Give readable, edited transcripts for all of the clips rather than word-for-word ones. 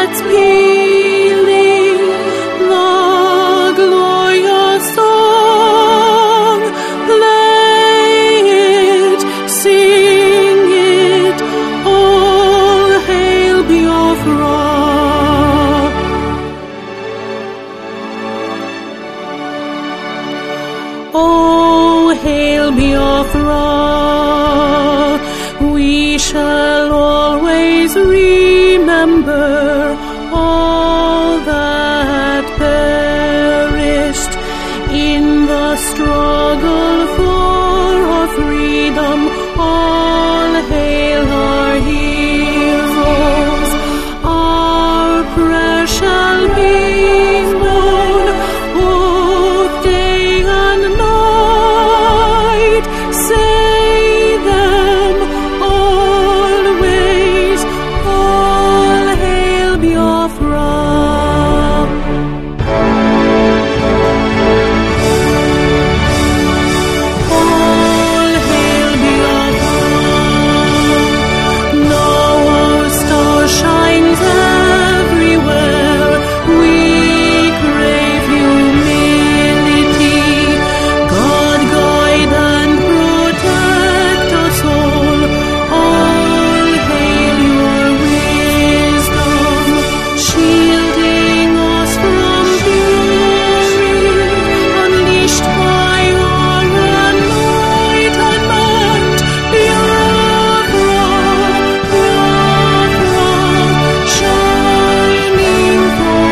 trumpets pealing, the glorious song, play it, sing it, all hail Biafra. Oh, hail Biafra, we shall always remember all that perished in the struggle for our freedom. All hail our heroes, our precious beings born, both day and night. Say them always, all hail Biafra. All hail Biafra. Now our star shines everywhere. We crave humility. God guide and protect us all. All hail your wisdom, shielding us from fury, unleashed by your enlightenment. Biafra, Biafra, shining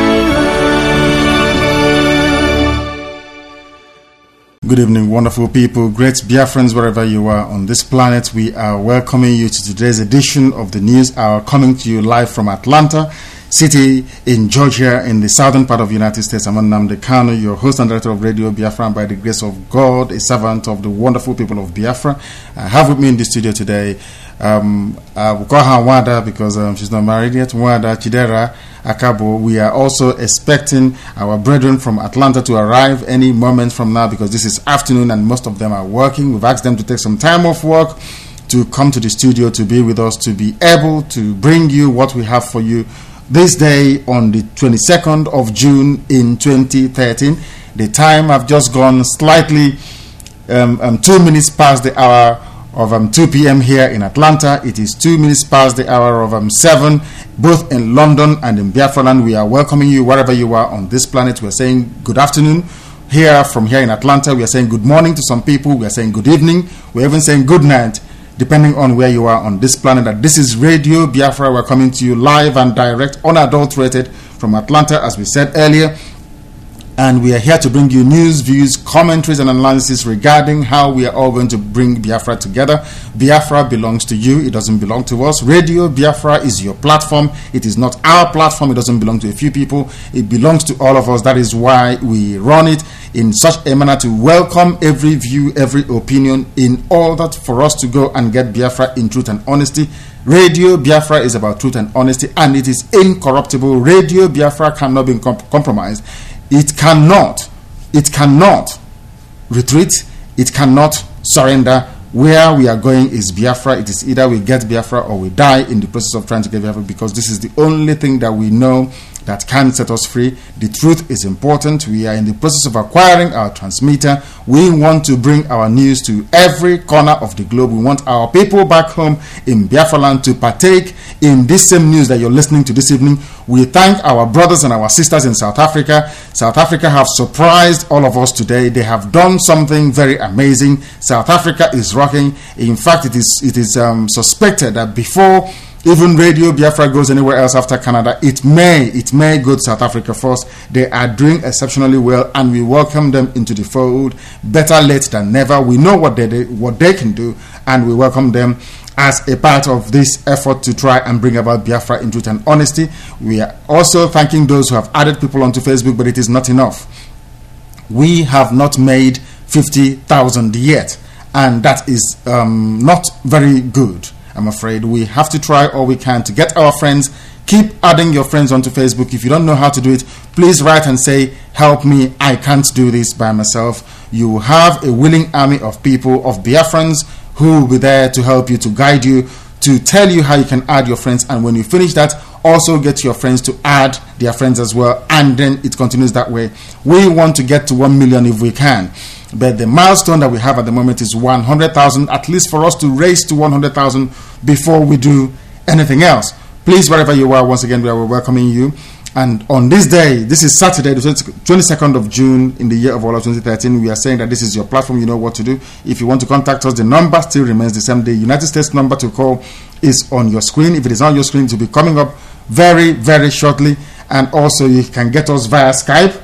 forever. Good evening, wonderful people, great Biafrans, wherever you are on this planet. We are welcoming you to today's edition of the News Hour, coming to you live from Atlanta City in Georgia, in the southern part of the United States. I'm Nnamdi Kanu, your host and director of Radio Biafra, and by the grace of God, a servant of the wonderful people of Biafra. I have with me in the studio today, we'll call her Wada because she's not married yet, Wada Chidera Akabo. We are also expecting our brethren from Atlanta to arrive any moment from now because this is afternoon and most of them are working. We've asked them to take some time off work to come to the studio to be with us, to be able to bring you what we have for you this day on the 22nd of June in 2013. The time have just gone slightly 2 minutes past the hour of 2 p.m. here in Atlanta. It is 2 minutes past the hour of 7, both in London and in Biafra land. We are welcoming you wherever you are on this planet. We are saying good afternoon here from here in Atlanta. We are saying good morning to some people. We are saying good evening. We are even saying good night, depending on where you are on this planet. That this is Radio Biafra. We're coming to you live and direct, unadulterated from Atlanta, as we said earlier. And we are here to bring you news, views, commentaries, and analysis regarding how we are all going to bring Biafra together. Biafra belongs to you. It doesn't belong to us. Radio Biafra is your platform. It is not our platform. It doesn't belong to a few people. It belongs to all of us. That is why we run it in such a manner to welcome every view, every opinion, in order for us to go and get Biafra in truth and honesty. Radio Biafra is about truth and honesty, and it is incorruptible. Radio Biafra cannot be compromised. It cannot retreat. It cannot surrender. Where we are going is Biafra. It is either we get Biafra or we die in the process of trying to get Biafra, because this is the only thing that we know that can set us free. The truth is important. We are in the process of acquiring our transmitter. We want to bring our news to every corner of the globe. We want our people back home in Biafra land to partake in this same news that you're listening to this evening. We thank our brothers and our sisters in South Africa. South Africa have surprised all of us today. They have done something very amazing. South Africa is rocking. In fact, it is suspected that before even Radio Biafra goes anywhere else after Canada, it may go to South Africa first. They are doing exceptionally well, and we welcome them into the fold. Better late than never. We know what they can do, and we welcome them as a part of this effort to try and bring about Biafra in truth and honesty. We are also thanking those who have added people onto Facebook, but it is not enough. We have not made 50,000 yet, and that is not very good. I'm afraid we have to try all we can to get our friends. Keep adding your friends onto Facebook. If you don't know how to do it, please write and say, help me, I can't do this by myself. You will have a willing army of people, of Biafrans, who will be there to help you, to guide you to tell you how you can add your friends, and when you finish that, also get your friends to add their friends as well, and then it continues that way. We want to get to 1 million if we can, but the milestone that we have at the moment is 100,000, at least for us to raise to 100,000 before we do anything else. Please, wherever you are, once again, we are welcoming you. And on this day, this is Saturday, the 22nd of June in the year of our Lord 2013, we are saying that this is your platform. You know what to do. If you want to contact us, the number still remains the same. The United States number to call is on your screen. If it is on your screen, it will be coming up very, very shortly. And also, you can get us via Skype.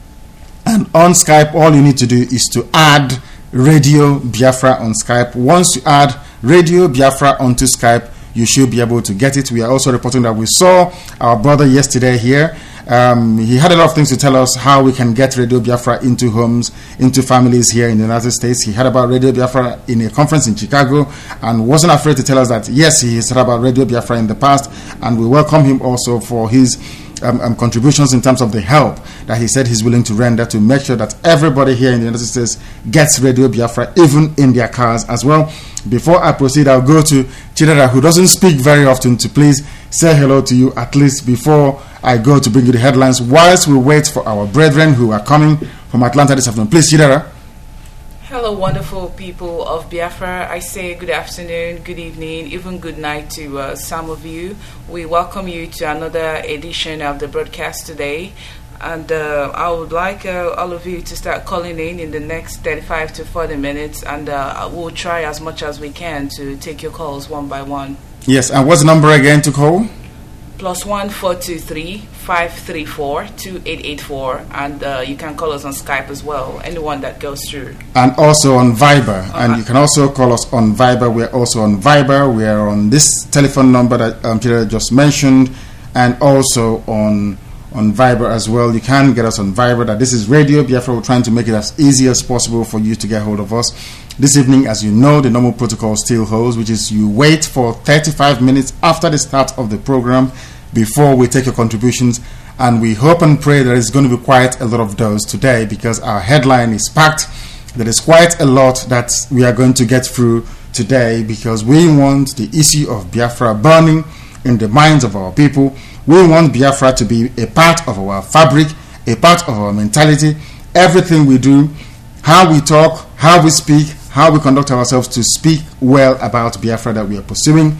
And on Skype, all you need to do is to add Radio Biafra on Skype. Once you add Radio Biafra onto Skype, you should be able to get it. We are also reporting that we saw our brother yesterday here. He had a lot of things to tell us how we can get Radio Biafra into homes, into families here in the United States. He heard about Radio Biafra in a conference in Chicago and wasn't afraid to tell us that, yes, he has heard about Radio Biafra in the past, and we welcome him also for his contributions in terms of the help that he said he's willing to render to make sure that everybody here in the United States gets Radio Biafra, even in their cars as well. Before I proceed, I'll go to Chidera, who doesn't speak very often, to please say hello to you, at least before I go to bring you the headlines, whilst we wait for our brethren who are coming from Atlanta this afternoon. Please, Chidera. Hello, wonderful people of Biafra. I say good afternoon, good evening, even good night to some of you. We welcome you to another edition of the broadcast today. And I would like all of you to start calling in the next 35 to 40 minutes, and we'll try as much as we can to take your calls one by one. Yes, and what's the number again to call? +1 423 534 2884, and you can call us on Skype as well, anyone that goes through. And also on Viber, and you can also call us on Viber. We're also on Viber. We are on this telephone number that Peter just mentioned, and also on Viber as well. You can get us on Viber. That this is Radio Biafra. We're trying to make it as easy as possible for you to get hold of us. This evening, as you know, the normal protocol still holds, which is you wait for 35 minutes after the start of the program before we take your contributions. And we hope and pray that it's going to be quite a lot of those today, because our headline is packed. There is quite a lot that we are going to get through today, because we want the issue of Biafra burning in the minds of our people. We want Biafra to be a part of our fabric, a part of our mentality. Everything we do, how we talk, how we speak, how we conduct ourselves, to speak well about Biafra that we are pursuing.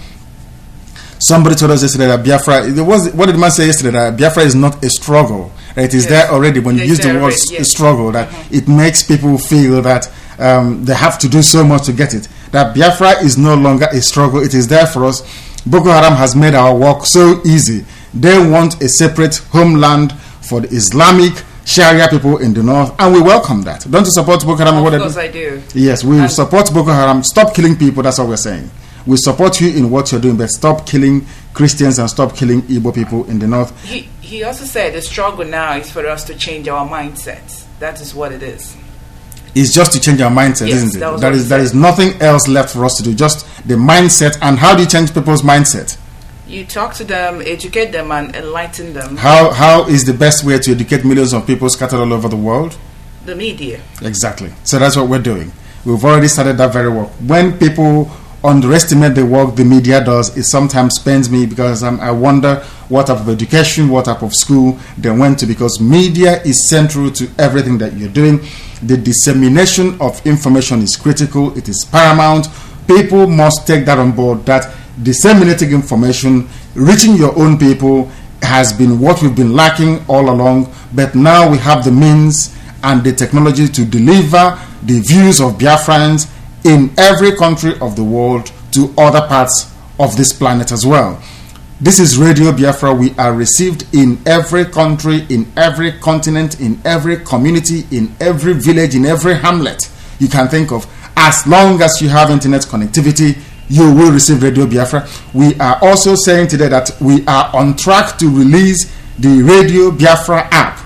Somebody told us yesterday that Biafra, what did man say yesterday? That Biafra is not a struggle. It is there already. When you use the word struggle, that it makes people feel that they have to do so much to get it. That Biafra is no longer a struggle. It is there for us. Boko Haram has made our work so easy. They want a separate homeland for the Islamic Sharia people in the north, and we welcome that. Don't you support Boko Haram? Of course I do. Yes, we will support Boko Haram. Stop killing people, that's what we're saying. We support you in what you're doing, but stop killing Christians and stop killing Igbo people in the north. He also said the struggle now is for us to change our mindsets. That is what it is. It's just to change our mindset, Yes, isn't it? that There is nothing else left for us to do, just the mindset. And how do you change people's mindset? You talk to them, educate them, and enlighten them. How is the best way to educate millions of people scattered all over the world? The media. Exactly. So that's what we're doing. We've already started that very work. When people underestimate the work the media does, it sometimes pains me, because I wonder what type of education, what type of school they went to, because media is central to everything that you're doing. The dissemination of information is critical. It is paramount. People must take that on board, that disseminating information, reaching your own people, has been what we've been lacking all along. But now we have the means and the technology to deliver the views of Biafrans in every country of the world to other parts of this planet as well. This is Radio Biafra. We are received in every country, in every continent, in every community, in every village, in every hamlet you can think of. As long as you have internet connectivity, you will receive Radio Biafra. We are also saying today that we are on track to release the Radio Biafra app.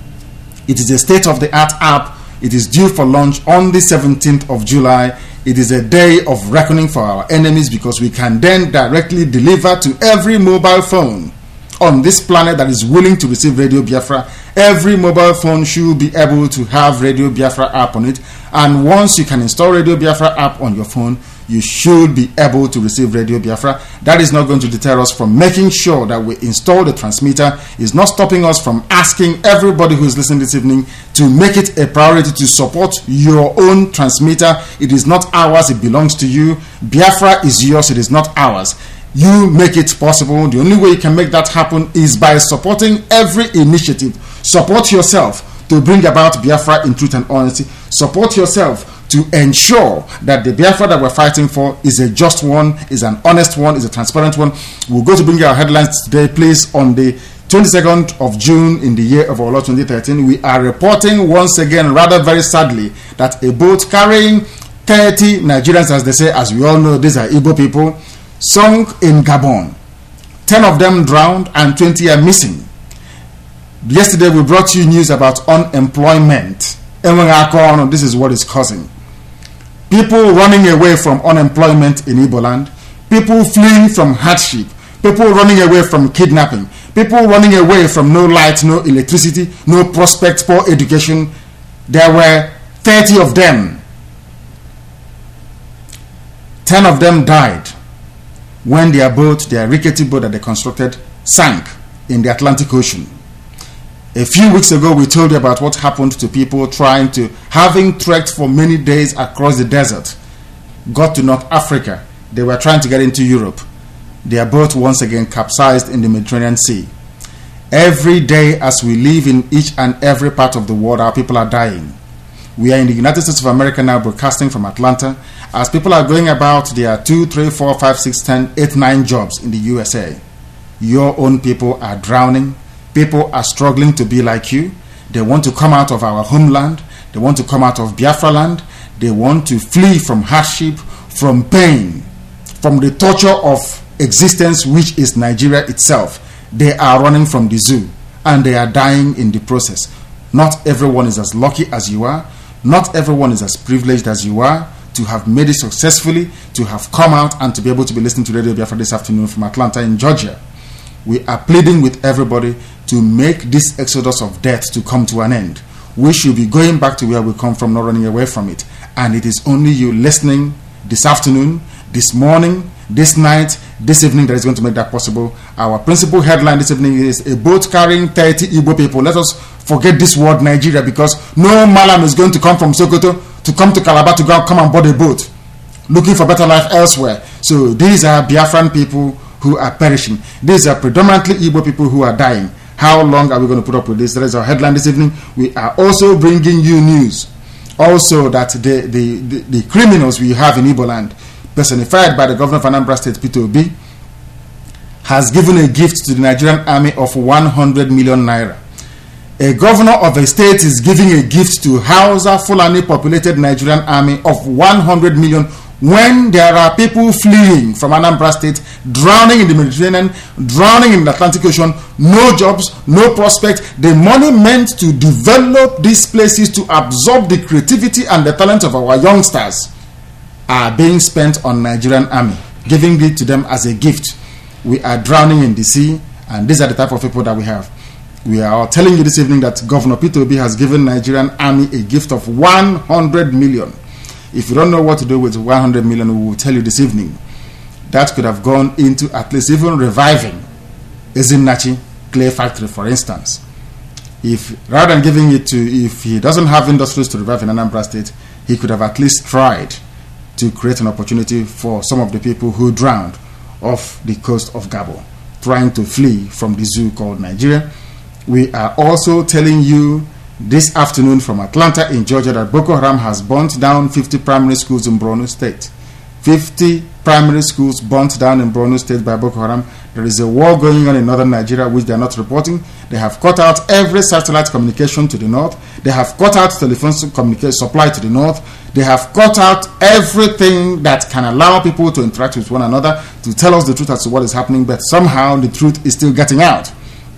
It is a state-of-the-art app. It is due for launch on the 17th of July. It is a day of reckoning for our enemies, because we can then directly deliver to every mobile phone on this planet that is willing to receive Radio Biafra. Every mobile phone should be able to have Radio Biafra app on it. And once you can install Radio Biafra app on your phone, you should be able to receive Radio Biafra. That is not going to deter us from making sure that we install the transmitter. It's not stopping us from asking everybody who is listening this evening to make it a priority to support your own transmitter. It is not ours, it belongs to you. Biafra is yours, it is not ours. You make it possible. The only way you can make that happen is by supporting every initiative. Support yourself to bring about Biafra in truth and honesty. Support yourself to ensure that the Biafra that we're fighting for is a just one, is an honest one, is a transparent one. We'll go to bring you our headlines today, please. On the 22nd of June in the year of our Lord 2013, we are reporting once again, rather very sadly, that a boat carrying 30 Nigerians, as they say, as we all know, these are Igbo people, sunk in Gabon. 10 of them drowned and 20 are missing. Yesterday we brought you news about unemployment. This is what is causing. People running away from unemployment in Igbo land, people fleeing from hardship, people running away from kidnapping, people running away from no light, no electricity, no prospect, poor education. There were 30 of them. 10 of them died when their rickety boat that they constructed sank in the Atlantic Ocean. A few weeks ago, we told you about what happened to people having trekked for many days across the desert, got to North Africa. They were trying to get into Europe. Their boat once again capsized in the Mediterranean Sea. Every day as we live in each and every part of the world, our people are dying. We are in the United States of America now, broadcasting from Atlanta, as people are going about their 2, 3, 4, 5, 6, 10, 8, 9 jobs in the USA. Your own people are drowning. People are struggling to be like you. They want to come out of our homeland. They want to come out of Biafra land. They want to flee from hardship, from pain, from the torture of existence, which is Nigeria itself. They are running from the zoo and they are dying in the process. Not everyone is as lucky as you are. Not everyone is as privileged as you are to have made it successfully, to have come out and to be able to be listening to Radio Biafra this afternoon from Atlanta in Georgia. We are pleading with everybody to make this exodus of death to come to an end. We should be going back to where we come from, not running away from it. And it is only you listening this afternoon, this morning, this night, this evening that is going to make that possible. Our principal headline this evening is a boat carrying 30 Igbo people. Let us forget this word Nigeria, because no Malam is going to come from Sokoto to come to Calabar to come and board a boat looking for better life elsewhere. So these are Biafran people who are perishing. These are predominantly Igbo people who are dying. How long are we going to put up with this? That is our headline this evening. We are also bringing you news also that the criminals we have in Igbo land, personified by the governor of Anambra State, Peter Obi, has given a gift to the Nigerian army of 100 million naira. A governor of a state is giving a gift to Hausa Fulani populated Nigerian army of 100 million when there are people fleeing from Anambra State, drowning in the Mediterranean, drowning in the Atlantic Ocean, no jobs, no prospect. The money meant to develop these places, to absorb the creativity and the talent of our youngsters, are being spent on Nigerian army, giving it to them as a gift. We are drowning in the sea, and these are the type of people that we have. We are telling you this evening that Governor Peter Obi has given Nigerian army a gift of 100 million. If you don't know what to do with 100 million, we will tell you this evening. That could have gone into at least even reviving Ezinnachi Clay Factory, for instance. If rather than giving it to, if he doesn't have industries to revive in Anambra State, he could have at least tried to create an opportunity for some of the people who drowned off the coast of Gabon, trying to flee from the zoo called Nigeria. We are also telling you this afternoon from Atlanta in Georgia that Boko Haram has burnt down 50 primary schools in Borno State. 50 primary schools burnt down in Borno State by Boko Haram. There is a war going on in northern Nigeria, which they are not reporting. They have cut out every satellite communication to the north. They have cut out telephone communication supply to the north. They have cut out everything that can allow people to interact with one another, to tell us the truth as to what is happening, but somehow the truth is still getting out.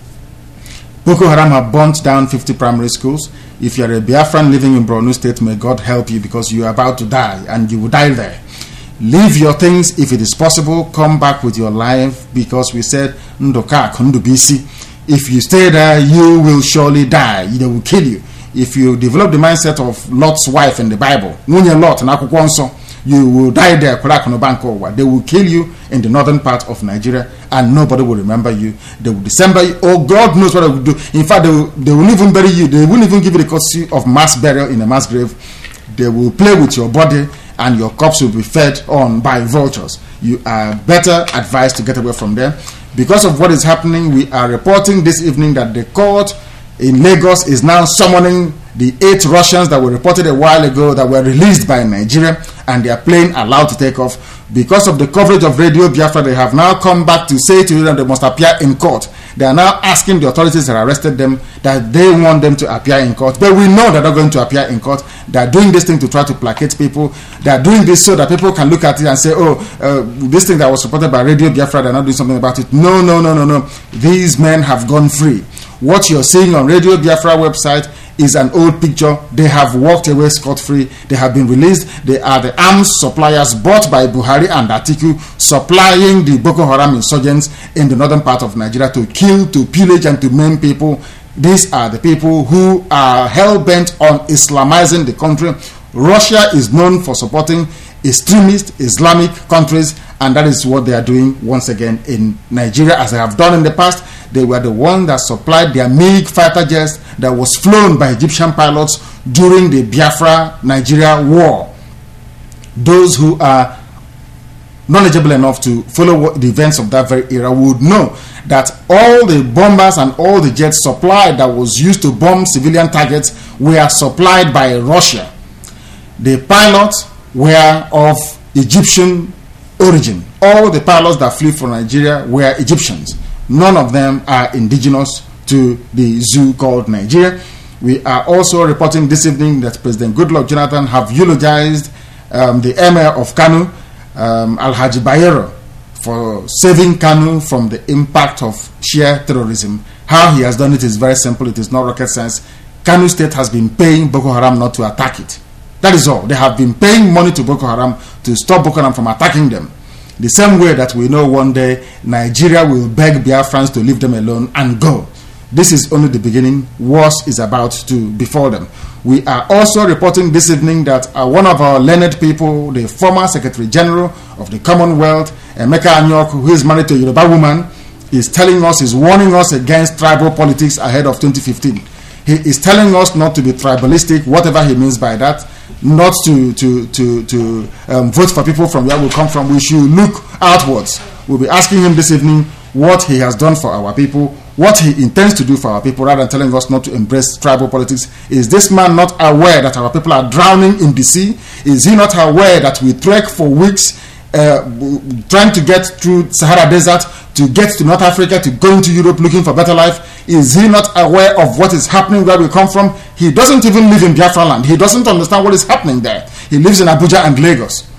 Boko Haram have burnt down 50 primary schools. If you are a Biafran living in Borno State, may God help you, because you are about to die and you will die there. Leave your things if it is possible. Come back with your life, because we said, Ndoka Kundubisi. If you stay there, you will surely die. They will kill you. If you develop the mindset of Lot's wife in the Bible, Lot, You will die there. They will kill you in the northern part of Nigeria, and nobody will remember you. They will dissemble you. Oh, God knows what they will do. In fact, they will even bury you. They won't even give you the courtesy of mass burial in a mass grave. They will play with your body, and your corpse will be fed on by vultures. You are better advised to get away from there. Because of what is happening, we are reporting this evening that the court in Lagos is now summoning the 8 Russians that were reported a while ago that were released by Nigeria, and they are plane allowed to take off. Because of the coverage of Radio Biafra, they have now come back to say to them they must appear in court. They are now asking the authorities that arrested them that they want them to appear in court. But we know they're not going to appear in court. They are doing this thing to try to placate people. They are doing this so that people can look at it and say, this thing that was reported by Radio Biafra, they're not doing something about it. No. These men have gone free. What you're seeing on Radio Biafra website is an old picture. They have walked away scot-free. They have been released. They are the arms suppliers bought by Buhari and Atiku, supplying the Boko Haram insurgents in the northern part of Nigeria to kill, to pillage, and to maim people. These are the people who are hell-bent on Islamizing the country. Russia is known for supporting extremist Islamic countries, and that is what they are doing once again in Nigeria, as they have done in the past. They were the one that supplied their MiG fighter jets that was flown by Egyptian pilots during the Biafra-Nigeria war. Those who are knowledgeable enough to follow the events of that very era would know that all the bombers and all the jets supplied that was used to bomb civilian targets were supplied by Russia. The pilots were of Egyptian origin. All the pilots that flew from Nigeria were Egyptians. None of them are indigenous to the zoo called Nigeria. We are also reporting this evening that President Goodluck Jonathan have eulogized the Emir of Kano, Alhaji Bayero, for saving Kano from the impact of sheer terrorism. How he has done it is very simple. It is not rocket science. Kano State has been paying Boko Haram not to attack it. That is all. They have been paying money to Boko Haram to stop Boko Haram from attacking them. The same way that we know one day Nigeria will beg Biafrans to leave them alone and go. This is only the beginning. Worse is about to befall them. We are also reporting this evening that one of our learned people, the former Secretary General of the Commonwealth, Emeka Anyok, who is married to a Yoruba woman, is warning us against tribal politics ahead of 2015. He is telling us not to be tribalistic, whatever he means by that, not to vote for people from where we come from. We should look outwards. We'll be asking him this evening what he has done for our people, what he intends to do for our people, rather than telling us not to embrace tribal politics. Is this man not aware that our people are drowning in the sea? Is he not aware that we trek for weeks trying to get through Sahara Desert to get to North Africa, to go into Europe looking for better life? Is he not aware of what is happening where we come from? He doesn't even live in Biafra land. He doesn't understand what is happening there. He lives in Abuja and Lagos.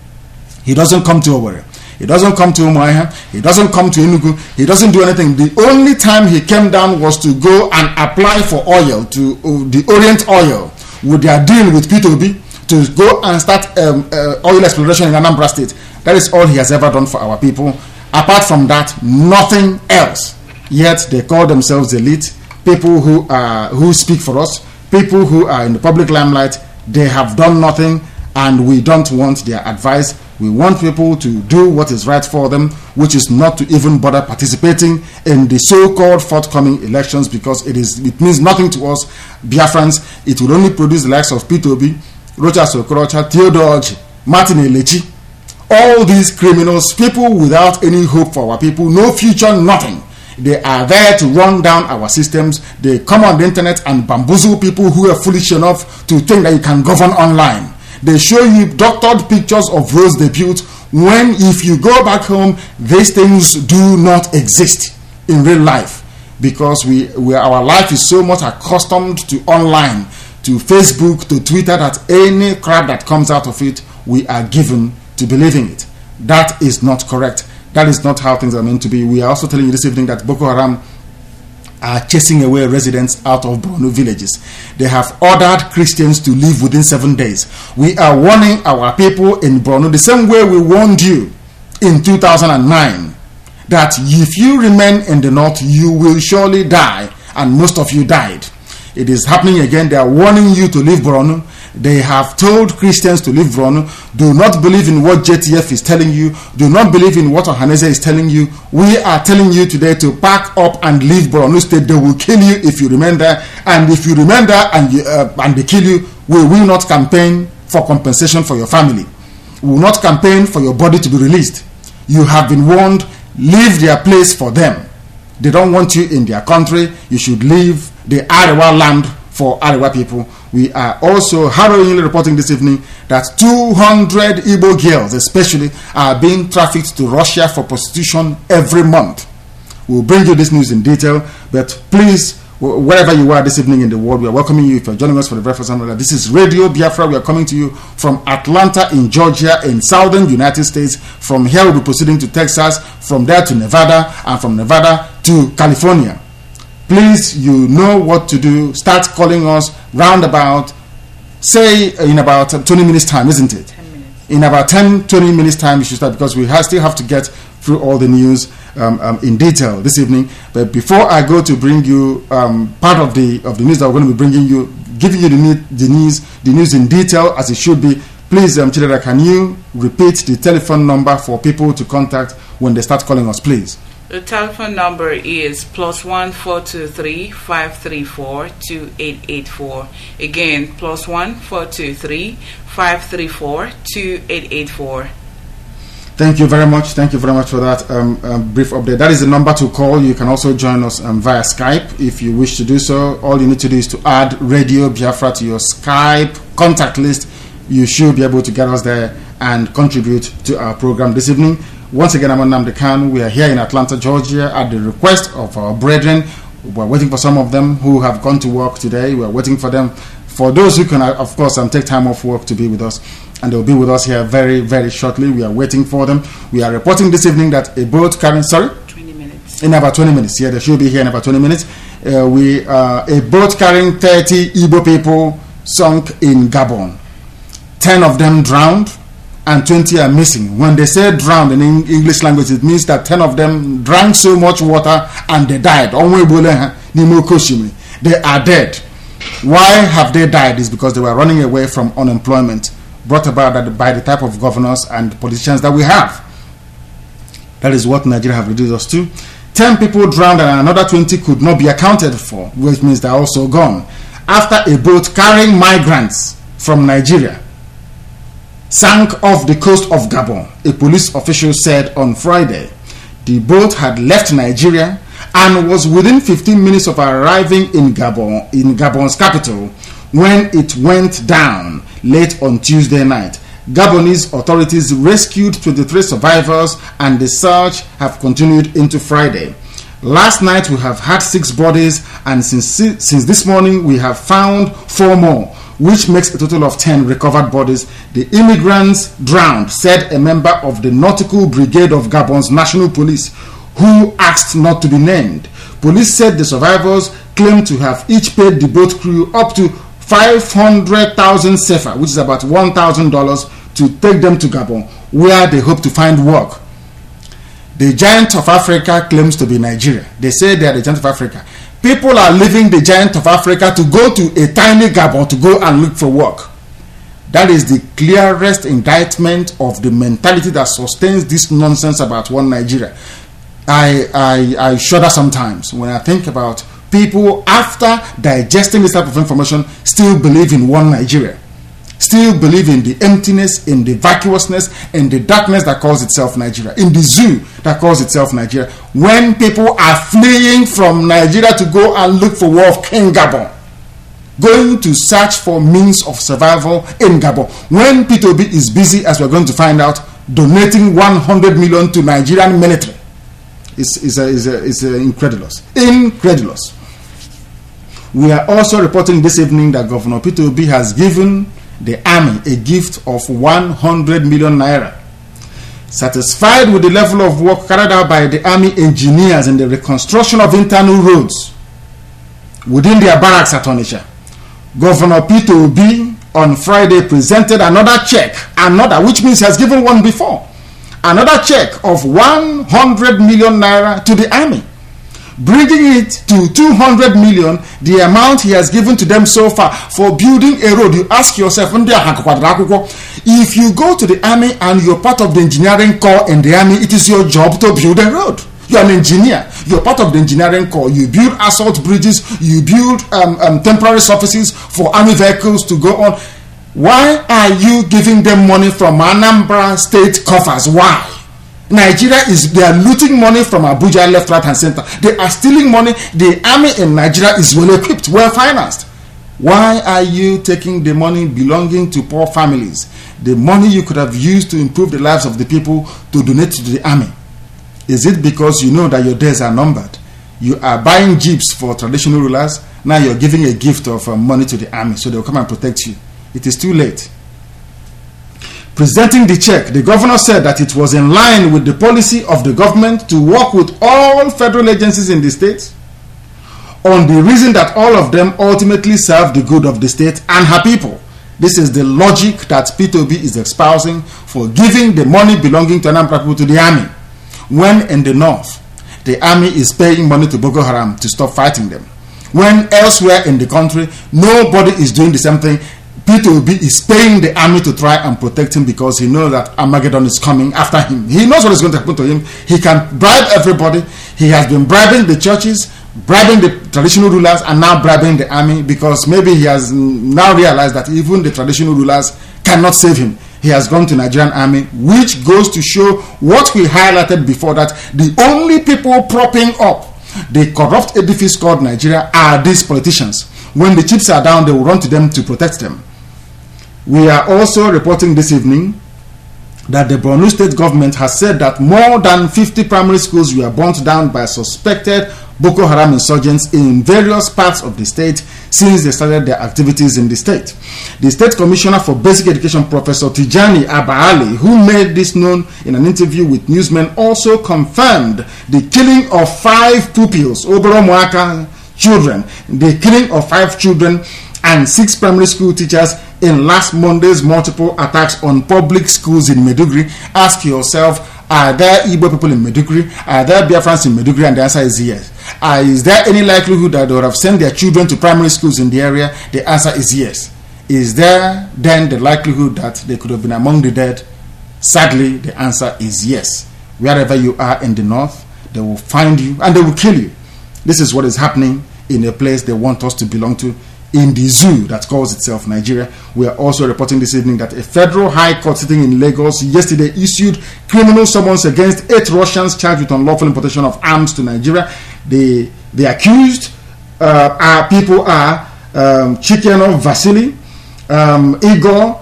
He doesn't come to Owerri. He doesn't come to Umuahia. He doesn't come to Enugu. He doesn't do anything. The only time he came down was to go and apply for oil, to the Orient Oil, with their deal with P2B, to go and start oil exploration in Anambra State. That is all he has ever done for our people. Apart from that, nothing else. Yet they call themselves elite, people who speak for us, people who are in the public limelight. They have done nothing, and we don't want their advice. We want people to do what is right for them, which is not to even bother participating in the so-called forthcoming elections, because it means nothing to us Biafrans. It will only produce the likes of P2B, Rochas Okorocha, Theodore Oji, Martin Elechi, all these criminals, people without any hope for our people, no future, nothing. They are there to run down our systems. They come on the internet and bamboozle people who are foolish enough to think that you can govern online. They show you doctored pictures of Rose debut when, if you go back home, these things do not exist in real life, because our life is so much accustomed to online, to Facebook, to Twitter, that any crap that comes out of it, we are given to believing it. That is not correct. That is not how things are meant to be. We are also telling you this evening that Boko Haram are chasing away residents out of Borno villages. They have ordered Christians to leave within 7 days. We are warning our people in Borno the same way we warned you in 2009 that if you remain in the north, you will surely die, and most of you died. It is happening again. They are warning you to leave Borno. They have told Christians to leave Borno. Do not believe in what JTF is telling you. Do not believe in what Ohaneze is telling you. We are telling you today to pack up and leave Borno State. They will kill you if you remain there. And if you remain there and they kill you, we will not campaign for compensation for your family. We will not campaign for your body to be released. You have been warned. Leave their place for them. They don't want you in their country. You should leave the Arewa land for Arewa people. We are also harrowingly reporting this evening that 200 Igbo girls especially are being trafficked to Russia for prostitution every month. We'll bring you this news in detail, but please, wherever you are this evening in the world, we are welcoming you. If you're joining us for the very first time, this is Radio Biafra. We are coming to you from Atlanta in Georgia in southern United States. From here we'll be proceeding to Texas, from there to Nevada, and from Nevada to California. Please, you know what to do. Start calling us roundabout, say in about 20 minutes time, isn't it? 10 minutes. In about 10-20 minutes time you should start, because we still have to get through all the news in detail this evening. But before I go to bring you part of the news that we're going to be bringing you, giving you the news in detail as it should be, please, Chidera, can you repeat the telephone number for people to contact when they start calling us, please? The telephone number is +1 423 534 2884. Again, +1 423 534 2884. Thank you very much. Thank you very much for that brief update. That is the number to call. You can also join us via Skype if you wish to do so. All you need to do is to add Radio Biafra to your Skype contact list. You should be able to get us there and contribute to our program this evening. Once again, I'm Nnamdi Kanu. We are here in Atlanta, Georgia, at the request of our brethren. We're waiting for some of them who have gone to work today. We're waiting for them. For those who can, of course, take time off work to be with us, and they'll be with us here very, very shortly. We are waiting for them. We are reporting this evening that a boat carrying, 20 minutes. In about 20 minutes. Yeah, they should be here in about 20 minutes. A boat carrying 30 Igbo people sunk in Gabon. 10 of them drowned and 20 are missing. When they say drowned in English language, it means that 10 of them drank so much water and they died. They are dead. Why have they died? Is because they were running away from unemployment brought about by the type of governors and politicians that we have. That is what Nigeria have reduced us to. 10 people drowned and another 20 could not be accounted for, which means they're also gone. After a boat carrying migrants from Nigeria sank off the coast of Gabon, a police official said on Friday. The boat had left Nigeria and was within 15 minutes of arriving in Gabon's capital, when it went down late on Tuesday night. Gabonese authorities rescued 23 survivors and the search have continued into Friday. Last night we have had 6 bodies, and since this morning we have found 4 more, which makes a total of 10 recovered bodies. The immigrants drowned, said a member of the Nautical Brigade of Gabon's National Police, who asked not to be named. Police said the survivors claimed to have each paid the boat crew up to 500,000 sefa, which is about $1,000, to take them to Gabon, where they hope to find work. The giant of Africa claims to be Nigeria. They say they are the giant of Africa. People are leaving the giant of Africa to go to a tiny Gabon to go and look for work. That is the clearest indictment of the mentality that sustains this nonsense about one Nigeria. I shudder sometimes when I think about people, after digesting this type of information, still believe in one Nigeria. Still believe in the emptiness, in the vacuousness, in the darkness that calls itself Nigeria, in the zoo that calls itself Nigeria, when people are fleeing from Nigeria to go and look for work in Gabon, going to search for means of survival in Gabon, when P2B is busy, as we're going to find out, donating 100 million to Nigerian military. It's incredulous. Incredulous. We are also reporting this evening that Governor P2B has given the army a gift of 100 million naira. Satisfied with the level of work carried out by the army engineers in the reconstruction of internal roads within their barracks at Onitsha, Governor P2B on Friday presented another check, which means he has given one before, another check of 100 million naira to the army. bringing it to 200 million, the amount he has given to them so far for building a road. You ask yourself, if you go to the army and you're part of the engineering corps in the army, it is your job to build a road. You're an engineer. You're part of the engineering corps. You build assault bridges. You build temporary surfaces for army vehicles to go on. Why are you giving them money from Anambra state coffers? Why? Nigeria they are looting money from Abuja, left, right, and center. They are stealing money. The army in Nigeria is well equipped, well financed. Why are you taking the money belonging to poor families? The money you could have used to improve the lives of the people to donate to the army. Is it because you know that your days are numbered? You are buying jeeps for traditional rulers. Now you're giving a gift of money to the army so they'll come and protect you. It is too late. Presenting the check, the governor said that it was in line with the policy of the government to work with all federal agencies in the state on the reason that all of them ultimately serve the good of the state and her people. This is the logic that P2B is espousing for giving the money belonging to Anambra people to the army, when in the north, the army is paying money to Boko Haram to stop fighting them. When elsewhere in the country, nobody is doing the same thing. P2B is paying the army to try and protect him because he knows that Armageddon is coming after him. He knows what is going to happen to him. He can bribe everybody. He has been bribing the churches, bribing the traditional rulers, and now bribing the army because maybe he has now realized that even the traditional rulers cannot save him. He has gone to Nigerian army, which goes to show what we highlighted before, that the only people propping up the corrupt edifice called Nigeria are these politicians. When the chips are down, they will run to them to protect them. We are also reporting this evening that the Borno state government has said that more than 50 primary schools were burnt down by suspected Boko Haram insurgents in various parts of the state since they started their activities in the state. The State Commissioner for Basic Education, Professor Tijani Abaali, who made this known in an interview with newsmen, also confirmed the killing of 5 pupils, Oboro Moaka children, the killing of 5 children and 6 primary school teachers in last Monday's multiple attacks on public schools in Maiduguri. Ask yourself, are there Igbo people in Maiduguri? Are there Biafrans in Maiduguri? And the answer is yes. Is there any likelihood that they would have sent their children to primary schools in the area? The answer is yes. Is there then the likelihood that they could have been among the dead? Sadly, the answer is yes. Wherever you are in the north, they will find you and they will kill you. This is what is happening in a place they want us to belong to, in the zoo that calls itself Nigeria. We are also reporting this evening that a federal high court sitting in Lagos yesterday issued criminal summons against 8 Russians charged with unlawful importation of arms to Nigeria. The accused people are Chikyanov Vasily, Igor,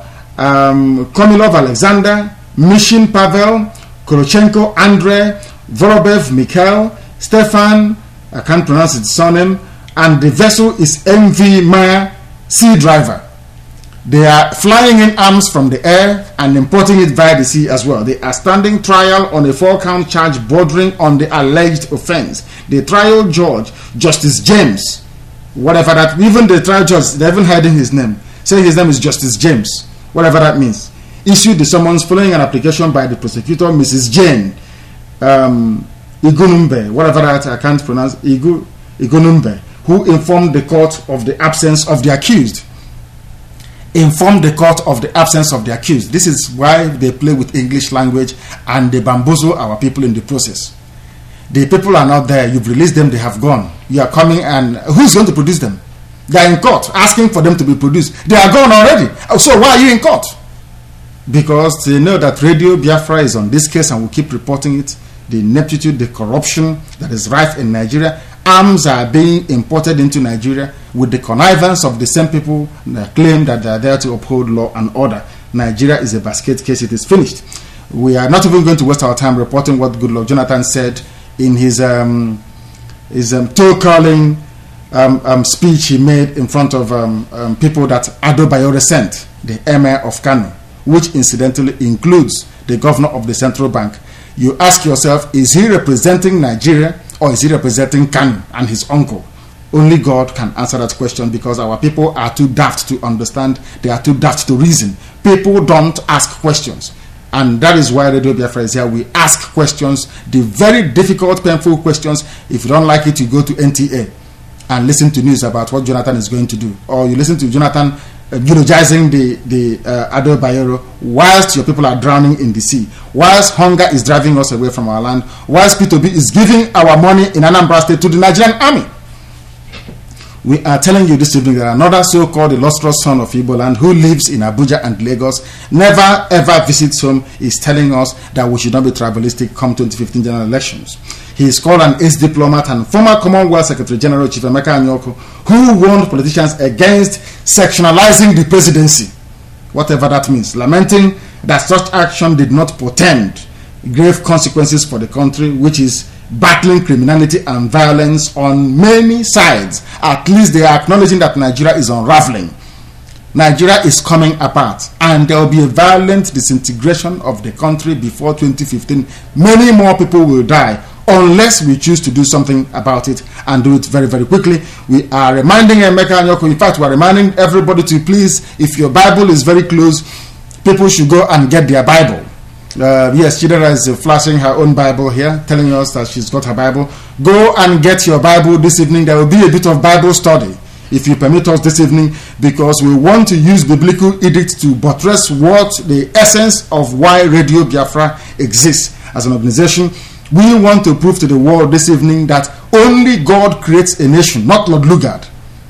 Komilov Alexander, Mishin Pavel, Korochenko Andrei, Vorobev Mikhail, Stefan, I can't pronounce his surname, and the vessel is MV Maya, sea driver. They are flying in arms from the air and importing it via the sea as well. They are standing trial on a 4-count charge bordering on the alleged offense. The trial judge, Justice James, whatever that, even the trial judge, they haven't heard his name, saying his name is Justice James, whatever that means, issued the summons following an application by the prosecutor, Mrs. Jane Igunumbe, whatever that, I can't pronounce, Igunumbe, who informed the court of the absence of the accused. Informed the court of the absence of the accused. This is why they play with English language and they bamboozle our people in the process. The people are not there. You've released them. They have gone. You are coming, and who's going to produce them? They are in court asking for them to be produced. They are gone already. So why are you in court? Because they know that Radio Biafra is on this case and will keep reporting it. The ineptitude, the corruption that is rife in Nigeria. Arms are being imported into Nigeria with the connivance of the same people that claim that they are there to uphold law and order. Nigeria is a basket case. It is finished. We are not even going to waste our time reporting what Goodluck Jonathan said in his toe-curling speech he made in front of people that Ado Bayero sent, the Emir of Kano, which incidentally includes the governor of the central bank. You ask yourself, is he representing Nigeria or is he representing Kanu and his uncle? Only God can answer that question, because our people are too daft to understand. They are too daft to reason. People don't ask questions. And that is why Radio Biafra is here. We ask questions, the very difficult, painful questions. If you don't like it, you go to NTA and listen to news about what Jonathan is going to do. Or you listen to Jonathan eulogizing the Ado Bayero whilst your people are drowning in the sea, whilst hunger is driving us away from our land, whilst P2B is giving our money in Anambra State to the Nigerian army. We are telling you this evening that another so-called illustrious son of Igbo land who lives in Abuja and Lagos, never ever visits home, is telling us that we should not be tribalistic come 2015 general elections. He is called an ex-diplomat and former Commonwealth Secretary General Chief Emeka Anyoko, who warned politicians against sectionalizing the presidency, whatever that means, lamenting that such action did not portend grave consequences for the country, which is battling criminality and violence on many sides. At least they are acknowledging that Nigeria is unraveling. Nigeria is coming apart, and there will be a violent disintegration of the country before 2015. Many more people will die unless we choose to do something about it, and do it very, very quickly. We are reminding Emeka Anyoko, in fact, we are reminding everybody to please, if your Bible is very close, people should go and get their Bible. Yes, Chidera is flashing her own Bible here, telling us that she's got her Bible. Go and get your Bible this evening. There will be a bit of Bible study, if you permit us this evening, because we want to use biblical edicts to buttress what the essence of why Radio Biafra exists as an organization. We want to prove to the world this evening that only God creates a nation, not Lord Lugard.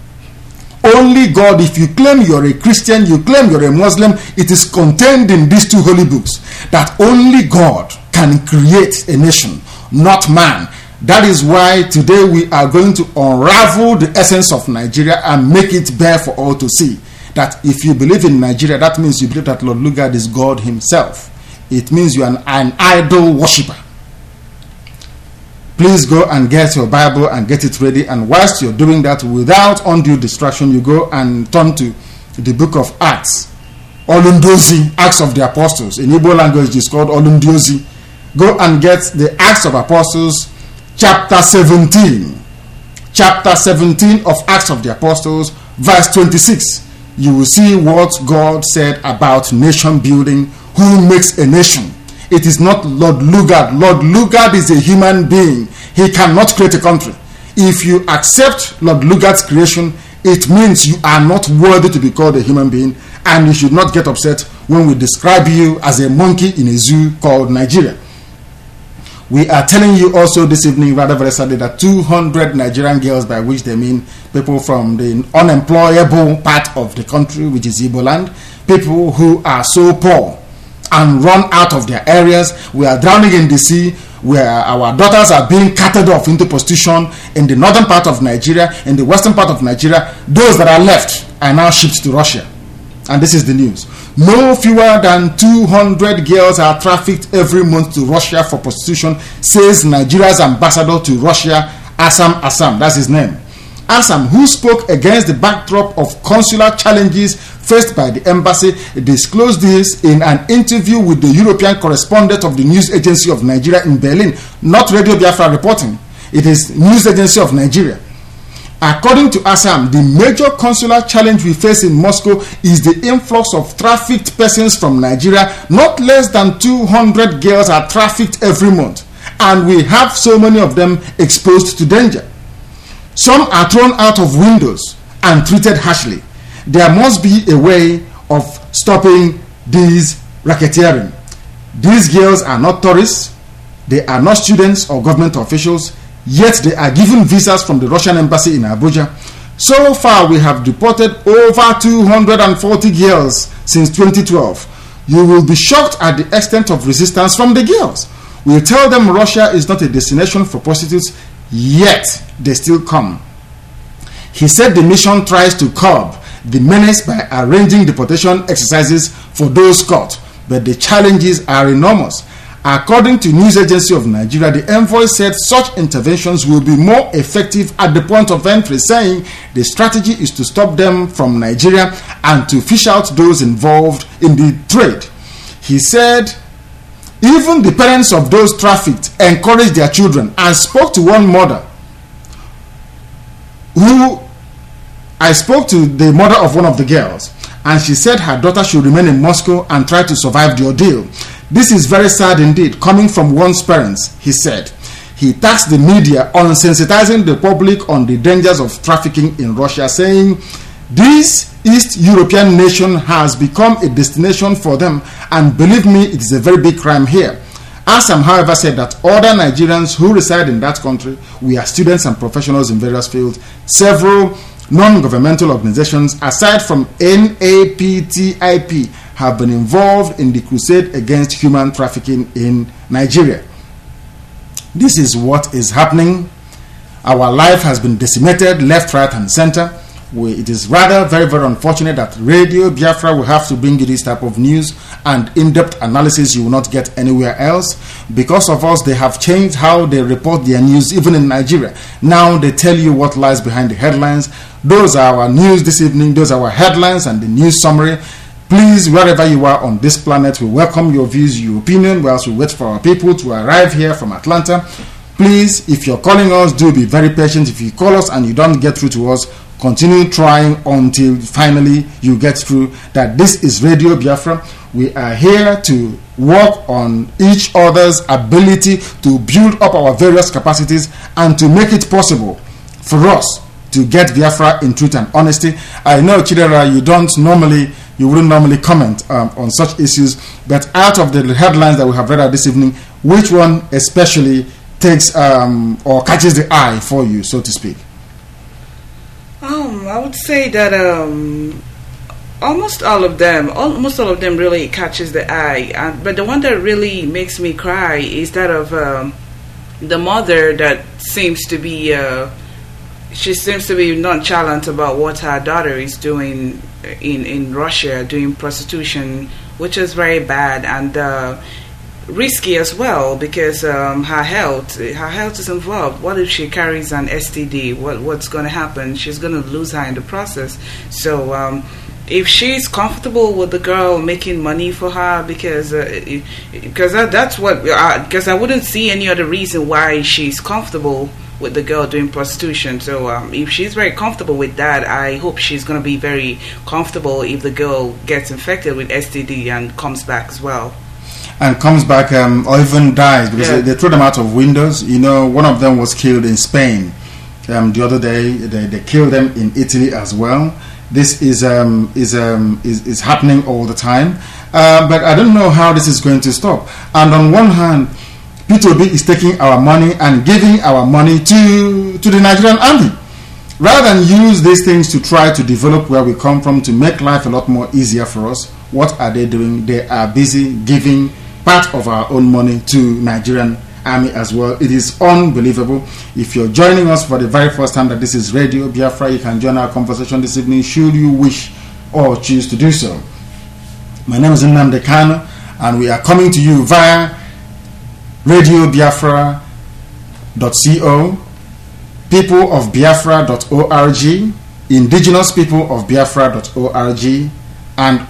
Only God. If you claim you're a Christian, you claim you're a Muslim, it is contained in these two holy books that only God can create a nation, not man. That is why today we are going to unravel the essence of Nigeria and make it bare for all to see. That if you believe in Nigeria, that means you believe that Lord Lugard is God himself. It means you are an idol worshipper. Please go and get your Bible and get it ready. And whilst you're doing that, without undue distraction, you go and turn to the book of Acts. Olundozi, Acts of the Apostles. In Igbo language, it's called Olundozi. Go and get the Acts of Apostles, chapter 17. Chapter 17 of Acts of the Apostles, verse 26. You will see what God said about nation building, who makes a nation. It is not Lord Lugard. Lord Lugard is a human being. He cannot create a country. If you accept Lord Lugard's creation, it means you are not worthy to be called a human being, and you should not get upset when we describe you as a monkey in a zoo called Nigeria. We are telling you also this evening, rather very sadly, that 200 Nigerian girls, by which they mean people from the unemployable part of the country, which is Igbo land, people who are so poor and run out of their areas. We are drowning in the sea, where our daughters are being carted off into prostitution in the northern part of Nigeria, in the western part of Nigeria. Those that are left are now shipped to Russia. And this is the news. No fewer than 200 girls are trafficked every month to Russia for prostitution, says Nigeria's ambassador to Russia, Assam. That's his name. Assam, who spoke against the backdrop of consular challenges faced by the embassy, disclosed this in an interview with the European correspondent of the News Agency of Nigeria in Berlin. Not Radio Biafra reporting. It is News Agency of Nigeria. According to Assam, the major consular challenge we face in Moscow is the influx of trafficked persons from Nigeria. Not less than 200 girls are trafficked every month, and we have so many of them exposed to danger. Some are thrown out of windows and treated harshly. There must be a way of stopping this racketeering. These girls are not tourists, they are not students or government officials, yet they are given visas from the Russian embassy in Abuja. So far, we have deported over 240 girls since 2012. You will be shocked at the extent of resistance from the girls. We tell them Russia is not a destination for prostitutes, yet they still come. He said the mission tries to curb the menace by arranging deportation exercises for those caught, but the challenges are enormous. According to News Agency of Nigeria, the envoy said such interventions will be more effective at the point of entry, saying the strategy is to stop them from Nigeria and to fish out those involved in the trade. He said even the parents of those trafficked encouraged their children, and spoke to one mother I spoke to the mother of one of the girls, and she said her daughter should remain in Moscow and try to survive the ordeal. This is very sad indeed, coming from one's parents, he said. He tasked the media on sensitizing the public on the dangers of trafficking in Russia, saying, this East European nation has become a destination for them, and believe me, it is a very big crime here. Assam, however, said that other Nigerians who reside in that country, we are students and professionals in various fields. Several non-governmental organizations, aside from NAPTIP, have been involved in the crusade against human trafficking in Nigeria. This is what is happening. Our life has been decimated left, right, and center. It is rather very, very unfortunate that Radio Biafra will have to bring you this type of news and in-depth analysis you will not get anywhere else. Because of us, they have changed how they report their news, even in Nigeria. Now they tell you what lies behind the headlines. Those are our news this evening. Those are our headlines and the news summary. Please, wherever you are on this planet, we welcome your views, your opinion, whilst we wait for our people to arrive here from Atlanta. Please, if you're calling us, do be very patient. If you call us and you don't get through to us, continue trying until finally you get through. That this is Radio Biafra. We are here to work on each other's ability to build up our various capacities and to make it possible for us to get Biafra in truth and honesty. I know, Chidera, you wouldn't normally comment on such issues, but out of the headlines that we have read out this evening, which one especially takes or catches the eye for you, so to speak? I would say that almost all of them really catches the eye. But the one that really makes me cry is that of the mother that seems to be nonchalant about what her daughter is doing in Russia, doing prostitution, which is very bad and risky as well, because her health is involved. What if she carries an STD? What's going to happen? She's going to lose her in the process. So if she's comfortable with the girl making money for her, because I wouldn't see any other reason why she's comfortable with the girl doing prostitution. So if she's very comfortable with that, I hope she's going to be very comfortable if the girl gets infected with STD and comes back as well. And comes back or even dies, because they threw them out of windows. You know, one of them was killed in Spain. The other day, they killed them in Italy as well. This is happening all the time. But I don't know how this is going to stop. And on one hand, P2B is taking our money and giving our money to the Nigerian army. Rather than use these things to try to develop where we come from, to make life a lot more easier for us, what are they doing? They are busy giving part of our own money to Nigerian army as well. It is unbelievable. If you're joining us for the very first time, that this is Radio Biafra, you can join our conversation this evening should you wish or choose to do so. My name is Nnamdi Kanu, and we are coming to you via radiobiafra.co, peopleofbiafra.org, indigenouspeopleofbiafra.org, and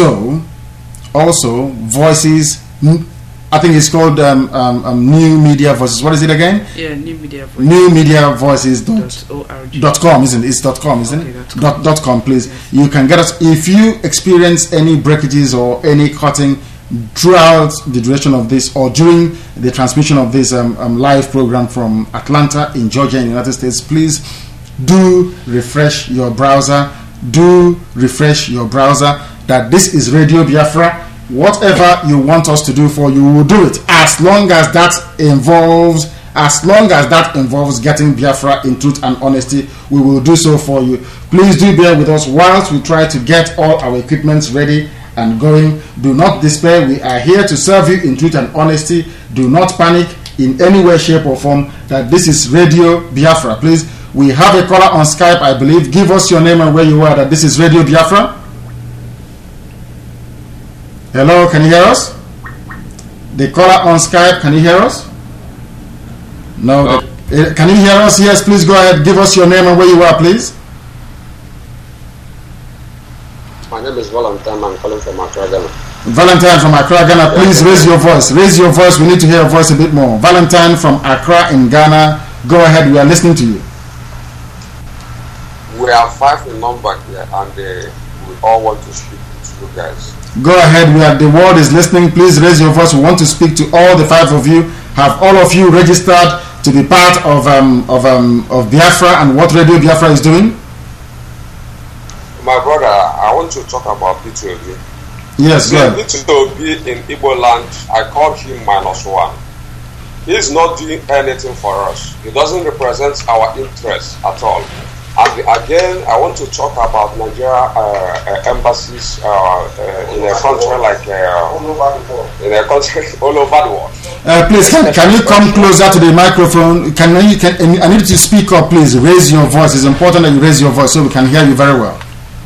also voices. I think it's called New Media Voices. What is it again? Yeah, New Media Voices. NewMediaVoices.com, isn't it? It's .com, isn't it? Okay, .com, please. You can get us. If you experience any breakages or any cutting throughout the duration of this or during the transmission of this live program from Atlanta in Georgia in the United States, please do refresh your browser. That this is Radio Biafra. Whatever you want us to do for you, we will do it, as long as that involves getting Biafra in truth and honesty. We will do so for you. Please do bear with us whilst we try to get all our equipments ready and going. Do not despair. We are here to serve you in truth and honesty. Do not panic in any way, shape or form. That this is Radio Biafra. Please, we have a caller on Skype, I believe. Give us your name and where you are. That this is Radio Biafra. Hello, can you hear us? The caller on Skype, can you hear us? No. Can you hear us? Yes, please go ahead. Give us your name and where you are, please. My name is Valentine. I'm calling from Accra, Ghana. Valentine from Accra, Ghana. Please raise your voice. Raise your voice. We need to hear your voice a bit more. Valentine from Accra in Ghana. Go ahead. We are listening to you. We are 5 in number here, and we all want to speak with you guys. Go ahead. The world is listening. Please raise your voice. We want to speak to all the 5 of you. Have all of you registered to be part of Biafra and what Radio Biafra is doing? My brother, I want to talk about P2OB. Yes, go ahead. P2OB in Igbo land, I call him -1. He's not doing anything for us. He doesn't represent our interests at all. And again, I want to talk about Nigeria embassies in a country like in a country all over the world. Please, can you come closer to the microphone? I need you to speak up, please. Raise your voice. It's important that you raise your voice so we can hear you very well.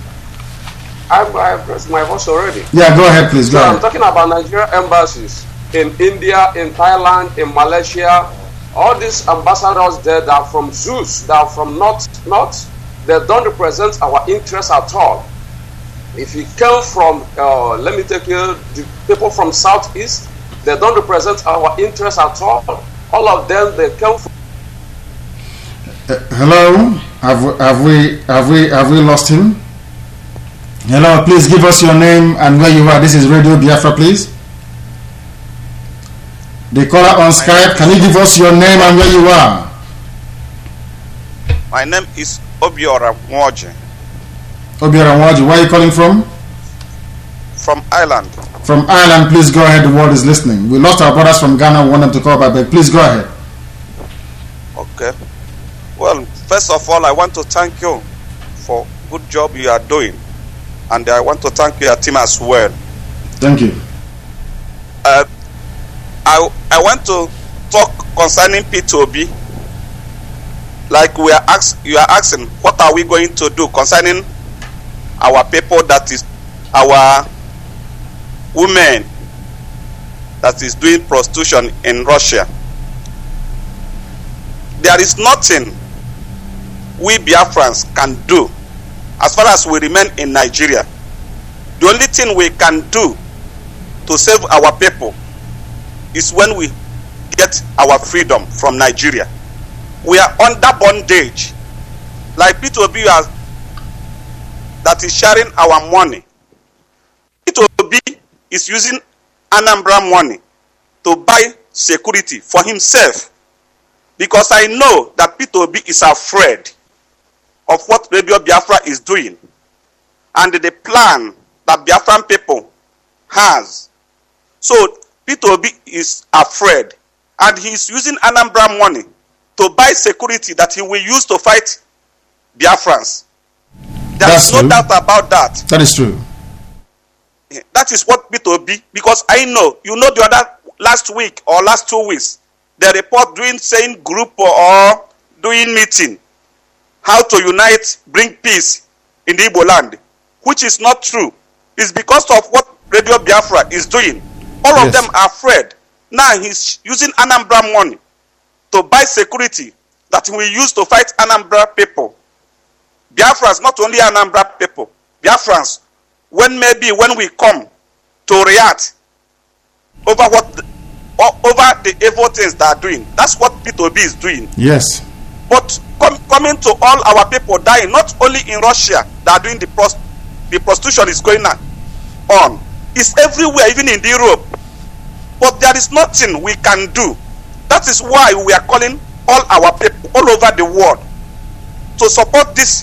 I've raised my voice already. Yeah, go ahead, please. Go ahead. I'm talking about Nigeria embassies in India, in Thailand, in Malaysia. All these ambassadors there that are from Zeus, that are from North, they don't represent our interests at all. If you come from, let me take you, the people from Southeast, they don't represent our interests at all. All of them, they come from. Hello, have we lost him? Hello, please give us your name and where you are. This is Radio Biafra, please. The caller on Skype, can you give us your name and where you are? My name is Obiora Mwoje. Obiora Mwoje, where are you calling from? From Ireland. From Ireland, please go ahead. The world is listening. We lost our brothers from Ghana. We want them to call back, but please go ahead. Okay. Well, first of all, I want to thank you for good job you are doing. And I want to thank your team as well. Thank you. I want to talk concerning P2OB. Like you are asking, what are we going to do concerning our people, that is our women that is doing prostitution in Russia? There is nothing we Biafrans can do as far as we remain in Nigeria. The only thing we can do to save our people is when we get our freedom from Nigeria. We are under bondage. Like P2OB that is sharing our money. P2OB is using Anambra money to buy security for himself. Because I know that P2OB is afraid of what Radio Biafra is doing and the plan that Biafran people has. So P2OB is afraid, and he is using Anambra money to buy security that he will use to fight Biafrans. There is no doubt about that. That is true. That is what P2OB, because I know, the other last week or last 2 weeks, the report saying group or doing meeting, how to unite, bring peace in the Igbo land, which is not true. It's because of what Radio Biafra is doing. All of them are afraid. Now he's using Anambra money to buy security that he will use to fight Anambra people. Biafrans, not only Anambra people, Biafrans, when we come to react over over the evil things they are doing. That's what P2OB is doing. Yes. But coming to all our people dying, not only in Russia, they are doing the prostitution is going on. It's everywhere, even in Europe. But there is nothing we can do. That is why we are calling all our people all over the world to support this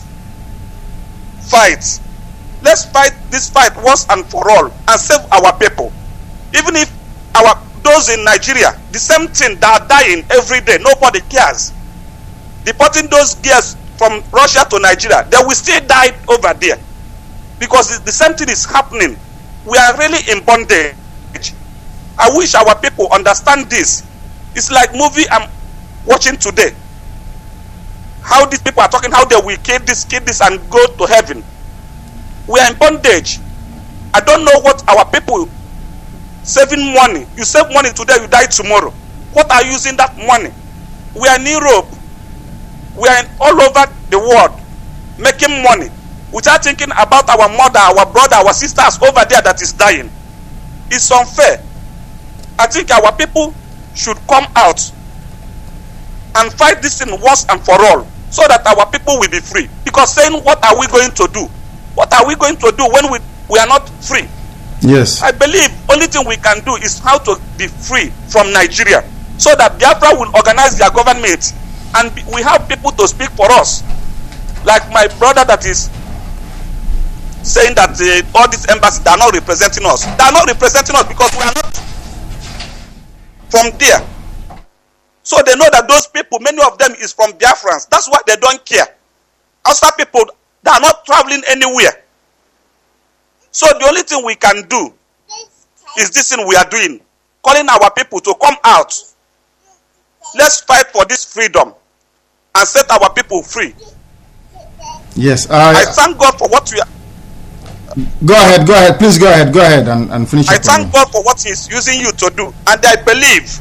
fight. Let's fight this fight once and for all and save our people. Even if those in Nigeria, the same thing, they are dying every day. Nobody cares. Deporting those girls from Russia to Nigeria, they will still die over there. Because the same thing is happening. We are really in bondage. I wish our people understand this. It's like movie I'm watching today. How these people are talking, how they will kill this, and go to heaven. We are in bondage. I don't know what our people saving money. You save money today, you die tomorrow. What are you using that money? We are in Europe. We are all over the world making money without thinking about our mother, our brother, our sisters over there that is dying. It's unfair. I think our people should come out and fight this thing once and for all, so that our people will be free. Because saying, what are we going to do? What are we going to do when we are not free. Yes. I believe only thing we can do is how to be free from Nigeria, so that Biafra will organize their government, and we have people to speak for us. Like my brother that is saying that all these embassies, they are not representing us. They are not representing us because we are not from there. So they know that those people, many of them is from Biafrans. That's why they don't care. Hausa people, they are not traveling anywhere. So the only thing we can do is this thing we are doing, calling our people to come out. Let's fight for this freedom and set our people free. Yes. I thank God for what we are. Go ahead. Please go ahead and finish. I thank God for what He is using you to do, and I believe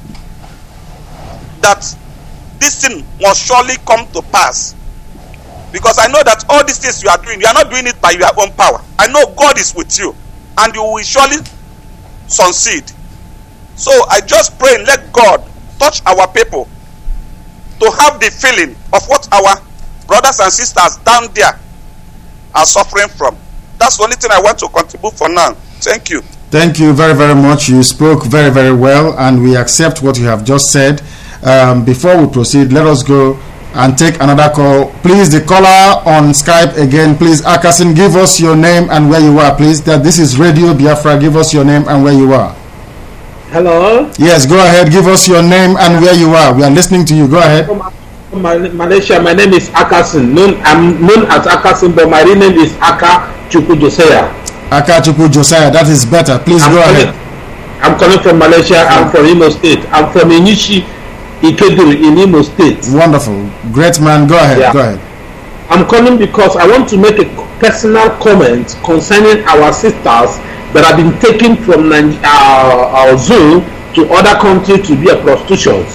that this thing must surely come to pass. Because I know that all these things you are doing, you are not doing it by your own power. I know God is with you, and you will surely succeed. So I just pray and let God touch our people to have the feeling of what our brothers and sisters down there are suffering from. That's the only thing I want to contribute for now. Thank you. Thank you very, very much. You spoke very, very well, and we accept what you have just said. Before we proceed, let us go and take another call. Please, the caller on Skype again, please, Akasin, give us your name and where you are, please. This is Radio Biafra. Give us your name and where you are. Hello? Yes, go ahead. Give us your name and where you are. We are listening to you. Go ahead. From Malaysia, my name is Akasin. I'm known as Akasin, but my real name is Aka Chukwu Josiah. Aka Chukwu Josiah, that is better. Please go ahead. I'm calling from Malaysia. I'm from Imo State. I'm from Inishi Ikeduru in Imo State. Wonderful. Great man. Go ahead. Yeah. Go ahead. I'm calling because I want to make a personal comment concerning our sisters that have been taken from our zoo to other countries to be a prostitutions.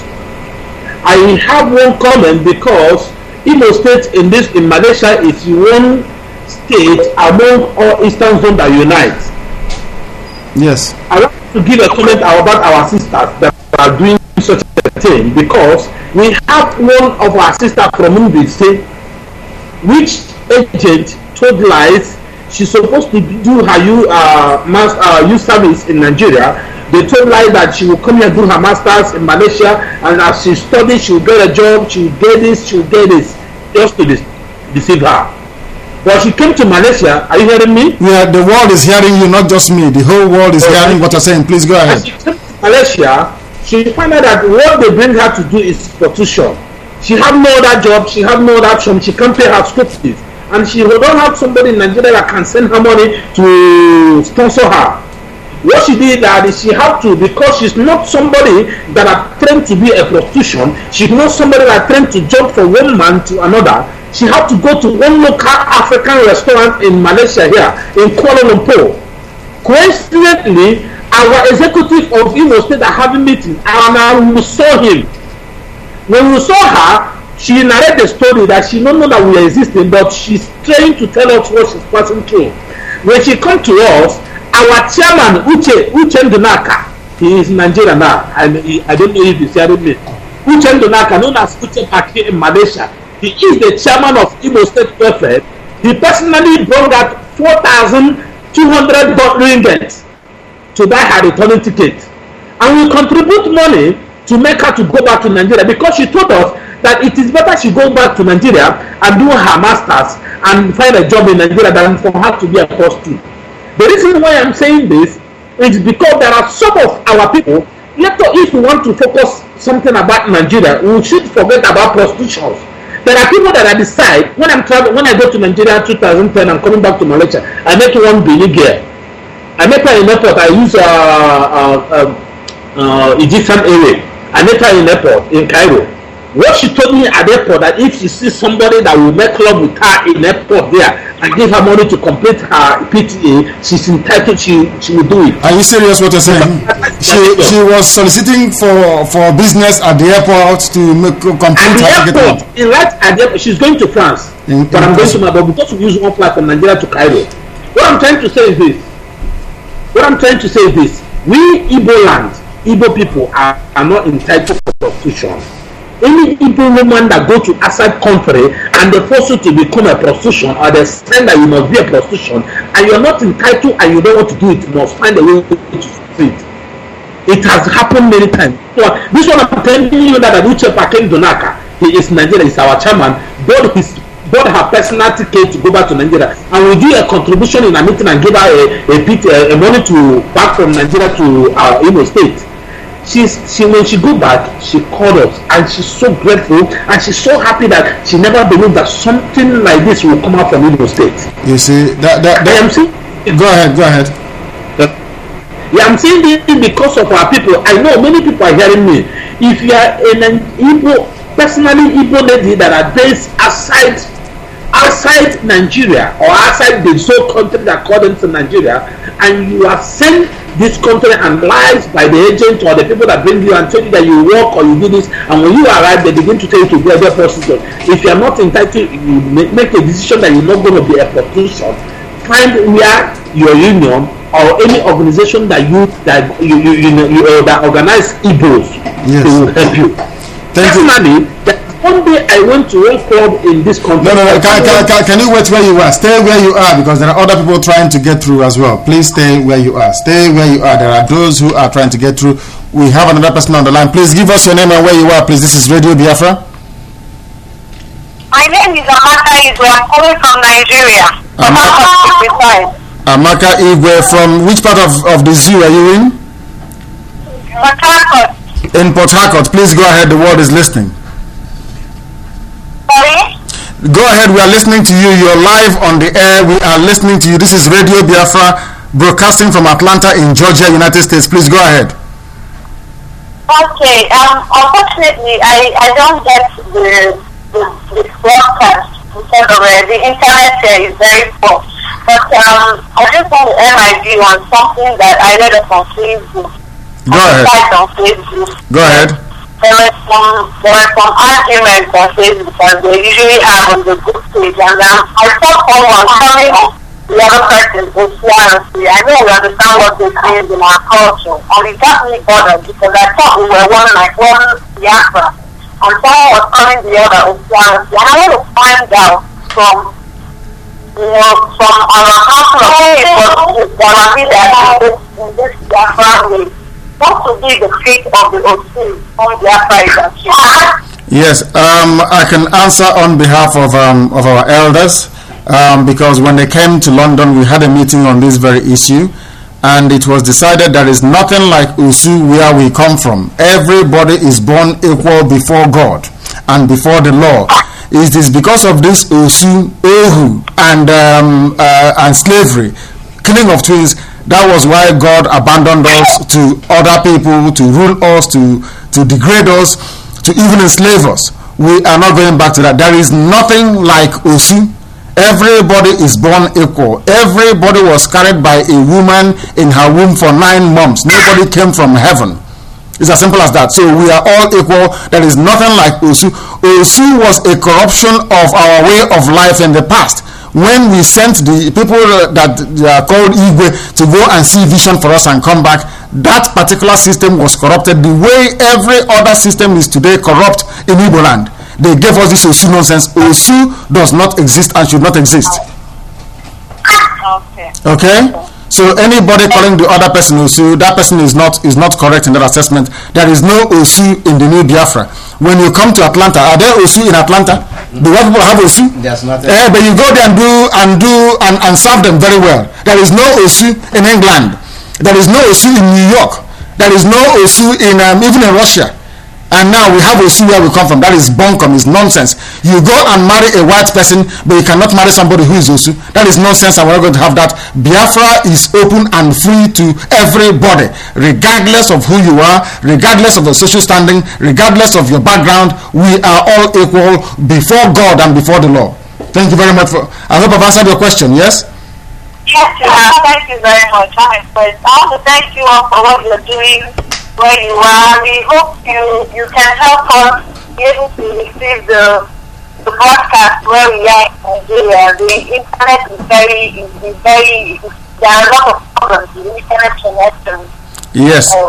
I have one comment because Imo State in Malaysia is one state among all Eastern zone that unite. Yes. I want to give a comment about our sisters that are doing such a thing because we have one of our sisters from Mumbai State, which agent told lies. She's supposed to do her youth service in Nigeria. They told lies that she will come here and do her masters in Malaysia, and as she studies, she will get a job, she will get this, just to deceive her. But she came to Malaysia. Are you hearing me? Yeah, the world is hearing you, not just me. The whole world is hearing what you're saying. Please go ahead. As she came to Malaysia, she found out that what they bring her to do is prostitution. She have no other job, she have no other option, she can't pay her school fees. And she don't have somebody in Nigeria that can send her money to sponsor her. What she did that is she had to, because she's not somebody that are trained to be a prostitution, she's not somebody that trained to jump from one man to another. She had to go to one local African restaurant in Malaysia here, in Kuala Lumpur. Coincidentally, our executive of Imo State are having meeting, and we saw him. When we saw her, she narrated the story that she don't know that we are existing, but she's trying to tell us what she's passing through. When she come to us, our chairman Uche Ndonaka, he is in Nigeria now. I don't know if he's hearing me. Uche Ndonaka, known as Uche Paki in Malaysia, he is the chairman of Imo State Welfare. He personally brought out 4,200 ringgit to buy her returning ticket, and we contribute money to make her to go back to Nigeria, because she told us that it is better she go back to Nigeria and do her masters and find a job in Nigeria than for her to be a prostitute. The reason why I'm saying this is because there are some of our people, if we want to focus something about Nigeria, we should forget about prostitution. There are people that I decide when I go to Nigeria 2010, I'm coming back to Malaysia, I met one Benin girl. I met her in airport. I use Egyptian area. I met her in airport in Cairo. What she told me at the airport, that if she sees somebody that will make love with her in airport there and give her money to complete her PTA, she's entitled, she will do it. Are you serious what you're saying? She was soliciting for business at the airport to complete her airport. Right at the airport, she's going to France. But I'm going to my, but because we use one flight from Nigeria to Cairo. What I'm trying to say is this. We Igbo land, Igbo people are not entitled for prostitution. any Igbo woman that go to outside country and they force you to become a prostitution, or they say that you must be a prostitution, and you're not entitled and you don't want to do it, you must find a way to do it. It has happened many times. So this one I'm telling you that Aduche Paken Donaka, he is Nigeria, he's our chairman, bought her personal ticket to go back to Nigeria, and we do a contribution in a meeting and give her a money to back from Nigeria to our Imo State. When she go back, she called us and she's so grateful and she's so happy that she never believed that something like this will come out from Imo State. You see that I'm saying, go ahead. Yeah, I'm saying this because of our people. I know many people are hearing me. If you are an Igbo, personally Igbo lady that are based outside Nigeria or outside the sole country that call them to Nigeria, and you are sent this country and lies by the agent or the people that bring you and tell you that you work or you do this, and when you arrive they begin to tell you to be a prostitute. If you are not entitled, you make a decision that you're not going to be a prostitution. Find where your union or any organization that that organize Igbos, yes, they will help you. Personally, one day I went to one club in this country. No. Can you wait where you are? Stay where you are, because there are other people trying to get through as well. Please stay where you are. Stay where you are. There are those who are trying to get through. We have another person on the line. Please give us your name and where you are, please. This is Radio Biafra. My name is Amaka Igwe. I'm calling from Nigeria. Amaka Igwe, from which part of the zoo are you in? Port Harcourt. In Port Harcourt. Please go ahead. The world is listening. Sorry? Go ahead. We are listening to you. You're live on the air. We are listening to you. This is Radio Biafra, broadcasting from Atlanta in Georgia, United States. Please go ahead. Okay. Unfortunately, I don't get the broadcast because of the internet here is very poor. But I just want to add my view on something that I read up on Facebook. Go ahead. On Facebook. Go ahead. There were some arguments on Facebook that they usually have on the good page, and I saw someone coming up the other person in seriously. I know we understand what they claim in our culture, and it got me bothered because I thought we were one Biafra, and someone was calling the other in seriously. And I want to find out from our council of people that in this Biafra way, what would be the fate of the Osu on Biafra? Yes, I can answer on behalf of our elders, because when they came to London, we had a meeting on this very issue, and it was decided there is nothing like Osu where we come from. Everybody is born equal before God and before the law. It is because of this Osu, Ohu, and slavery, killing of twins. That was why God abandoned us to other people, to rule us, to degrade us, to even enslave us. We are not going back to that. There is nothing like Osu. Everybody is born equal. Everybody was carried by a woman in her womb for 9 months. Nobody came from heaven. It's as simple as that. So we are all equal. There is nothing like Osu. Osu was a corruption of our way of life in the past, when we sent the people that are called Igwe to go and see vision for us and come back. That particular system was corrupted the way every other system is today corrupt in Igbo land. They gave us this Osu nonsense. Osu does not exist and should not exist. Okay? So anybody calling the other person Osu, that person is not correct in that assessment. There is no Osu in the new Biafra. When you come to Atlanta, are there Osu in Atlanta? The white people have Osu? There's nothing. But you go there and serve them very well. There is no Osu in England. There is no Osu in New York. There is no Osu in even in Russia. And now we have Osu where we come from. That is bunkum, is nonsense. You go and marry a white person, but you cannot marry somebody who is Osu. That is nonsense, and we're not going to have that. Biafra is open and free to everybody, regardless of who you are, regardless of your social standing, regardless of your background. We are all equal before God and before the law. Thank you very much I hope I've answered your question. Yes? Yes, thank you very much. I want to thank you all for what you're doing where you are. We hope you can help us be able to receive the broadcast where we are in Nigeria. The internet is very there are a lot of problems with internet connection. Yes.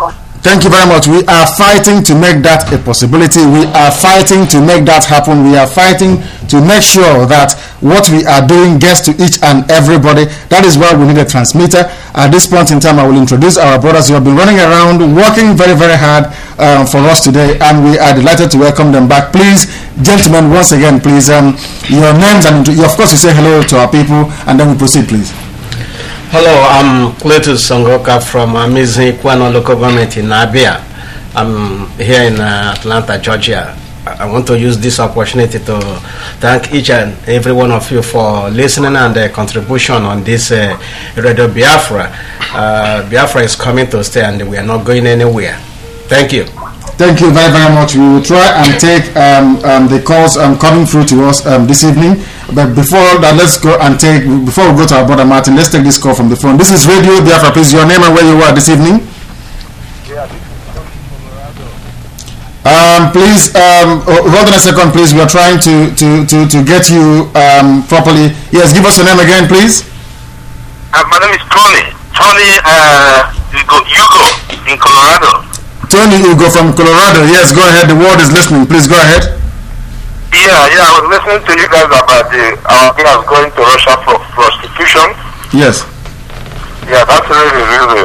Thank you very much. We are fighting to make that a possibility. We are fighting to make that happen. We are fighting to make sure that what we are doing gets to each and everybody. That is why we need a transmitter. At this point in time, I will introduce our brothers who have been running around, working very, very hard for us today, and we are delighted to welcome them back. Please, gentlemen, once again, please, your names, and of course, you say hello to our people, and then we proceed, please. Hello, I'm Cletus Songoka from Amazing Kwano local government in Abia. I'm here in Atlanta, Georgia. I want to use this opportunity to thank each and every one of you for listening and the contribution on this Radio Biafra. Biafra is coming to stay and we are not going anywhere. Thank you. Thank you very, very much. We will try and take the calls coming through to us this evening. But before that, before we go to our brother Martin, let's take this call from the phone. This is Radio Biafra. Please, your name and where you are this evening. Yeah, this is Colorado. Please, hold on a second, please. We are trying to get you properly. Yes, give us your name again, please. My name is Tony Hugo in Colorado. Tony Hugo from Colorado. Yes, go ahead. The world is listening. Please go ahead. Yeah, I was listening to you guys about our girls going to Russia for prostitution. Yes. Yeah, that's really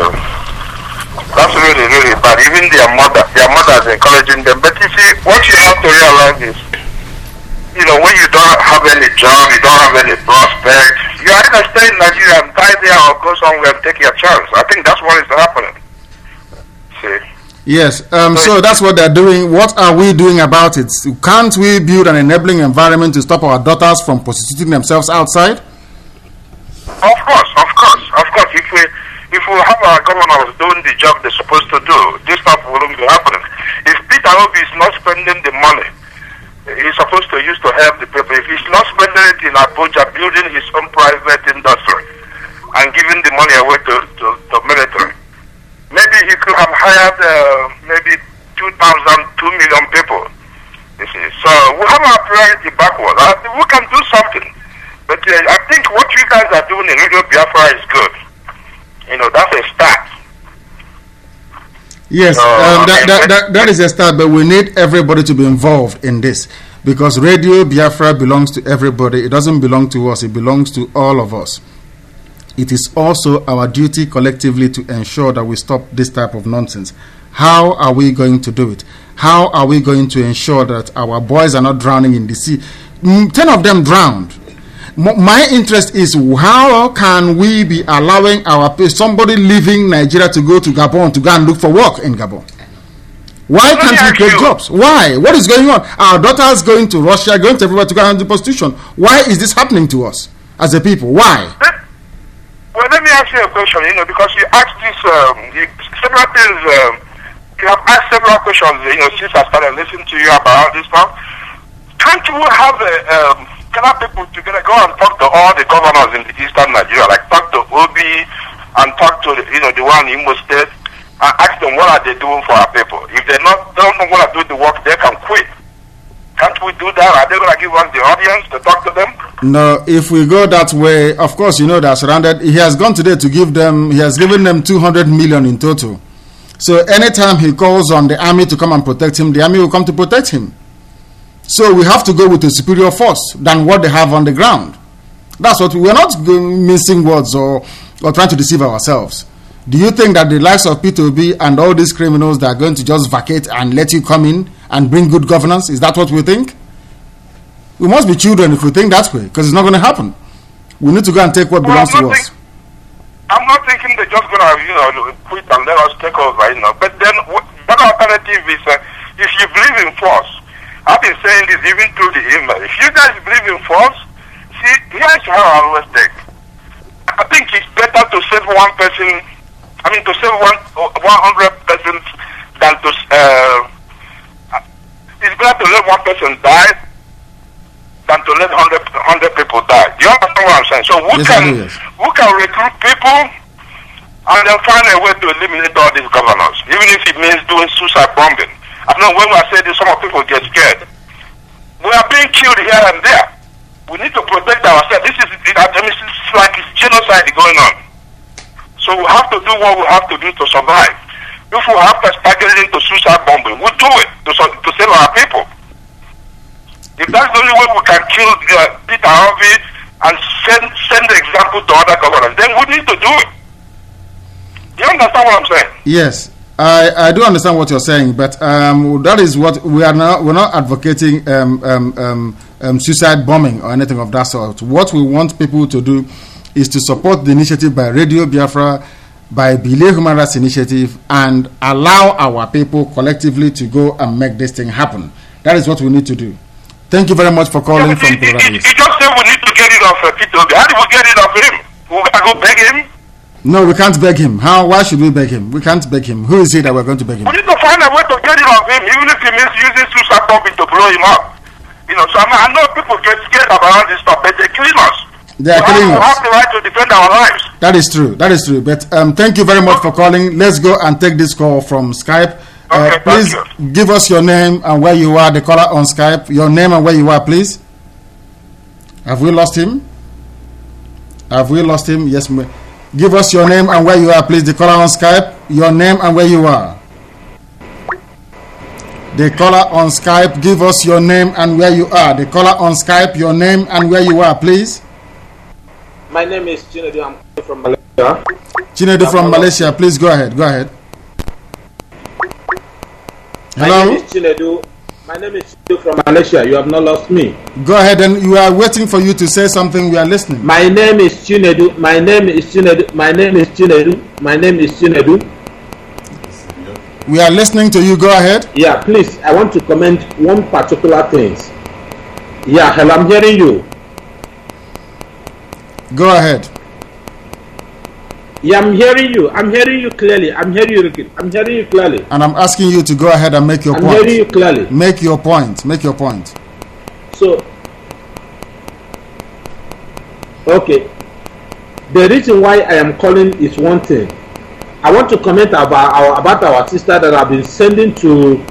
bad. Even their mothers encouraging them. But you see, what you have to realize is, when you don't have any job, you don't have any prospect, you either stay in Nigeria and die there or go somewhere and take your chance. I think that's what is happening. See? Yes, so that's what they're doing. What are we doing about it? Can't we build an enabling environment to stop our daughters from prostituting themselves outside? Of course. If we have our governors doing the job they're supposed to do, this stuff wouldn't be happening. If Peter Obi is not spending the money he's supposed to use to help the people, if he's not spending it in Abuja building his own private industry and giving the money away to military, maybe he could have hired maybe 2 million people. You see, so we have our priority backward. We can do something, but I think what you guys are doing in Radio Biafra is good. That's a start. Yes, that is a start, but we need everybody to be involved in this because Radio Biafra belongs to everybody. It doesn't belong to us. It belongs to all of us. It is also our duty collectively to ensure that we stop this type of nonsense. How are we going to do it? How are we going to ensure that our boys are not drowning in the sea? 10 of them drowned. My interest is how can we be allowing somebody leaving Nigeria to go to Gabon to go and look for work in Gabon? Why can't we create jobs? Why? What is going on? Our daughters going to Russia, going to everywhere to go and do prostitution. Why is this happening to us as a people? Why? Well, let me ask you a question, because you asked this, several things, you have asked several questions, since I started listening to you about this stuff. Can't you have gather people together, go and talk to all the governors in the eastern Nigeria, like talk to Obi and talk to, the one in Imo State, and ask them what are they doing for our people. If they don't know what to do the work, they can quit. Can't we do that? Are they going to give us the audience to talk to them? No, if we go that way, of course, they're surrounded. He has gone today to give them, he has given them 200 million in total. So anytime he calls on the army to come and protect him, the army will come to protect him. So we have to go with a superior force than what they have on the ground. That's what we're not missing words or trying to deceive ourselves. Do you think that the likes of P2B and all these criminals that are going to just vacate and let you come in and bring good governance? Is that what we think? We must be children if we think that way, because it's not going to happen. We need to go and take what belongs to us. I'm not thinking they're just going to, quit and let us take over, But then, what alternative is, if you believe in force, I've been saying this even through the email. If you guys believe in force, see, here's how I always think. I think it's better to save one person, to save 100 persons than to, it's better to let one person die than to let 100 people die. Do you understand what I'm saying? So we can recruit people and then find a way to eliminate all these governors, even if it means doing suicide bombing. I know when I say this, some people get scared. We are being killed here and there. We need to protect ourselves. This is like it's genocide going on. So we have to do what we have to do to survive. If we have to start getting into suicide bombing, we'll do it to save our people. If that's the only way we can kill Peter Harvey and send the example to other governors, then we need to do it. Do you understand what I'm saying? Yes, I do understand what you're saying, but that is what we are not. We're not advocating suicide bombing or anything of that sort. What we want people to do is to support the initiative by Radio Biafra, by Bile Human Rights Initiative, and allow our people collectively to go and make this thing happen. That is what we need to do. Thank you very much for calling from Colorado. He just said we need to get rid of Peter Obi. How do we get rid of him? We gotta go beg him? No, we can't beg him. Why should we beg him? We can't beg him. Who is it that we're going to beg him? We need to find a way to get rid of him, even if he means using suicide bombing to blow him up. You know, so I know people get scared about this stuff, but they're killing us. They are killing us. We have the right to defend our lives. That is true. That is true. But thank you very much for calling. Let's go and take this call from Skype. Please give us your name and where you are, the caller on Skype. Your name and where you are, please. Have we lost him? Have we lost him? Yes. Give us your name and where you are, please. The caller on Skype. Your name and where you are. The caller on Skype. Give us your name and where you are. The caller on Skype. Your name and where you are, please. My name is Chinedu. I'm from Malaysia. Chinedu from Malaysia. Please go ahead. Go ahead. Hello? My name is Chinedu from Malaysia. You have not lost me. Go ahead, and we are waiting for you to say something. We are listening. My name is Chinedu. My name is Chinedu. My name is Chinedu. My name is Chinedu. We are listening to you. Go ahead. Yeah, please. I want to comment one particular thing. Yeah, hello, I'm hearing you. Go ahead. Yeah, I'm hearing you. I'm hearing you clearly. I'm hearing you clearly. And I'm asking you to go ahead and make your point. I'm hearing you clearly. Make your point. Make your point. So, okay. The reason why I am calling is one thing. I want to comment about our sister that I've been sending to.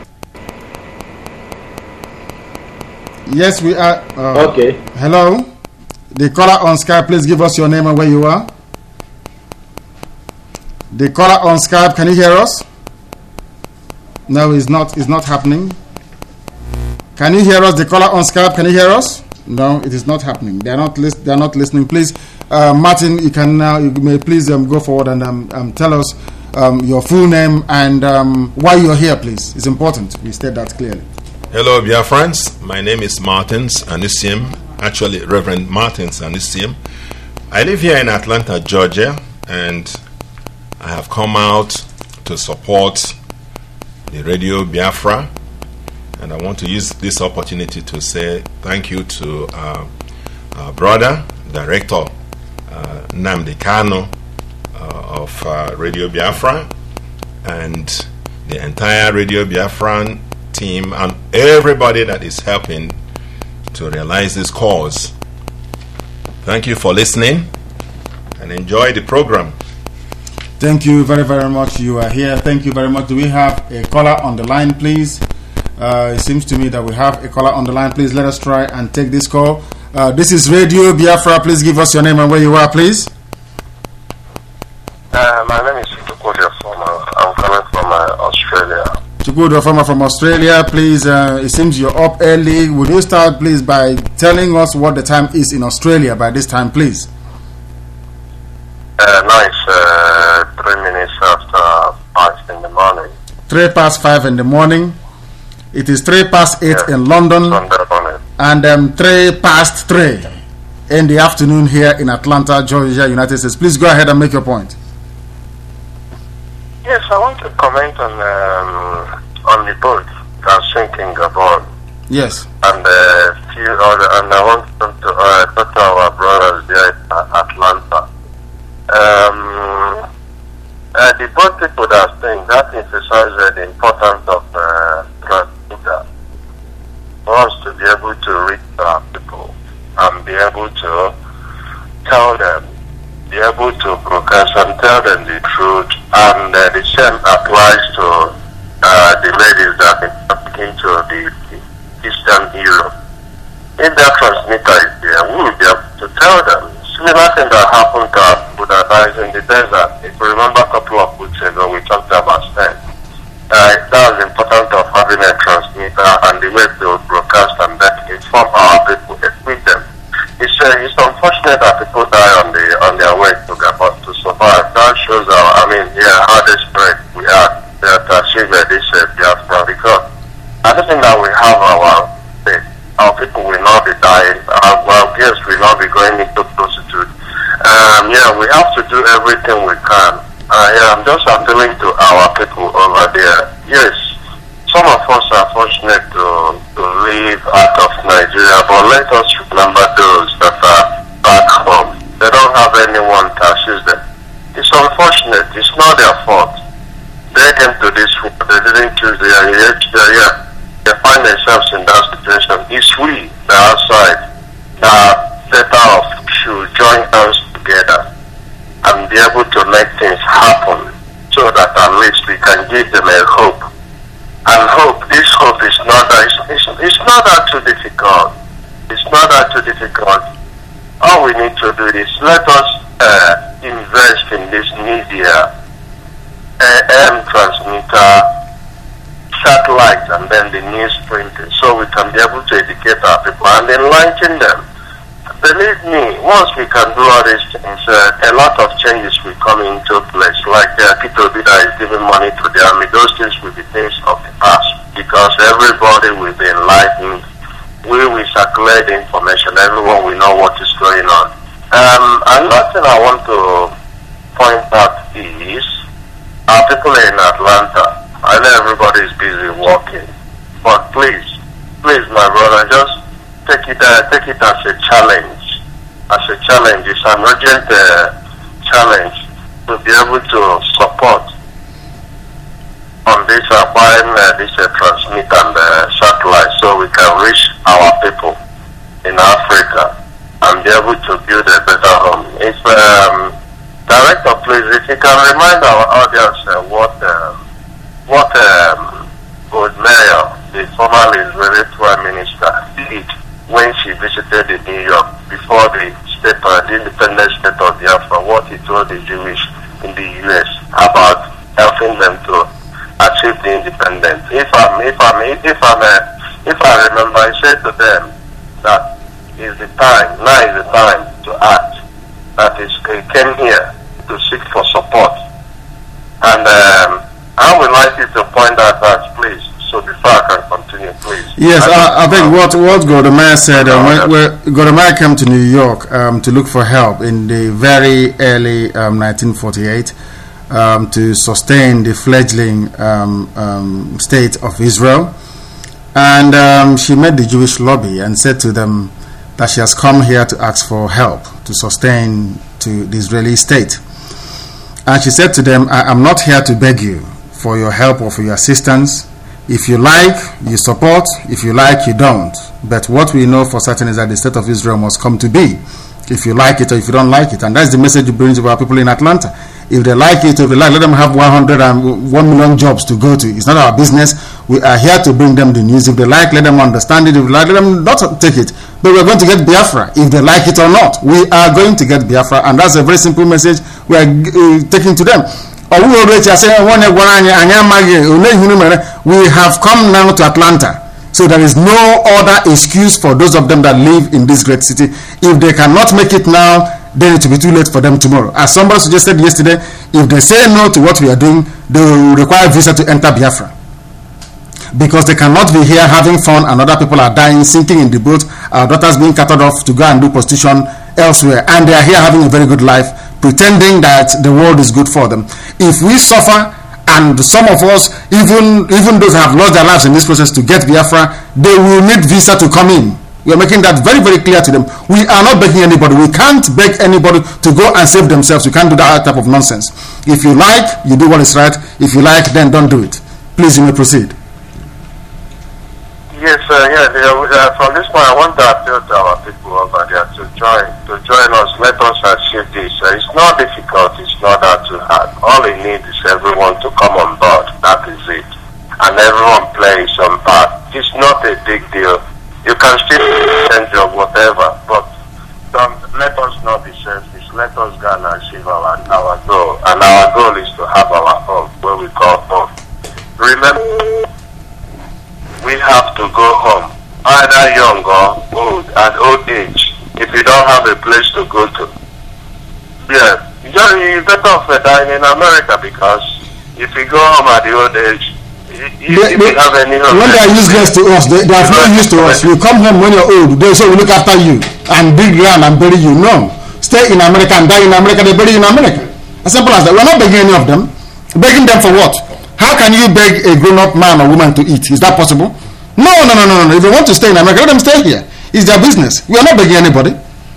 Yes, we are. Okay. Hello. The caller on Skype, please give us your name and where you are. The caller on Skype, can you hear us? No, it's not happening. Can you hear us? The caller on Skype, can you hear us? No, it is not happening. They are not listening. Please, Martin, you can now. You may please go forward and tell us your full name and why you're here, please. It's important we state that clearly. Hello, dear friends. My name is Martins Anusim. Actually, Reverend Martins Anusim. I live here in Atlanta, Georgia, and I have come out to support the Radio Biafra, and I want to use this opportunity to say thank you to our brother, Director Nnamdi Kanu of Radio Biafra, and the entire Radio Biafran team, and everybody that is helping to realize this cause. Thank you for listening, and enjoy the program. Thank you very, very much. You are here. Thank you very much. Do we have a caller on the line, please? It seems to me that we have a caller on the line. Please let us try and take this call. This is Radio Biafra. Please give us your name and where you are, please. My name is Chukwudi Ofoma. I'm coming from Australia. Chukwudi Ofoma from Australia. Please, it seems you're up early. Would you start, please, by telling us what the time is in Australia by this time, please? Now it's 3 minutes after 5 in the morning. 3 past 5 in the morning. It is 3 past 8 in London. And 3 past 3 in the afternoon here in Atlanta, Georgia, United States. Please go ahead and make your point. Yes, I want to comment on the boat that's sinking aboard. Yes. And a few other, and I want them to talk to our brothers there in Atlanta. The boat people that think that emphasizes the importance of transmitter for us to be able to reach our people and be able to tell them, be able to broadcast and tell them the truth, and the same applies to the ladies that are talking to the Eastern Europe. If that transmitter is there, we will be able to tell them. Similar thing that happened to our Buddha guys in the desert. If you remember a couple of weeks ago, we talked about STEM. unfortunate that people die on their way to Gabon to survive. That shows how desperate we are to achieve this Biafra, because I don't think that we have our people will not be dying, our girls will not be going into prostitute. We have to do everything we can. I'm just appealing to our people over there. Yes, some of us are fortunate to live out of Nigeria, but let us remember those that are back home. They don't have anyone to assist them. It's unfortunate. It's not their fault. They came to this world. They didn't choose they find themselves in that situation. It's we, the outside, that better off should join hands together and be able to make things happen, so that at least we can give them a hope. And this hope is not that too difficult. It's not that too difficult. All we need to do is let us invest in this media, AM transmitter, satellite, and then the news printing, so we can be able to educate our people and enlighten them. Believe me, once we can do all these things, a lot of changes will come into place. Like Peter Obi that is giving money to the army, those things will be things of the past, because everybody will be enlightened. We will circulate the information. Everyone will know what is going on. Another thing I want to point out is our people in Atlanta. I know everybody is busy working, but please, my brother, just take it as a challenge. It's an urgent challenge to be able to support on this acquiring this transmit and satellite, so we can reach our people in Africa and be able to build a better home. If director, please, if you can remind our audience what Gold Mayor, the former Israeli Prime Minister, did when she visited in New York before the independent state of Biafra, what he told the Jewish in the U.S. about helping them to achieve the independence. If I remember, I said to them that now is the time to act. That is, he came here to seek for support. And I would like you to point out that, please, so before I can continue, please. Yes, I think what Golda Meir said, when Golda Meir came to New York to look for help in the very early 1948 to sustain the fledgling state of Israel. And she met the Jewish lobby and said to them that she has come here to ask for help to sustain to the Israeli state. And she said to them, I am not here to beg you for your help or for your assistance. If you like, you support. If you like, you don't. But what we know for certain is that the state of Israel must come to be, if you like it or if you don't like it. And that's the message you bring to our people in Atlanta. If they like it, if they like, let them have 1 million jobs to go to. It's not our business. We are here to bring them the news. If they like, let them understand it. If they like, let them not take it. But we're going to get Biafra, if they like it or not. We are going to get Biafra, and that's a very simple message we are taking to them. We have come now to Atlanta, so there is no other excuse for those of them that live in this great city. If they cannot make it now, then it will be too late for them tomorrow. As somebody suggested yesterday, if they say no to what we are doing, they will require visa to enter Biafra, because they cannot be here having fun and other people are dying, sinking in the boat, our daughters being cut off to go and do prostitution elsewhere, and they are here having a very good life, pretending that the world is good for them. If we suffer, and some of us, even those who have lost their lives in this process to get Biafra, they will need visa to come in. We are making that very, very clear to them. We are not begging anybody. We can't beg anybody to go and save themselves. We can't do that type of nonsense. If you like, you do what is right. If you like, then don't do it. Please, you may proceed. Yes, from this point, I want to appeal to our people over there to join us. Let us achieve this. It's not difficult. It's not that too hard. All it needs is everyone to come on board. That is it. And everyone play some part. It's not a big deal. You can still send your whatever, but don't let us not be selfish. Let us go and achieve our goal. And our goal is to have our home, where we call home. Remember, we have to go home, either young or old. At old age, if you don't have a place to go to. Yeah, you better off dying in America, because if you go home at the old age, if you have any when they are useless to us, they are not used to us. You come home when you're old, they say we look after you and dig ground and bury you. No, stay in America and die in America. They bury you in America. As simple as that. We're not begging any of them. Begging them for what? How can you beg a grown-up man or woman to eat? Is that possible? No. If they want to stay in America, let them stay here. It's their business. We are not begging anybody.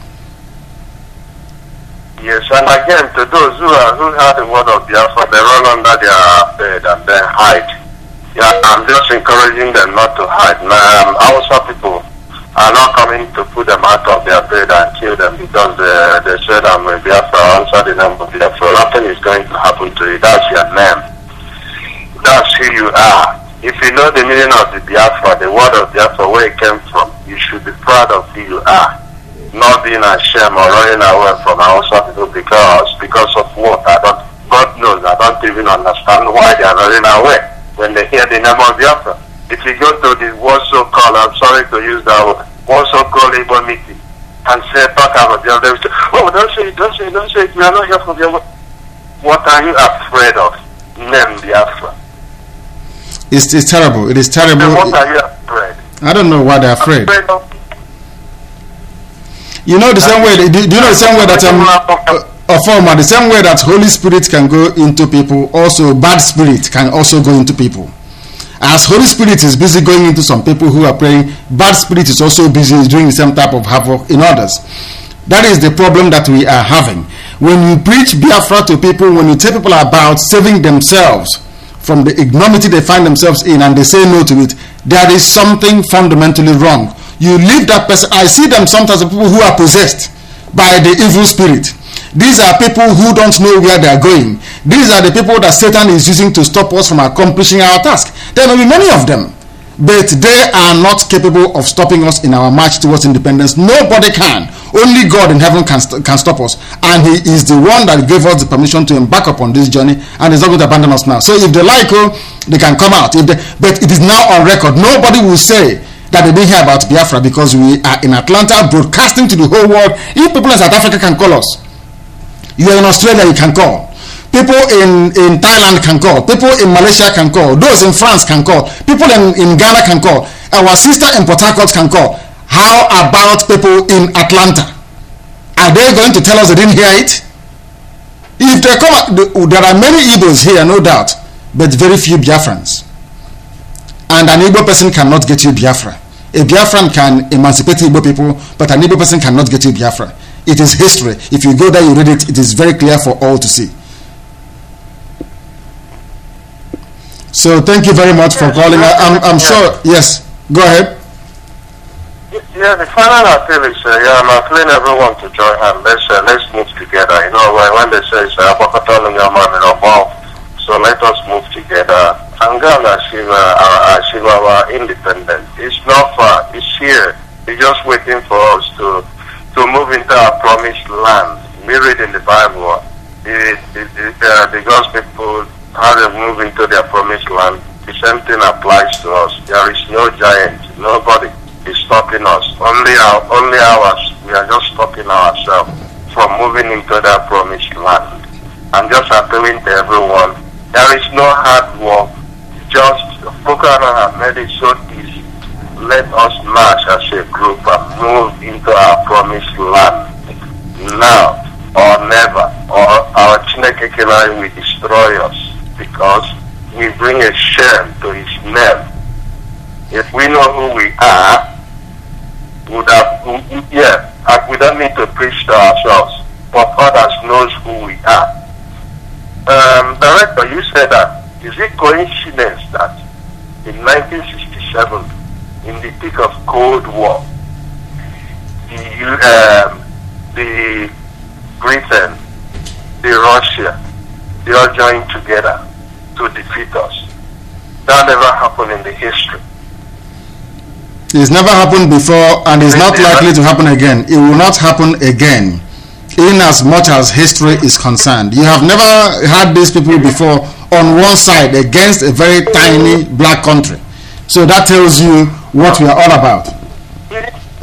Yes, and again, to those who heard the word of Biafra, they run under their bed and then hide. Yeah, I'm just encouraging them not to hide. Hausa people are not coming to put them out of their bed and kill them because they said I'm a Biafra, answer the name of Biafra. Nothing is going to happen to you. That's your name. That's who you are. If you know the meaning of the Biafra, the word of Biafra, where it came from, you should be proud of who you are. Not being ashamed or running away from Hausa people because of what? God knows, I don't even understand why they are running away when they hear the name of Biafra. If you go to the Warsaw call, I'm sorry to use that word, Warsaw call Igbo meeting and say, talk about Biafra, they will say, oh, don't say it, we are not here for Biafra. What are you afraid of? Name Biafra. It's terrible. It is terrible. And what are you afraid? I don't know why they're afraid. You know the same way. Do you know the same way that the same way that Holy Spirit can go into people, also bad spirit can also go into people. As Holy Spirit is busy going into some people who are praying, bad spirit is also busy doing the same type of havoc in others. That is the problem that we are having. When you preach Biafra to people, when you tell people about saving themselves from the ignominy they find themselves in and they say no to it, there is something fundamentally wrong. You leave that person. I see them sometimes as people who are possessed by the evil spirit. These are people who don't know where they are going. These are the people that Satan is using to stop us from accomplishing our task. There may be many of them, but they are not capable of stopping us in our march towards independence. Nobody can. Only God in heaven can stop us, and He is the one that gave us the permission to embark upon this journey, and He's not going to abandon us now. So if they like, they can come out. But it is now on record. Nobody will say that they didn't hear about Biafra because we are in Atlanta broadcasting to the whole world. If people in South Africa can call us, you are in Australia, you can call. People in Thailand can call. People in Malaysia can call. Those in France can call. People in Ghana can call. Our sister in Port Harcourt can call. How about people in Atlanta? Are they going to tell us they didn't hear it? If they come, there are many Igbos here, no doubt, but very few Biafrans. And an Igbo person cannot get you Biafra. A Biafran can emancipate Igbo people, but an Igbo person cannot get you Biafra. It is history. If you go there, you read it, it is very clear for all to see. So thank you very much for calling. I'm sure, yes, go ahead. Yeah, the final appeal is, I'm appealing everyone to join hands. Let's move together. You know, when they say, so let us move together and go and achieve our independence. It's not far. It's here. It's just waiting for us to move into our promised land. We read in the Bible, the God's people, how they move into their promised land. The same thing applies to us. There is no giant. Nobody is stopping us. Only ours. We are just stopping ourselves from moving into that promised land. I'm just appealing to everyone. There is no hard work. Just Bukana have made it so easy. Let us march as a group and move into our promised land now or never, or our Chineke line will destroy us because we bring a shame to His name. If we know who we are, we don't need to preach to ourselves, but others knows who we are. Director, you said that. Is it coincidence that in 1967, in the peak of Cold War, the Britain, the Russia, they all joined together to defeat us? That never happened in the history. It's never happened before, and it's not likely to happen again. It will not happen again, in as much as history is concerned. You have never had these people before on one side against a very tiny black country. So that tells you what we are all about.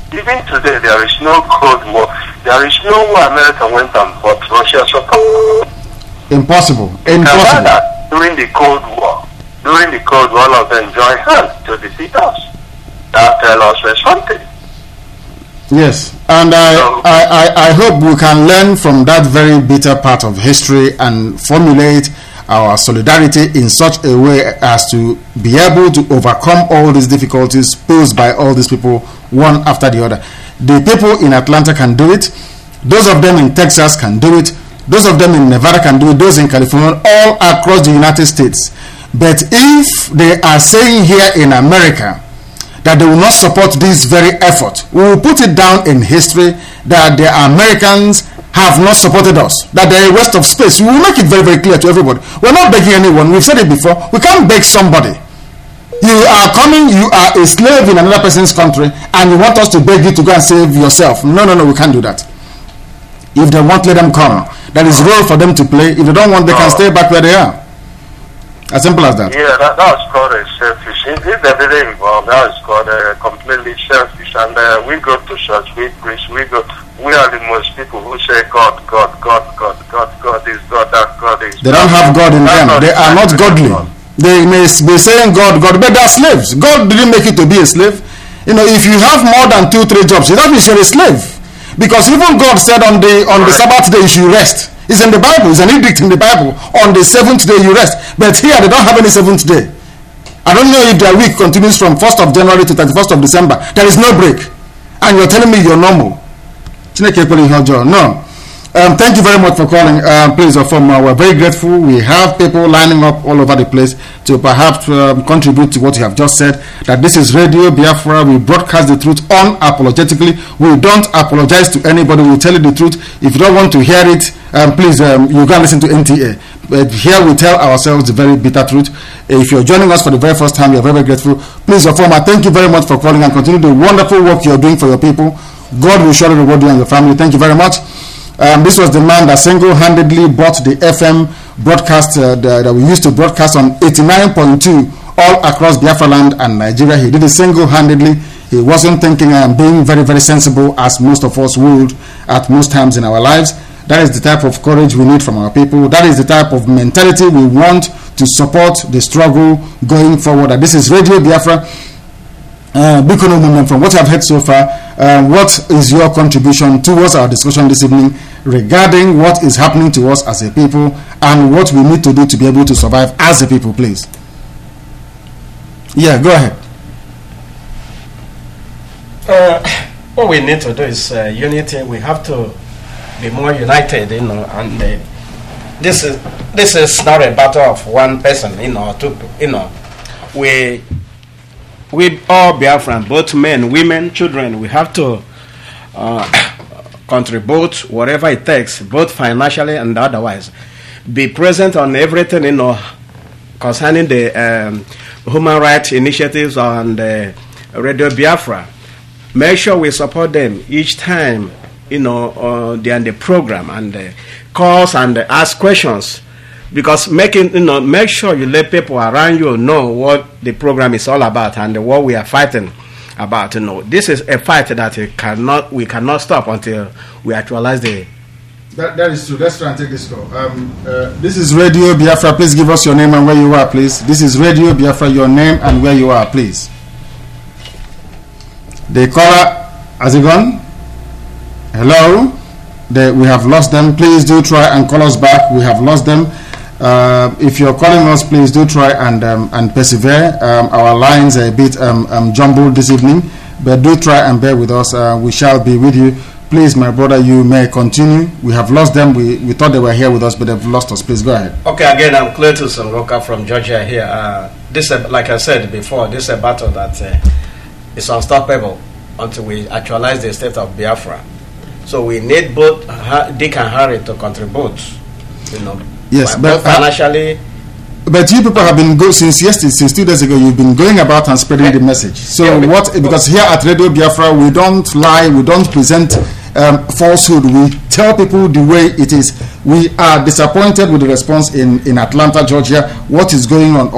Even today, there is no Cold War. There is no war America went and fought Russia support. Impossible. Canada, during the Cold War, all of them joined hands to defeat us. That tells us something. Yes, and I hope we can learn from that very bitter part of history and formulate our solidarity in such a way as to be able to overcome all these difficulties posed by all these people, one after the other. The people in Atlanta can do it. Those of them in Texas can do it. Those of them in Nevada can do it. Those in California, all across the United States. But if they are saying here in America that they will not support this very effort, we will put it down in history that the Americans have not supported us, that they are a waste of space. We will make it very, very clear to everybody. We're not begging anyone. We've said it before. We can't beg somebody. You are coming, you are a slave in another person's country, and you want us to beg you to go and save yourself. No, we can't do that. If they want, let them come. That is role for them to play. If they don't want, they can stay back where they are. As simple as that. Yeah, that's called a selfish. If they're really involved, that is called completely selfish. And we go to church, we preach, we are the most people who say God is God, that God is. They don't have God in them. They are not godly. They may be saying God, but they are slaves. God didn't make you to be a slave. If you have more than 2-3 jobs, that means you're a slave. Because even God said on the Sabbath day you should rest. It's in the Bible. It's an edict in the Bible. On the 7th day you rest. But here they don't have any 7th day. I don't know if their week continues from 1st of January to 31st of December. There is no break. And you're telling me you're normal. No. Thank you very much for calling. Please, we're very grateful. We have people lining up all over the place to perhaps contribute to what you have just said, that this is Radio Biafra. We broadcast the truth unapologetically. We don't apologize to anybody. We tell you the truth. If you don't want to hear it, please, you can listen to NTA. But here we tell ourselves the very bitter truth. If you're joining us for the very first time, we are very, very grateful. Please, thank you very much for calling and continue the wonderful work you're doing for your people. God will surely reward you and your family. Thank you very much. This was the man that single-handedly bought the FM broadcast that we used to broadcast on 89.2 all across Biafra land and Nigeria. He did it single-handedly. He wasn't thinking and being very, very sensible as most of us would at most times in our lives. That is the type of courage we need from our people. That is the type of mentality we want to support the struggle going forward. This is Radio Biafra. From what I've heard so far, what is your contribution towards our discussion this evening regarding what is happening to us as a people and what we need to do to be able to survive as a people, please? Yeah, go ahead. What we need to do is unity. We have to be more united, and this is not a battle of one person, we all Biafran, both men, women, children, we have to contribute whatever it takes, both financially and otherwise. Be present on everything, concerning the human rights initiatives on the Radio Biafra. Make sure we support them each time, they're in the program, and calls and ask questions. Because make sure you let people around you know what the program is all about and what we are fighting about. This is a fight that we cannot stop until we actualize the. That is true. Let's try and take this call. This is Radio Biafra. Please give us your name and where you are, please. This is Radio Biafra. Your name and where you are, please. The caller, has he gone? Hello. We have lost them. Please do try and call us back. We have lost them. If you're calling us, please do try and persevere. Our lines are a bit jumbled this evening, but do try and bear with us. We shall be with you. Please, my brother, you may continue. We have lost them. We thought they were here with us, but they've lost us. Please go ahead. Okay, again, I'm Cletus Ngoka from Georgia here. This, like I said before, this is a battle that is unstoppable until we actualize the state of Biafra. So we need both Dick and Harry to contribute, Yes, but financially. But you people have been since 2 days ago. You've been going about and spreading the message. So because here at Radio Biafra we don't lie, we don't present falsehood. We tell people the way it is. We are disappointed with the response in Atlanta, Georgia. What is going on?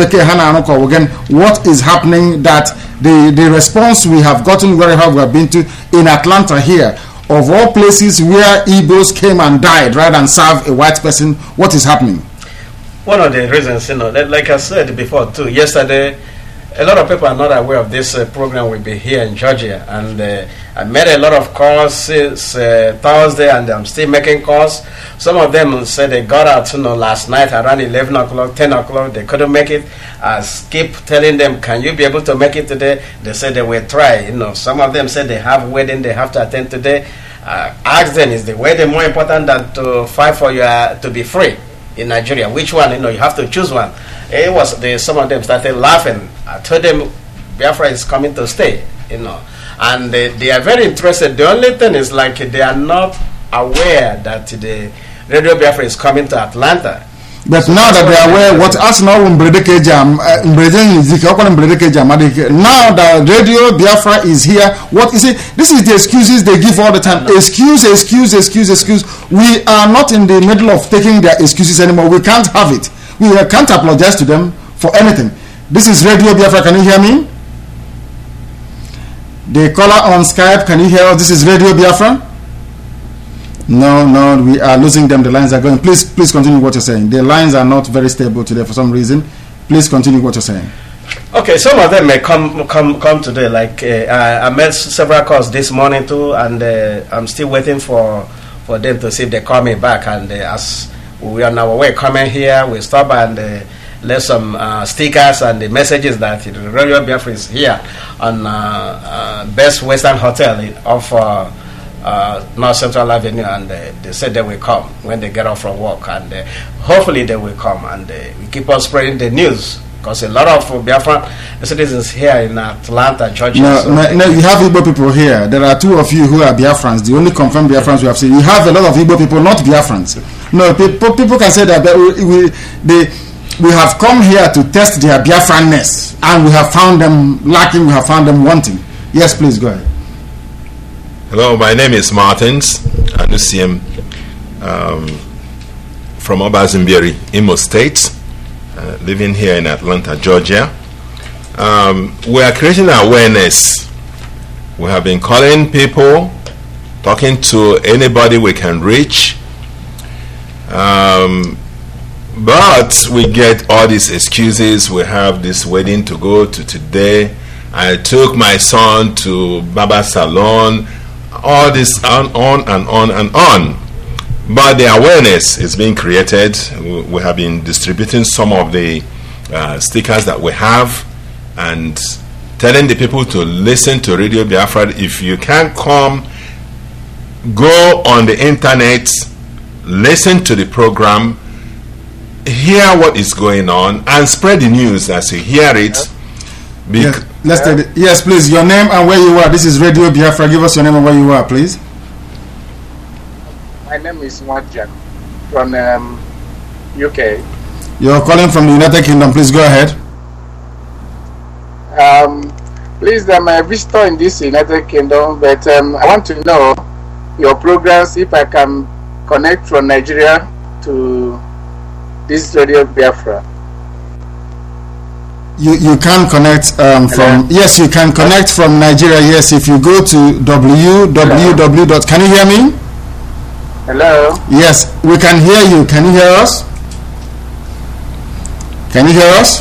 What is happening that the response we have gotten wherever we have been to in Atlanta here, of all places where Igbos came and died rather than serve a white person, what is happening? One of the reasons, like I said before too, yesterday, a lot of people are not aware of this program will be here in Georgia, and I made a lot of calls since Thursday, and I'm still making calls. Some of them said they got out last night around 11 o'clock, 10 o'clock, they couldn't make it. I keep telling them, can you be able to make it today? They said they will try. Some of them said they have a wedding they have to attend today. Ask them, is the wedding more important than to fight for you to be free in Nigeria? Which one? You have to choose one. It was some of them started laughing. I told them Biafra is coming to stay, and they are very interested. The only thing is they are not aware that the Radio Biafra is coming to Atlanta. But so now that they are aware, what us now now that Radio Biafra is here, what is it? This is the excuses they give all the time. Excuse. We are not in the middle of taking their excuses anymore. We can't have it. We can't apologize to them for anything. This is Radio Biafra. Can you hear me? The caller on Skype, can you hear us? This is Radio Biafra. No, we are losing them. The lines are going. Please continue what you're saying. The lines are not very stable today for some reason. Please continue what you're saying. Okay, some of them may come today. I made several calls this morning too, and I'm still waiting for them to see if they call me back. And as we are on our way coming here, we stop and left some stickers and the messages that the Radio Biafra is here on Best Western Hotel off North Central Avenue, and they said they will come when they get off from work, and hopefully they will come, and we keep on spreading the news, because a lot of Biafran citizens here in Atlanta, Georgia. No, you have Igbo people here. There are two of you who are Biafrans, the only confirmed Biafrans we have seen. You have a lot of Igbo people, not Biafrans. No, people can say that we have come here to test their Biafranness, and we have found them lacking, we have found them wanting. Yes, please, go ahead. Hello, my name is Martins Anusim, from Obazimbiri, Imo State, living here in Atlanta, Georgia. We are creating awareness. We have been calling people, talking to anybody we can reach, but we get all these excuses. We have this wedding to go to today. I took my son to Baba Salon. All this on and on and on. But the awareness is being created. We have been distributing some of the stickers that we have and telling the people to listen to Radio Biafra. If you can't come, go on the internet, listen to the program, hear what is going on, and spread the news as you hear it. Let's take it. Yes, please. Your name and where you are. This is Radio Biafra. Give us your name and where you are, please. My name is Mwajak from UK. You're calling from the United Kingdom. Please go ahead. Please, I'm a visitor in this United Kingdom, but I want to know your programs, if I can connect from Nigeria to this Radio Biafra. You can connect from, yes, you can connect from Nigeria. Yes, if you go to www. Can you hear me? Hello. Yes, we can hear you. Can you hear us? Can you hear us?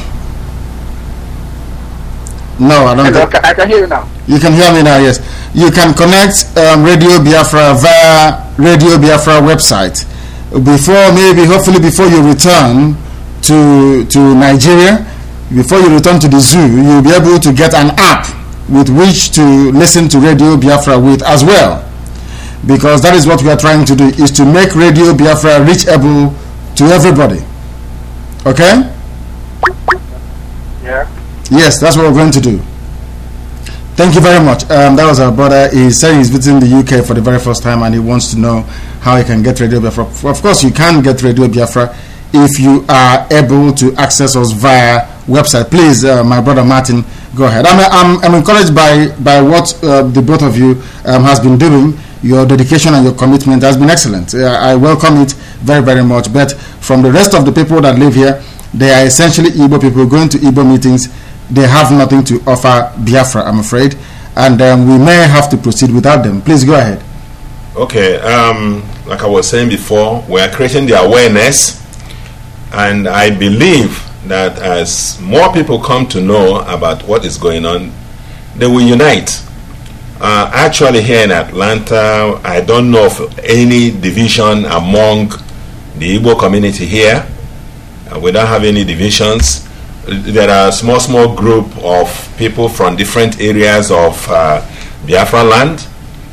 No, I don't. Hello, I can hear you now. You can hear me now. Yes, you can connect Radio Biafra via Radio Biafra website. Hopefully before you return to Nigeria. Before you return to the zoo, you'll be able to get an app with which to listen to Radio Biafra with as well. Because that is what we are trying to do, is to make Radio Biafra reachable to everybody. Okay? Yeah. Yes, that's what we're going to do. Thank you very much. That was our brother. He said he's visiting the UK for the very first time and he wants to know how he can get Radio Biafra. Of course, you can get Radio Biafra if you are able to access us via website. Please, my brother Martin, go ahead. I'm encouraged by what the both of you has been doing. your dedication and your commitment has been excellent. I welcome it very, very much. But from the rest of the people that live here, they are essentially Igbo people going to Igbo meetings. They have nothing to offer Biafra, I'm afraid. And we may have to proceed without them. Please go ahead. Okay, like I was saying before, we are creating the awareness, and I believe that as more people come to know about what is going on, they will unite. Actually, here in Atlanta, I don't know of any division among the Igbo community here. We don't have any divisions. There are small group of people from different areas of Biafra land,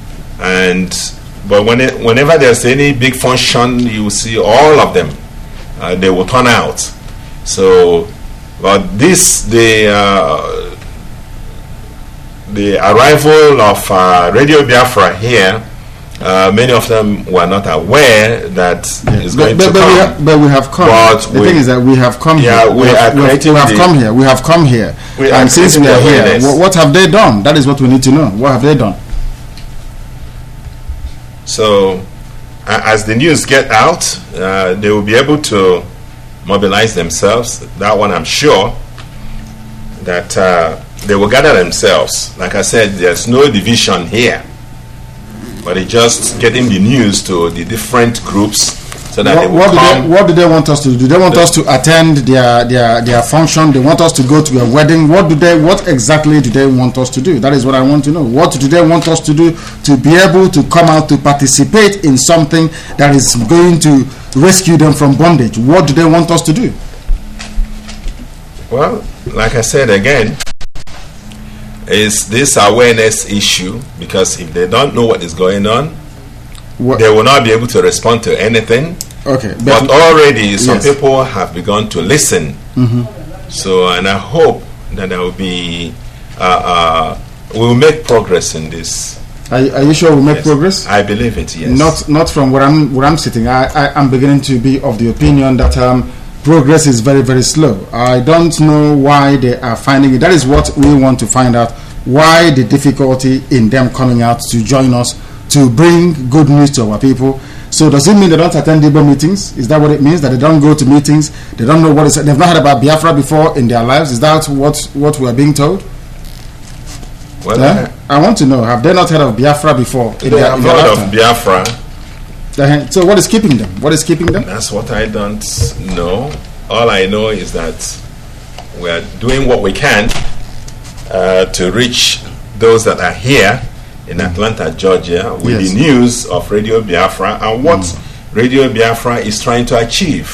but whenever there's any big function, you see all of them. They will turn out. So, but the arrival of Radio Biafra here, many of them were not aware that it's going to come. But we have come. But the thing is that we have come here. We have come here. And since we are here, what have they done? That is what we need to know. What have they done? So, as the news get out, they will be able to mobilize themselves. That one, I'm sure that they will gather themselves. Like I said, there's no division here, but it's just getting the news to the different groups so that they will come. What do they want us to do? Do they want us to attend their function? They want us to go to a wedding? What exactly do they want us to do? That is what I want to know. What do they want us to do to be able to come out to participate in something that is going to rescue them from bondage? What do they want us to do? Well, like I said again, is this awareness issue, because if they don't know what is going on, they will not be able to respond to anything. Okay, but already some people have begun to listen. So, and I hope that there will be we will make progress in this. Are you sure we'll make progress? I believe it. Yes. Not from where I'm sitting. I'm beginning to be of the opinion that progress is very, very slow. I don't know why they are finding it. That is what we want to find out. Why the difficulty in them coming out to join us to bring good news to our people. So does it mean they don't attend Igbo meetings? Is that what it means? That they don't go to meetings? They don't know what is. They've not heard about Biafra before in their lives? Is that what we are being told? Well, I want to know. Have they not heard of Biafra before? They have heard of Biafra. So what is keeping them? What is keeping them? That's what I don't know. All I know is that we are doing what we can to reach those that are here in Atlanta, Georgia, with the news of Radio Biafra and what Radio Biafra is trying to achieve.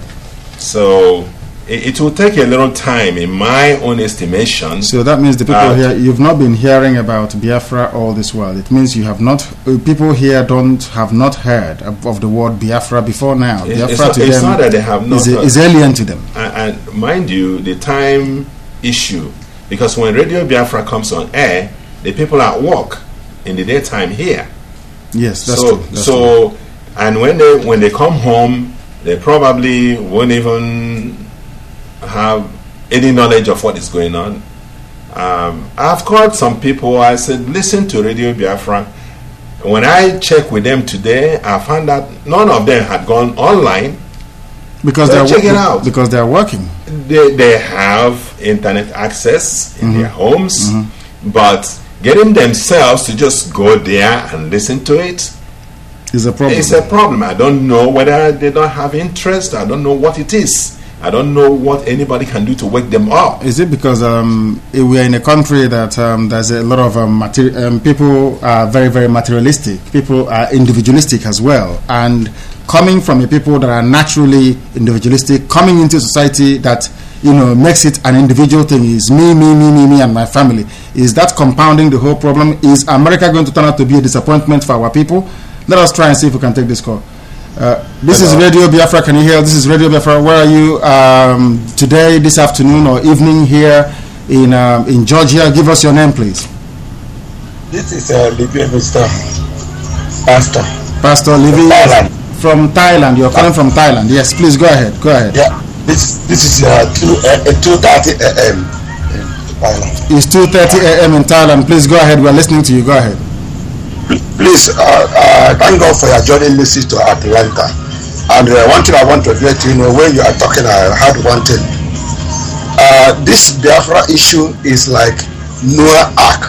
So it will take a little time, in my own estimation. So that means the people here, you've not been hearing about Biafra all this while. It means you have not. People here have not heard of the word Biafra before now. Biafra to them, it's not that they have not. Is alien to them. And mind you, the time issue, because when Radio Biafra comes on air, the people are at work in the daytime here. Yes, that's true. True. And when they come home, they probably won't even have any knowledge of what is going on. I've called some people. I said, listen to Radio Biafra. When I checked with them today, I found that none of them had gone online. Because because they are working. They have internet access in their homes, but getting themselves to just go there and listen to it is a problem. It's a problem. I don't know whether they don't have interest. I don't know what it is. I don't know what anybody can do to wake them up. Is it because we are in a country that there's a lot of people are very, very materialistic. People are individualistic as well. And coming from a people that are naturally individualistic, coming into society that makes it an individual thing, is me, and my family. Is that compounding the whole problem? Is America going to turn out to be a disappointment for our people? Let us try and see if we can take this call. This is Radio Biafra. Can you hear? This is Radio Biafra. Where are you today, this afternoon or evening here in Georgia? Give us your name, please. This is Libya, Mr. Pastor. Pastor Libya from Thailand. You're calling from Thailand. Yes, please go ahead. Yeah, this is 2:30 a.m. in Thailand. It's 2:30 a.m. in Thailand. Please go ahead. We're listening to you. Go ahead. Please, thank God for your journey message to Atlanta. And one thing I want to let you know, when you are talking, I heard one thing. This Biafra issue is like Noah Ark.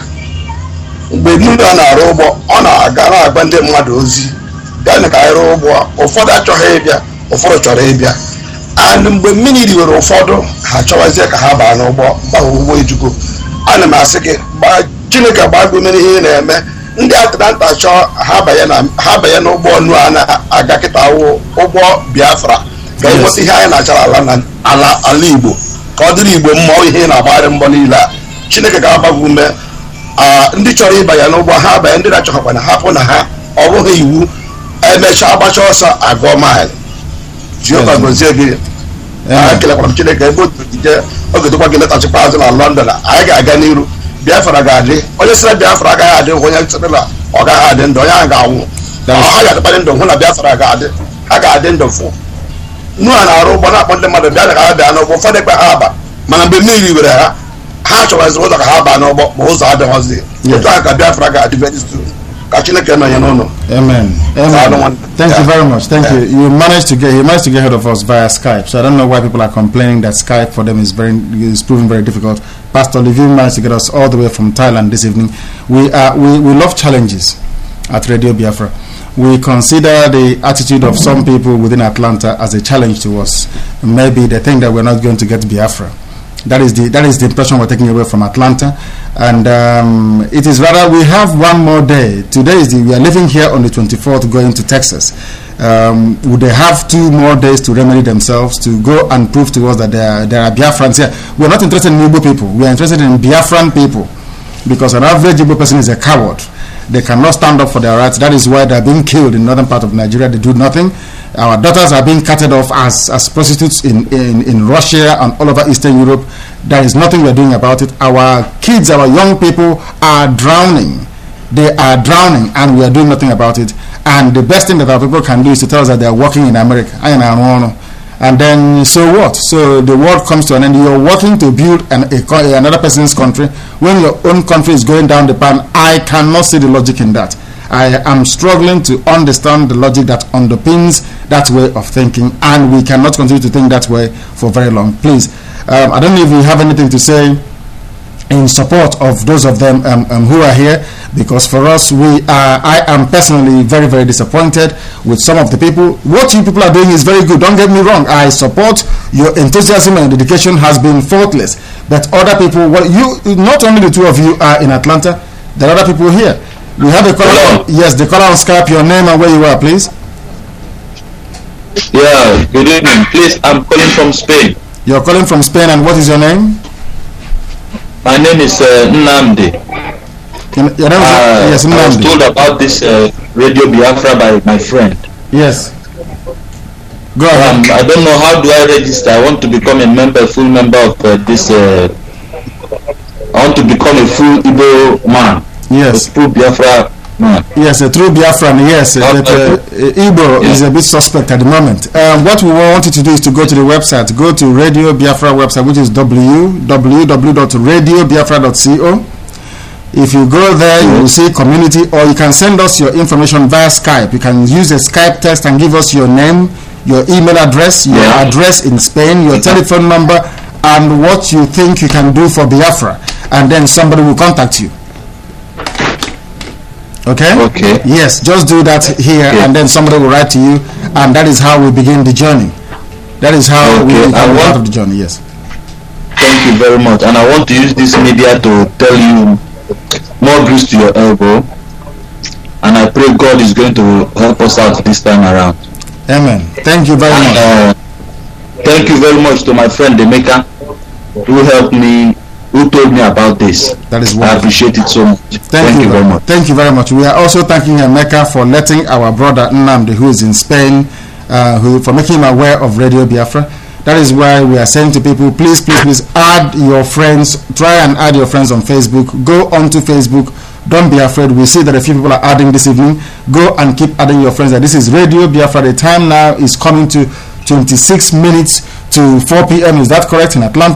Mgbe Noah na-arụ ụgbọ, ọ na-aga na-agba ndị mmadụ ozi bịa ka anyị rụọ ụgbọ, ụfọdụ achọghị ịbịa, ụfọdụ chọrọ ịbịa. And mgbe mmiri riwere ụfọdụ, ha chọwazie ka ha baa n'ụgbọ, ụgbọ ejugo. Ana m asị gị, Chineke gbagbo mere ihe na-eme. Ndị Atlanta chọọ ha banye n'ụgbọ ọnụ a na-aga kịta ụgbọ Biafra ka ịnweta ihe anyị na-achara ala Igbo ka ọ dịrị Igbo mma ihe na-agbagharị mbọ niile a. Chineke ga-agbagwo ume ndị chọrọ ịbanye n'ụgbọ ha banye, ndị na-achọghịkwa na hapụ na ha ọ bụghị iwu emechaa agbacha ọsọ agụọ maịlụ. Jehova gozie gị. Ekelekwara m Chineke ebe o gotekwa gị letachikwa azụ na London. Anyị ga-aga n'iru. Biafra ga-adị. Onye sịrị Biafra agaghị adị, onye sịrị na ọ gaghị adị ndụ, onye ahụ ga-anwụ. Ha ga-adịkparị ndụ hụ na Biafra ga-adị, ha ga-adị ndụ fụ. Noah na-arụ ụgbọ na-akpọ ndị mmadụ bịa ka ha bịa n'ụgbọ, ụfọdụ ekpe ha aba, mana mgbe mmiri were ha chọrọzi ụzọ ka ha baa n'ụgbọ ma ụzọ adịghọzi. Otu ahụ ka Biafra ga-adị very soon. Ka Chineke nọnye n'ụlọ. Amen. Thank you very much. Thank you. He managed to get ahead of us via Skype. So I don't know why people are complaining that Skype for them is proving very difficult. Pastor Levine managed to get us all the way from Thailand this evening. We love challenges at Radio Biafra. We consider the attitude of some people within Atlanta as a challenge to us. Maybe they think that we're not going to get Biafra. That is the impression we're taking away from Atlanta, and it is rather we have one more day. Today we are living here on the 24th, going to Texas. Would they have 2 more days to remedy themselves, to go and prove to us that there are Biafrans here? We're not interested in Igbo people. We are interested in Biafran people, because an average Igbo person is a coward. They cannot stand up for their rights. That is why they are being killed in northern part of Nigeria. They do nothing. Our daughters are being carted off as prostitutes in Russia and all over Eastern Europe. There is nothing we are doing about it. Our kids, our young people are drowning. They are drowning, and we are doing nothing about it. And the best thing that our people can do is to tell us that they are working in America. And then, so what? So the world comes to an end. You're working to build another person's country when your own country is going down the pan. I cannot see the logic in that. I am struggling to understand the logic that underpins that way of thinking, and we cannot continue to think that way for very long. Please, I don't know if you have anything to say in support of those of them who are here, because for us, I am personally very, very disappointed with some of the people. What you people are doing is very good. Don't get me wrong. I support your enthusiasm and dedication has been faultless. But other people, not only the 2 of you are in Atlanta, there are other people here. We have a caller. Yes, the caller on Skype. Your name and where you are, please. Yeah, good evening. Please, I'm calling from Spain. You're calling from Spain, and what is your name? My name is Nnamdi. Yes, Nnamdi. I was told about this Radio Biafra by my friend. Yes. Go ahead. I don't know, how do I register? I want to become a full member of this. I want to become a full Igbo man. Yes. A true Biafra man. Yes, a true Biafran. Yes, Igbo is a bit suspect at the moment. What we want you to do is to go to the website. Go to Radio Biafra website, which is www.radiobiafra.co. If you go there, you will see community, or you can send us your information via Skype. You can use a Skype text and give us your name, your email address, your address in Spain, your telephone number, and what you think you can do for Biafra. And then somebody will contact you. Okay? Okay. Yes, just do that here, and then somebody will write to you, and that is how we begin the journey. That is how we become part of the journey, yes. Thank you very much. And I want to use this media to tell you more grease to your elbow, and I pray God is going to help us out this time around. Amen. Thank you very much. Thank you very much to my friend Emeka, who helped me, who told me about this. That is wonderful. I appreciate it so much. Thank you very much. Thank you very much. We are also thanking Emeka for letting our brother Nnamdi, who is in Spain, for making him aware of Radio Biafra. That is why we are saying to people, please add your friends. Try and add your friends on Facebook. Go onto Facebook. Don't be afraid. We see that a few people are adding this evening. Go and keep adding your friends. This is Radio Biafra. The time now is coming to 26 minutes to 4 p.m. Is that correct in Atlanta?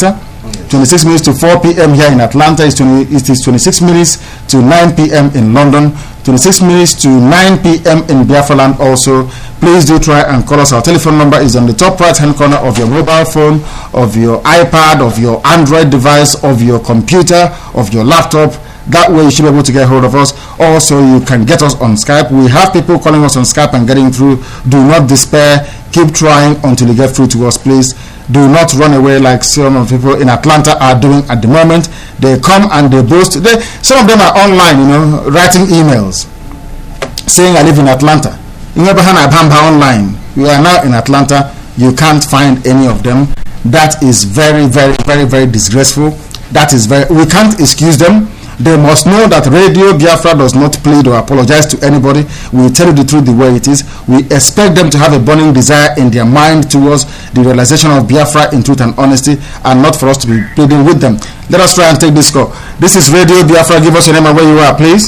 26 minutes to 4 p.m. here in Atlanta. It is 26 minutes to 9 p.m. in London. 26 minutes to 9 p.m. in Biafra land also. Please do try and call us. Our telephone number is on the top right hand corner of your mobile phone, of your iPad, of your Android device, of your computer, of your laptop. That way you should be able to get hold of us. Also, you can get us on Skype. We have people calling us on Skype and getting through. Do not despair. Keep trying until you get through to us, please. Do not run away like some of the people in Atlanta are doing at the moment. They come and they boast. Some of them are online, writing emails saying I live in Atlanta. Online. You are now in Atlanta. You can't find any of them. That is very, very, very, very disgraceful. We can't excuse them. They must know that Radio Biafra does not plead or apologize to anybody. We tell you the truth the way it is. We expect them to have a burning desire in their mind towards the realization of Biafra in truth and honesty, and not for us to be pleading with them. Let us try and take this call. This is Radio Biafra. Give us your name and where you are, please.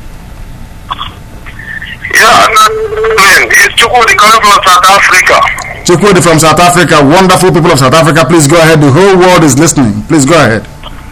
Yeah, it's Chukwudi coming from South Africa. Chukwudi from South Africa. Wonderful people of South Africa. Please go ahead. The whole world is listening. Please go ahead.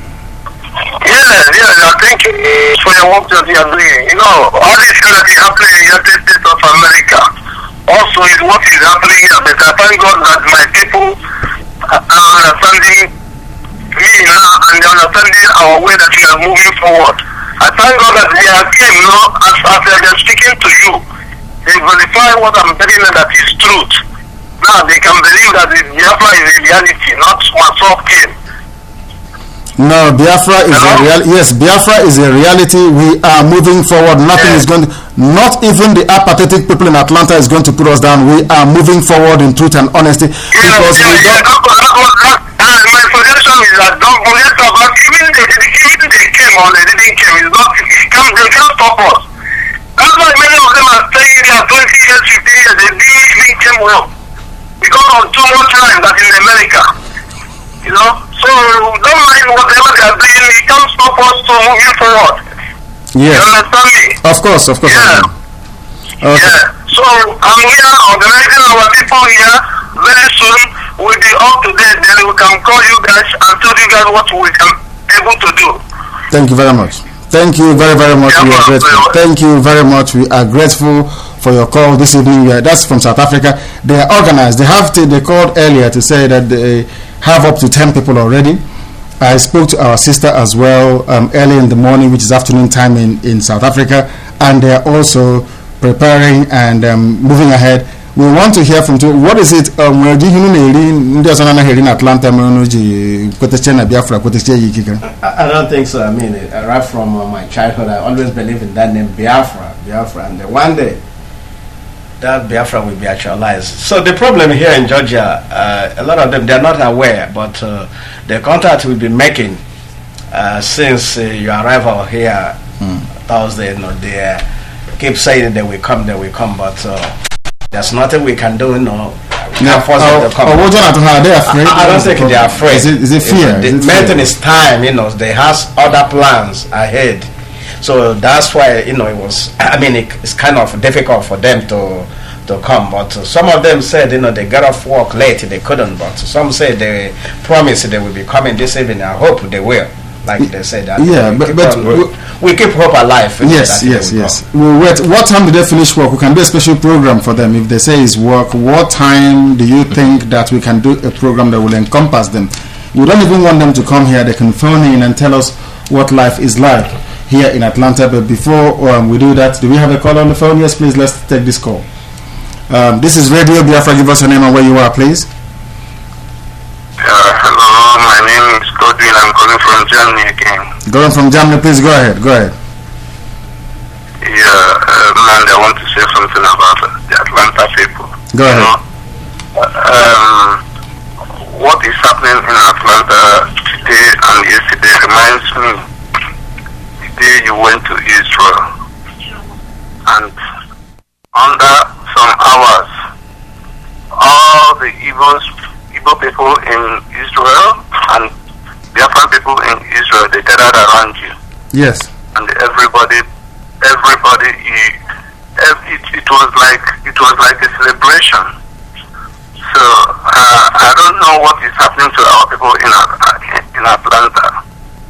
Yeah, thank you for your work that you are doing. All this kind of thing happening in the United States of America also is what is happening here. But I thank God that my people are understanding me now and they are understanding our way that we are moving forward. I thank God that they are came as they are speaking to you. They verify what I'm telling them that is truth. Now they can believe that the Biafra is a reality, not myself came. No, Biafra is a reality. Yes, Biafra is a reality. We are moving forward. Nothing is going to, not even the apathetic people in Atlanta is going to put us down. We are moving forward in truth and honesty. My suggestion is that don't forget about even they came or they didn't came. It's not, they can't stop us. That's why many of them are staying there 20 years, 15 years. They didn't even came well because of too much time that in America. So don't mind whatever they are doing. It can't stop us from moving forward. Yes. You understand me? Of course. Yeah. Okay. Yeah. So I'm here organizing our people here. Very soon we'll be up to date. Then we can call you guys and tell you guys what we can able to do. Thank you very much. Thank you very, very much. We are grateful. Thank you very much. We are grateful for your call this evening. That's from South Africa. They are organized. They called earlier to say that they have up to 10 people already. I spoke to our sister as well early in the morning, which is afternoon time in South Africa, and they are also preparing and moving ahead. We want to hear from you. What is it? I don't think so. I mean, right from my childhood, I always believed in that name, Biafra, and one day that Biafra will be actualized. So the problem here in Georgia, a lot of them, they're not aware, but the contact we've been making since your arrival here Thursday, they keep saying they will come, but there's nothing we can do, force them to come. Are they afraid? I don't think they're afraid. Is it fear? The main thing is time, they have other plans ahead. So that's why, it was, it's kind of difficult for them to come. But some of them said, they got off work late, they couldn't. But some said they promised they will be coming this evening. I hope they will. Like they said that. Yeah, we keep hope alive. Yes. We'll wait. What time do they finish work? We can do a special program for them. If they say it's work, what time do you think that we can do a program that will encompass them? We don't even want them to come here. They can phone in and tell us what life is like here in Atlanta. But before we do that, do we have a call on the phone? Yes, please. Let's take this call. This is Radio Biafra. Give us your name and where you are, please. Hello, my name is Godwin. I'm calling from Germany again. Going from Germany, please go ahead. Yeah, and I want to say something about the Atlanta people. Go ahead. What is happening in Atlanta today and yesterday reminds me the day you went to Israel, and under some hours, all the Igbo people in Israel and Biafran people in Israel, they gathered around you. Yes. And everybody, it was like a celebration. So I don't know what is happening to our people in in Atlanta.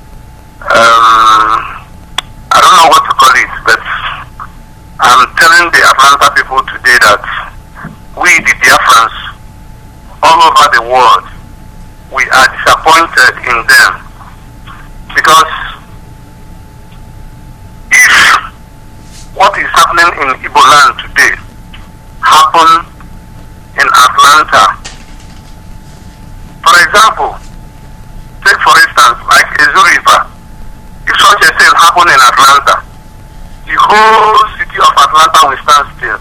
I don't know what to call it, but I'm telling the Atlanta people today that we, the Biafrans, all over the world, we are disappointed in them. Because if what is happening in Igbo land today happen in Atlanta, for example, take for instance, like Ezu River, if such a thing happen in Atlanta, the whole city of Atlanta will stand still.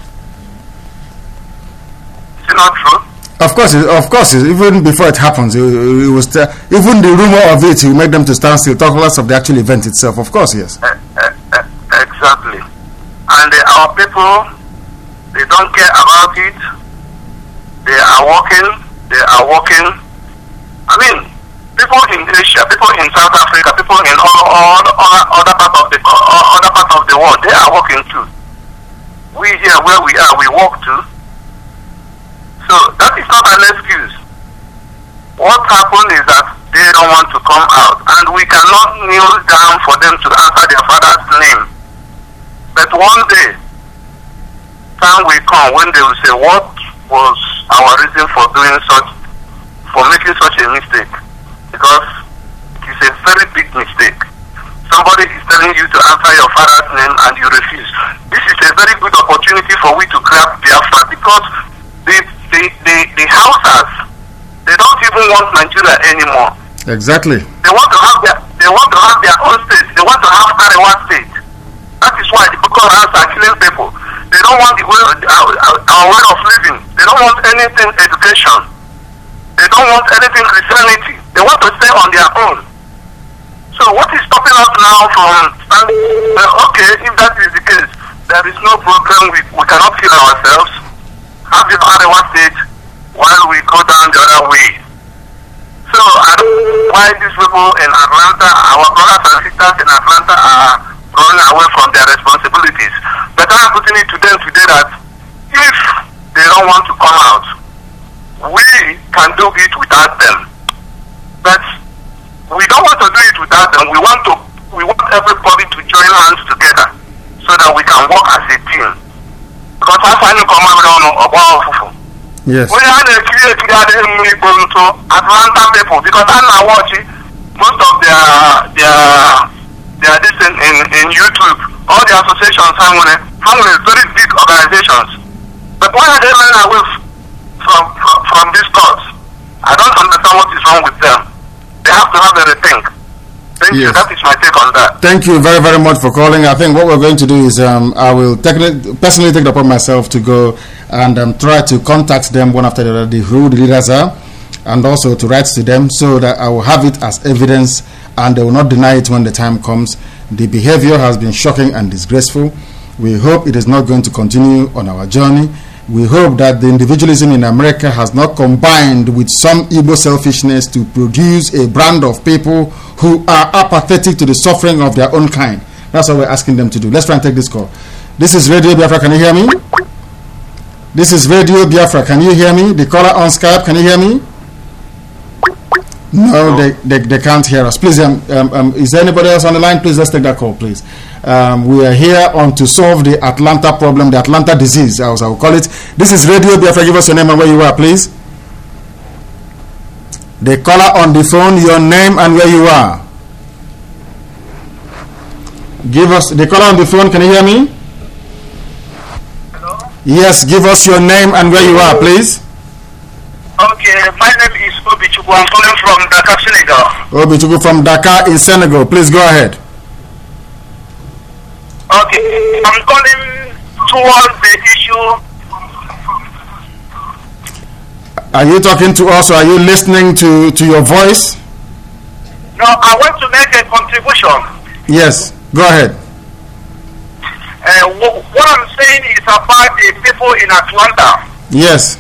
Is it not true? Of course, even before it happens, it was even the rumor of it will make them to stand still, talk less of the actual event itself. Of course, yes. Exactly. And our people, they don't care about it. They are working. I mean, people in Asia, people in South Africa, people in all other parts of the world, they are working too. We here where we are, we work too. So that is not an excuse. What happened is that they don't want to come out, and we cannot kneel down for them to answer their father's name. But one day, time will come when they will say, what was our reason for making such a mistake? Because it is a very big mistake. Somebody is telling you to answer your father's name and you refuse. This is a very good opportunity for we to grab Biafra, because the Hausas, they don't even want Nigeria anymore. Exactly. They want to have their own state. They want to have Arewa state. That is why the Boko Haram are killing people. They don't want our way of living. They don't want anything education. They don't want anything Christianity. They want to stay on their own. So what is stopping us now from standing? Okay, if that is the case, there is no problem. We cannot kill ourselves. Have this Arewa state while we go down the other way. So I don't know why these people in Atlanta, our brothers and sisters in Atlanta, are running away from their responsibilities. But I'm putting it to them today that if they don't want to come out, we can do it without them. But we don't want to do it without them. We want everybody to join hands together so that we can work as a team. Because I find yes. We had a clear to Atlanta people, because I'm not watching most of their this in YouTube. All the associations have very big organizations. But why are they running away from this cause? I don't understand what is wrong with them. They have to have a rethink. Thank you. That is my take on that. Thank you very, very much for calling. I think what we're going to do is I will personally take it upon myself to go and try to contact them one after the other, who the leaders are, and also to write to them so that I will have it as evidence and they will not deny it when the time comes. The behavior has been shocking and disgraceful. We hope it is not going to continue on our journey. We hope that the individualism in America has not combined with some Igbo selfishness to produce a brand of people who are apathetic to the suffering of their own kind. That's what we're asking them to do. Let's try and take this call. This is Radio Biafra. Can you hear me? This is Radio Biafra. Can you hear me? The caller on Skype. Can you hear me? No, they can't hear us. Please, is there anybody else on the line? Please, let's take that call, please. We are here on to solve the Atlanta problem, the Atlanta disease, as I will call it. This is Radio Biafra. Give us your name and where you are, please. The caller on the phone, your name and where you are. Give us, the caller on the phone, can you hear me? Hello? Yes, give us your name and where you are, please. Okay, my name is Obichukwu. I'm calling from Dakar, Senegal. Obichukwu from Dakar in Senegal. Please go ahead. Okay, I'm calling towards the issue. Are you talking to us or are you listening to your voice? No, I want to make a contribution. Yes, go ahead. What I'm saying is about the people in Atlanta. Yes.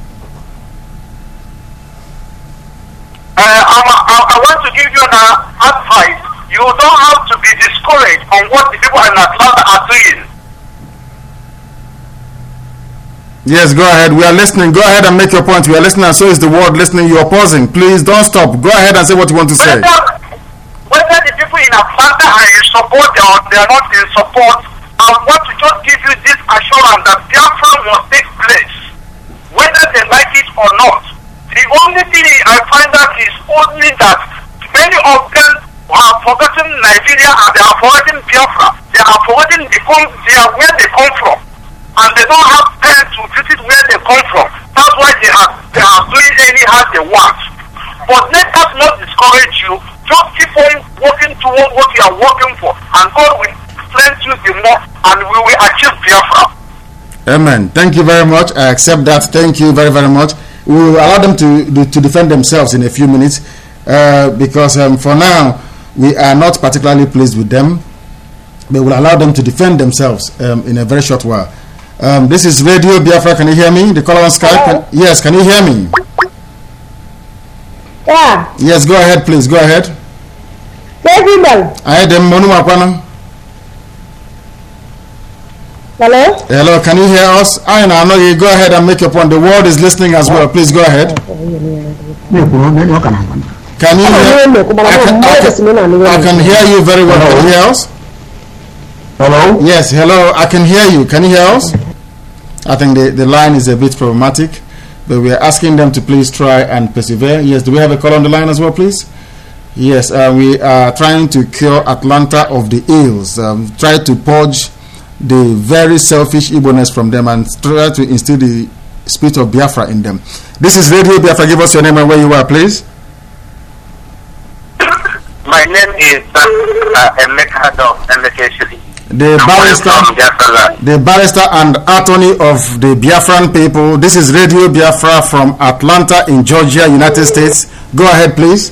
I want to give you an advice. You don't have to be discouraged on what the people in Atlanta are doing. Yes, go ahead. We are listening. Go ahead and make your point. We are listening, and so is the world listening. You are pausing. Please don't stop. Go ahead and say what you want to say. Whether the people in Atlanta are in support or they are not in support, I want to just give you this assurance that Biafra must take place, whether they like it or not. The only thing I find out is only that many of them have forgotten Nigeria and they have forgotten Biafra. They have forgotten where they come from, and they don't have time to visit where they come from. That's why they are doing anyhow they want. But let us not discourage you. Just keep on working towards what you are working for, and God will strengthen you the more, and we will achieve Biafra. Amen. Thank you very much. I accept that. Thank you very, very much. We will allow them to defend themselves in a few minutes because for now we are not particularly pleased with them, but we'll allow them to defend themselves in a very short while. This is Radio Biafra. Can you hear me? The caller on Skype. Yes, can you hear me? Yeah. Yes, go ahead, please. Go ahead. I am Monu Makwana. Hello? Hello, can you hear us? I know you. Go ahead and make your point. The world is listening as well. Please go ahead. Can you hear? I can hear you very well. Can you hear us? Hello? Yes, hello. I can hear you. Can you hear us? I think the line is a bit problematic, but we are asking them to please try and persevere. Yes, do we have a call on the line as well, please? Yes, we are trying to cure Atlanta of the ills. Try to purge the very selfish Igbo-ness from them and try to instill the spirit of Biafra in them. This is Radio Biafra. Give us your name and where you are, please. My name is Emeka Emeka. The barrister and attorney of the Biafran people. This is Radio Biafra from Atlanta in Georgia, United States. Go ahead, please.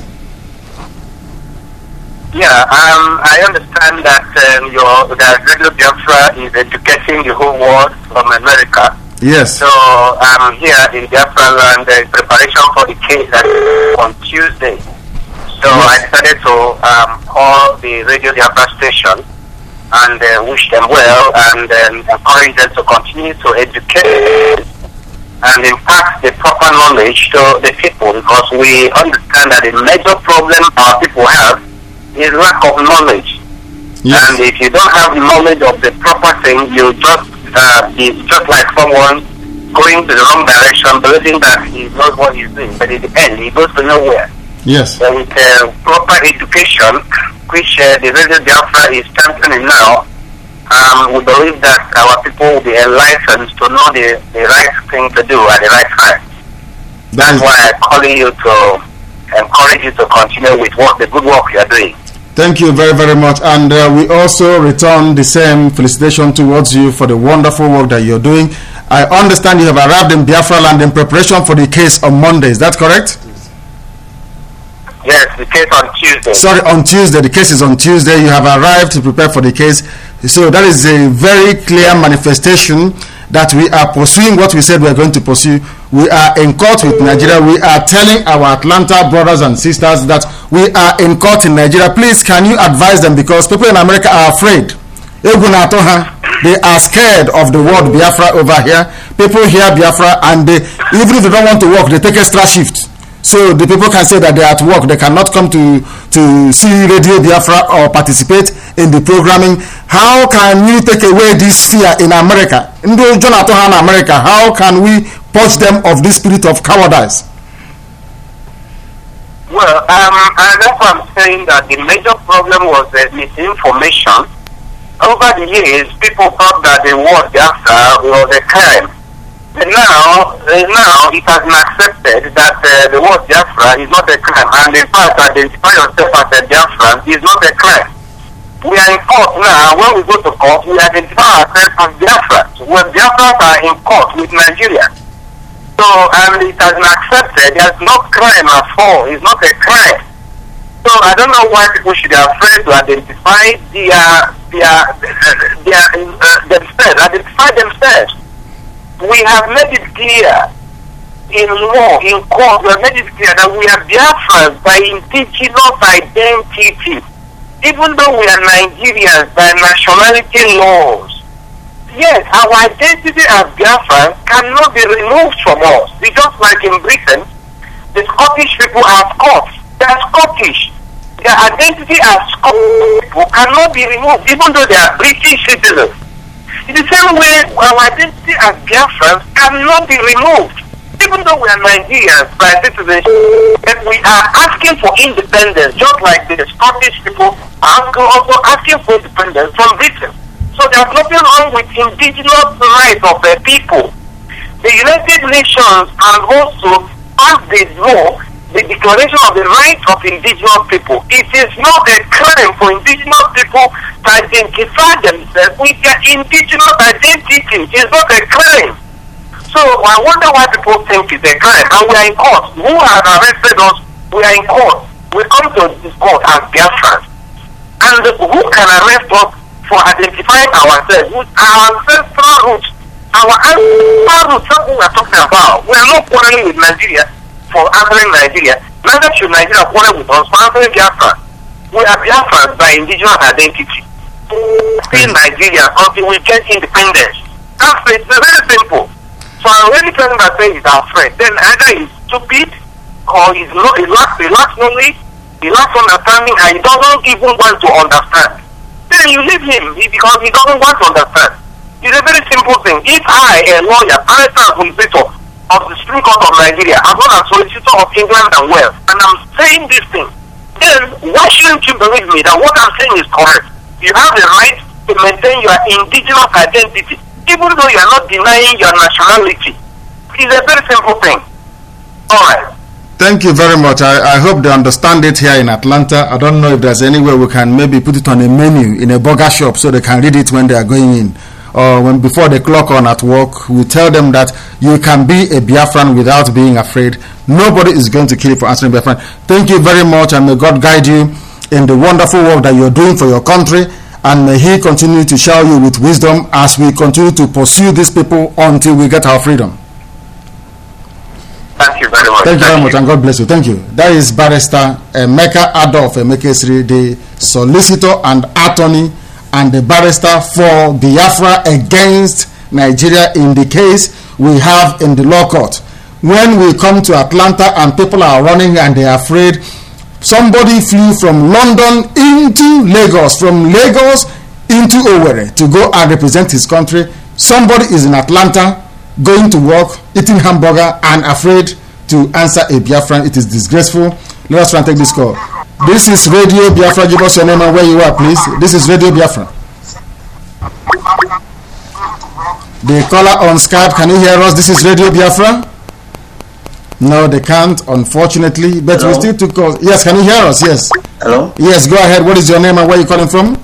Yeah, I understand that that Radio Biafra is educating the whole world from America. Yes. So I'm here in Biafra land in preparation for the case that on Tuesday. So yes. I decided to call the Radio Biafra station and wish them well and encourage them to continue to educate and impart the proper knowledge to the people, because we understand that the major problem our people have is lack of knowledge. Yes. And if you don't have knowledge of the proper thing, you just it's just like someone going to the wrong direction, believing that he knows what he's doing, but in the end he goes to nowhere. Yes. So with proper education, which the Radio Biafra is championing now, we believe that our people will be enlightened to know the right thing to do at the right time. That's why I'm calling you to encourage you to continue with the good work you are doing. Thank you very, very much. And we also return the same felicitation towards you for the wonderful work that you're doing. I understand you have arrived in Biafra land in preparation for the case on Monday. Is that correct? Yes, the case on Tuesday. Sorry, on Tuesday. The case is on Tuesday. You have arrived to prepare for the case. So that is a very clear manifestation that we are pursuing what we said we are going to pursue. We are in court with Nigeria. We are telling our Atlanta brothers and sisters that we are in court in Nigeria. Please, can you advise them? Because people in America are afraid. They are scared of the word Biafra over here. People hear Biafra and even if they don't want to work, they take extra shift. So the people can say that they are at work. They cannot come to see Radio Biafra or participate in the programming. How can you take away this fear in America? In America, how can we purge them of this spirit of cowardice? Well, that's what I'm saying, that the major problem was the misinformation. Over the years, people thought that the word Biafra was a crime. But now it has been accepted that the word Biafra is not a crime, and in fact, identify yourself as a Biafran is not a crime. We are in court now. When we go to court, we identify ourselves as Biafrans. When Biafrans are in court with Nigeria. So, and it has been accepted. There's no crime at all. It's not a crime. So, I don't know why people should be afraid to identify themselves. We have made it clear in law, in court, we have made it clear that we are Biafrans by indigenous identity. Even though we are Nigerians by nationality laws, Yes, our identity as Biafrans cannot be removed from us. We just like in Britain, the Scottish people are Scots. They are Scottish. Their identity as Scottish people cannot be removed, even though they are British citizens. In the same way, our identity as Biafrans cannot be removed, even though we are Nigerians by citizenship. And we are asking for independence, just like the Scottish people are also asking for independence from Britain. So there's nothing wrong with indigenous rights of the people. The United Nations has also passed the law, the Declaration of the Rights of Indigenous People. It is not a crime for indigenous people to identify themselves with their indigenous identity. It's not a crime. So I wonder why people think it's a crime. And we are in court. Who has arrested us? We are in court. We come to this court as Biafrans. And who can arrest us for identifying ourselves with our ancestral roots? Our ancestral roots, something we are talking about. We are not quarreling with Nigeria for answering Nigeria. Neither should Nigeria quarrel with us for answering Biafra. We are Biafrans by indigenous identity. In Nigeria until we get independence. That's it. It's very simple. So I'm really telling that saying he's our friend. Then either he's stupid or he lacks knowledge, he lacks understanding, and he doesn't even want to understand. Then you leave him because he doesn't want to understand. It's a very simple thing. If I, a lawyer, barrister, solicitor of the Supreme Court of Nigeria, as well as solicitor of England and Wales, and I'm saying this thing, then why shouldn't you believe me that what I'm saying is correct? You have the right to maintain your indigenous identity, even though you are not denying your nationality. It's a very simple thing. All right. Thank you very much. I hope they understand it here in Atlanta. I don't know if there's any way we can maybe put it on a menu in a burger shop so they can read it when they are going in. Or when before they clock on at work, we tell them that you can be a Biafran without being afraid. Nobody is going to kill you for answering Biafran. Thank you very much, and may God guide you in the wonderful work that you're doing for your country. And may He continue to shower you with wisdom as we continue to pursue these people until we get our freedom. Thank you very much. Thank you very much, and God bless you. Thank you. That is Barrister Emeka Adolf Emekesiri, the solicitor and attorney and the barrister for Biafra against Nigeria in the case we have in the law court. When we come to Atlanta and people are running and they are afraid, somebody flew from London into Lagos, from Lagos into Owerri to go and represent his country. Somebody is in Atlanta going to work, eating hamburger, and afraid to answer a Biafran. It is disgraceful. Let us try and take this call. This is Radio Biafra. Give us your name and where you are, please. This is Radio Biafra. The caller on Skype, can you hear us? This is Radio Biafra. No, they can't, unfortunately. But Hello? we still took calls. Yes, can you hear us? Yes. Hello? Yes, go ahead. What is your name and where are you calling from?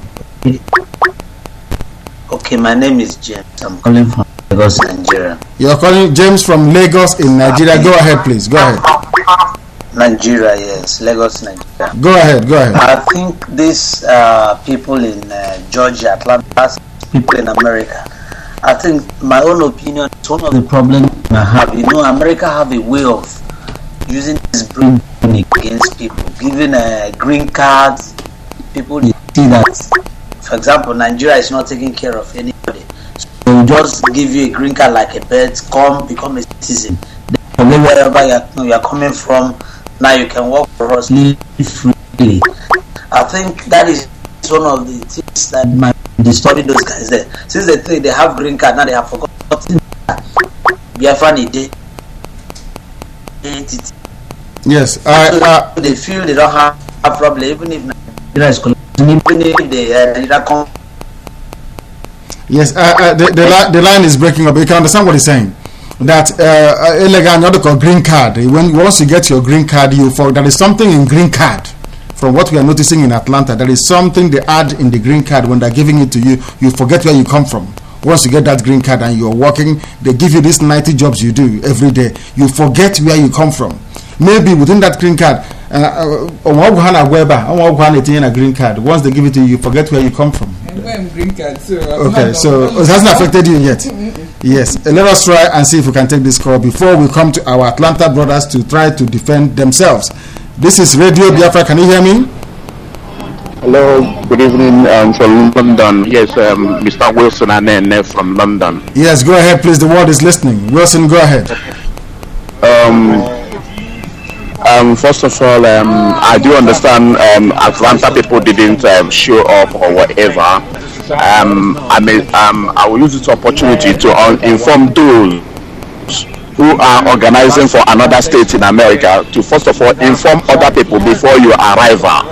Okay, my name is James. I'm calling from Lagos, Nigeria. You're calling James from Lagos in Nigeria. Go ahead, please. Go ahead. Nigeria, yes. Lagos, Nigeria. Go ahead. Go ahead. I think these people in Georgia, Atlanta, people in America, I think my own opinion is one of the problems I have. You know, America have a way of using this brain against people, giving green cards. People they see that, for example, Nigeria is not taking care of anybody. So we just give you a green card like a pet, come become a citizen. Then forget wherever you are coming from. Now you can work for us, live freely. I think that is one of the things that might be disturbing those guys there. Since they think they have green card, now they have forgotten that Biafran identity. Yes, so they feel they don't have a problem, even if Nigeria is collecting, even if they come. Yes, the line is breaking up. You can understand what he's saying. That illegal green card. Once you get your green card, there is something in green card. From what we are noticing in Atlanta, there is something they add in the green card when they're giving it to you. You forget where you come from. Once you get that green card and you're working, they give you these 90 jobs you do every day. You forget where you come from. Maybe within that green card, a green card. Once they give it to you, you forget where you come from. Green card, so okay, so it hasn't affected you yet. Yes, let us try and see if we can take this call before we come to our Atlanta brothers to try to defend themselves. This is Radio Biafra. Can you hear me? Hello, good evening from London. Yes, Mr. Wilson Anene from London. Yes, go ahead, please. The world is listening. Wilson, go ahead. First of all, I do understand Atlanta people didn't show up or whatever. I will use this opportunity to inform those who are organizing for another state in America to first of all inform other people before your arrival,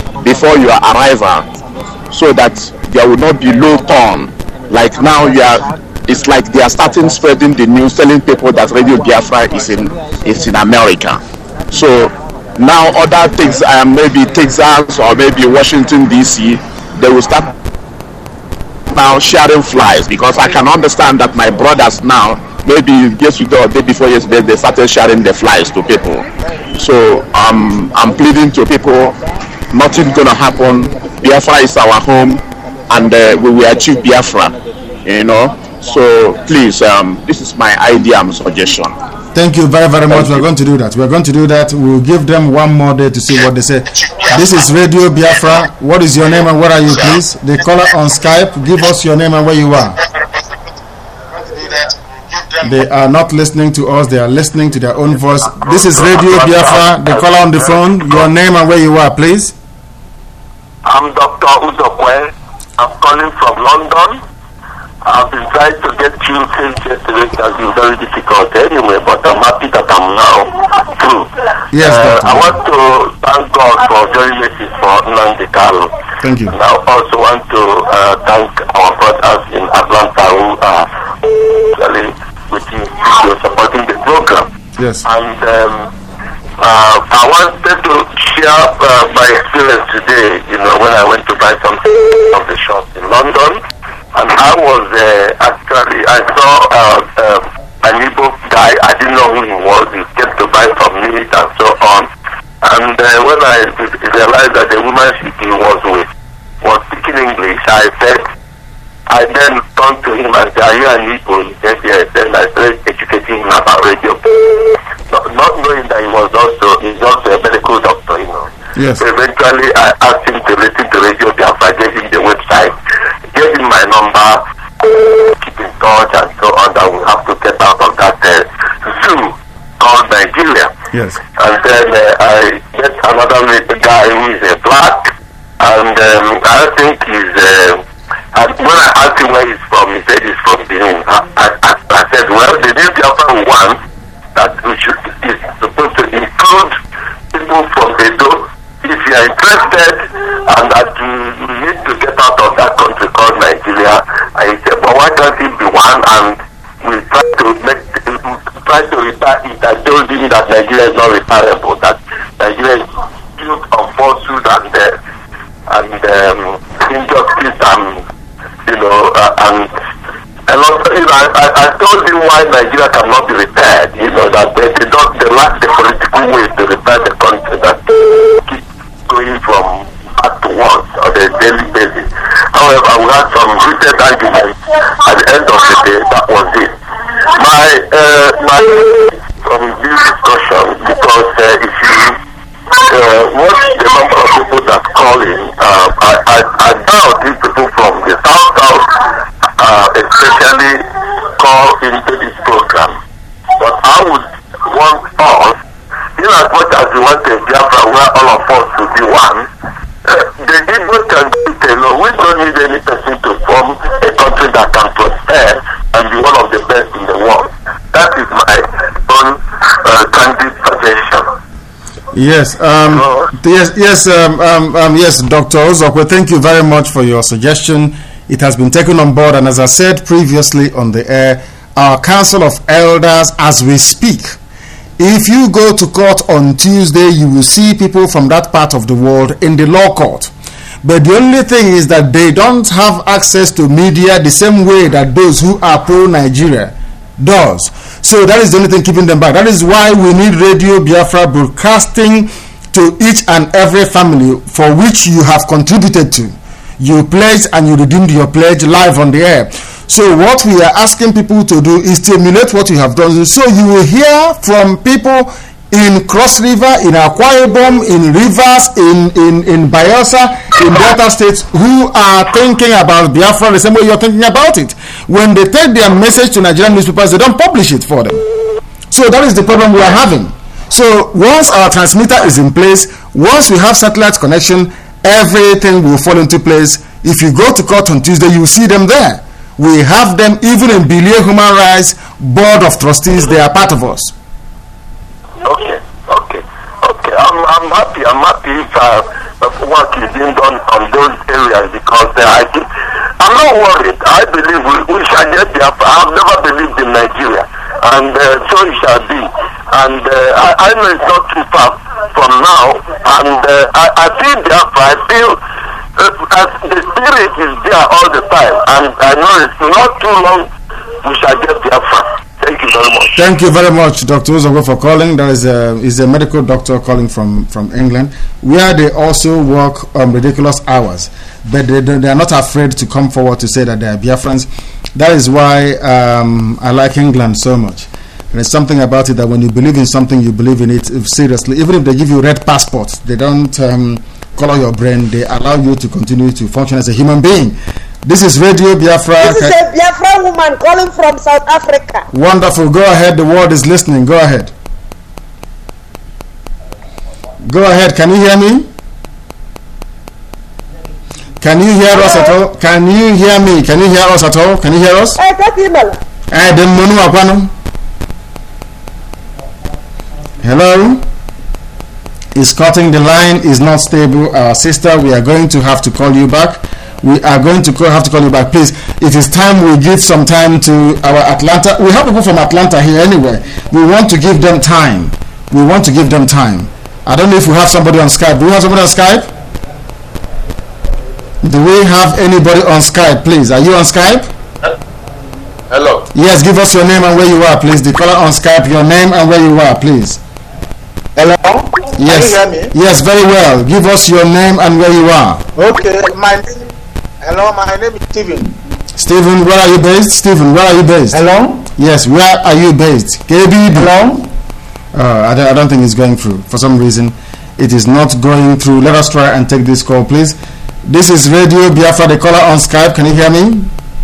so that there will not be low turn. Like now, it's like they are starting spreading the news, telling people that Radio Biafra is in America. So now other things, maybe Texas or maybe Washington DC, they will start now sharing flyers, because I can understand that my brothers now, maybe yesterday or day before yesterday, they started sharing the flyers to people. So I'm pleading to people, nothing's gonna happen. Biafra is our home, and we will achieve Biafra, you know. So please, this is my idea and suggestion. Thank you very, very much. We're going to do that. We'll give them one more day to see what they say. This is Radio Biafra. What is your name and where are you, please? The caller on Skype, give us your name and where you are. They are not listening to us. They are listening to their own voice. This is Radio Biafra. The caller on the phone, your name and where you are, please. I'm Dr. Uzokwe. I'm calling from London. I've been trying to get you since yesterday. It has been very difficult anyway, but I'm happy that I'm now through. Yes, I want to thank God for very message for Nnamdi Kanu. Thank you. And I also want to thank our brothers in Atlanta who are actually supporting the program. Yes. And I wanted to share my experience today, when I went to buy something from the shop in London. And I was I saw an Igbo guy. I didn't know who he was. He came to buy some meat and so on. And when I realized that the woman he was with was speaking English, I then turned to him and said, "Are you an Igbo?" He said, "Yes." Then I started educating him about radio, not knowing that he's also a medical doctor, Yes. So eventually, I asked him to listen to Radio Biafra. I gave him the website, gave him my number, keep in touch, and so on. That we have to get out of that zoo called Nigeria. Yes. And then I met another guy who is black, and I think he's. And when I asked him where he's from, he said he's from Benin. I said, well, the new Biafra one that is supposed to include people from Edo. If you are interested and that you need to get out of that country called Nigeria, and he said, but why can't it be one? And we try to retire it. I told him that Nigeria is not retirable, that Nigeria is built on falsehood and injustice and also, I told him why Nigeria cannot be repaired, that they lack the political way to repair the country that keep going from back to once on a daily basis. However, we had some heated arguments. At the end of the day, that was it. My from this discussion, because if you watch the number of people that call in, I doubt these people from the South, especially call into this program. But I would want us, as much as we want a Biafra where all of us should be one, the Igbo can do it alone. We don't need any person to form a country that can prosper and be one of the best in the world. That is my own candid suggestion. Yes, yes, Dr. Uzokwe, thank you very much for your suggestion. It has been taken on board, and as I said previously on the air, our Council of Elders, as we speak, if you go to court on Tuesday, you will see people from that part of the world in the law court. But the only thing is that they don't have access to media the same way that those who are pro-Nigeria does. So that is the only thing keeping them back. That is why we need Radio Biafra broadcasting to each and every family for which you have contributed to. You pledged and you redeemed your pledge live on the air. So what we are asking people to do is to emulate what you have done. So you will hear from people in Cross River, in Akwa Ibom, in Rivers, in Bayelsa, in Delta states, who are thinking about Biafra the same way you're thinking about it. When they take their message to Nigerian newspapers, they don't publish it for them. So that is the problem we are having. So once our transmitter is in place, once we have satellite connection, everything will fall into place. If you go to court on Tuesday, you will see them there. We have them even in Bilia Human Rights Board of Trustees. They are part of us. Okay. I'm happy if work is being done on those areas because I'm not worried. I believe we shall get there. I've never believed in Nigeria, and so it shall be. And I know it's not too far from now, and I feel Biafra. I feel as the spirit is there all the time, and I know it's not too long we shall get Biafra. Thank you very much. Thank you very much, Dr. Uzogo, for calling. There is a medical doctor calling from England, where they also work ridiculous hours, but they are not afraid to come forward to say that they are Biafrans. That is why I like England so much. There's something about it that when you believe in something, you believe in it seriously. Even if they give you red passports, they don't color your brain. They allow you to continue to function as a human being. This is Radio Biafra. This is a Biafra woman calling from South Africa. Wonderful. Go ahead. The world is listening. Go ahead. Go ahead. Can you hear me? Can you hear us at all? Can you hear me? Can you hear us at all? Can you hear us? Hello? Is cutting the line, is not stable. Our sister, we are going to have to call you back. We are going to have to call you back. Please, it is time we give some time to our Atlanta. We have people from Atlanta here anyway. We want to give them time. We want to give them time. I don't know if we have somebody on Skype. Do we have somebody on Skype? Do we have anybody on Skype, please? Are you on Skype? Hello. Yes, give us your name and where you are, please. The caller on Skype, your name and where you are, please. Hello? Yes. Can you hear me? Yes, very well. Give us your name and where you are. Okay, hello, my name is Stephen. Stephen, where are you based? Stephen, where are you based? Hello? Yes, where are you based? KB? Hello? I don't think it's going through. For some reason, it is not going through. Let us try and take this call, please. This is Radio Biafra, the caller on Skype. Can you hear me?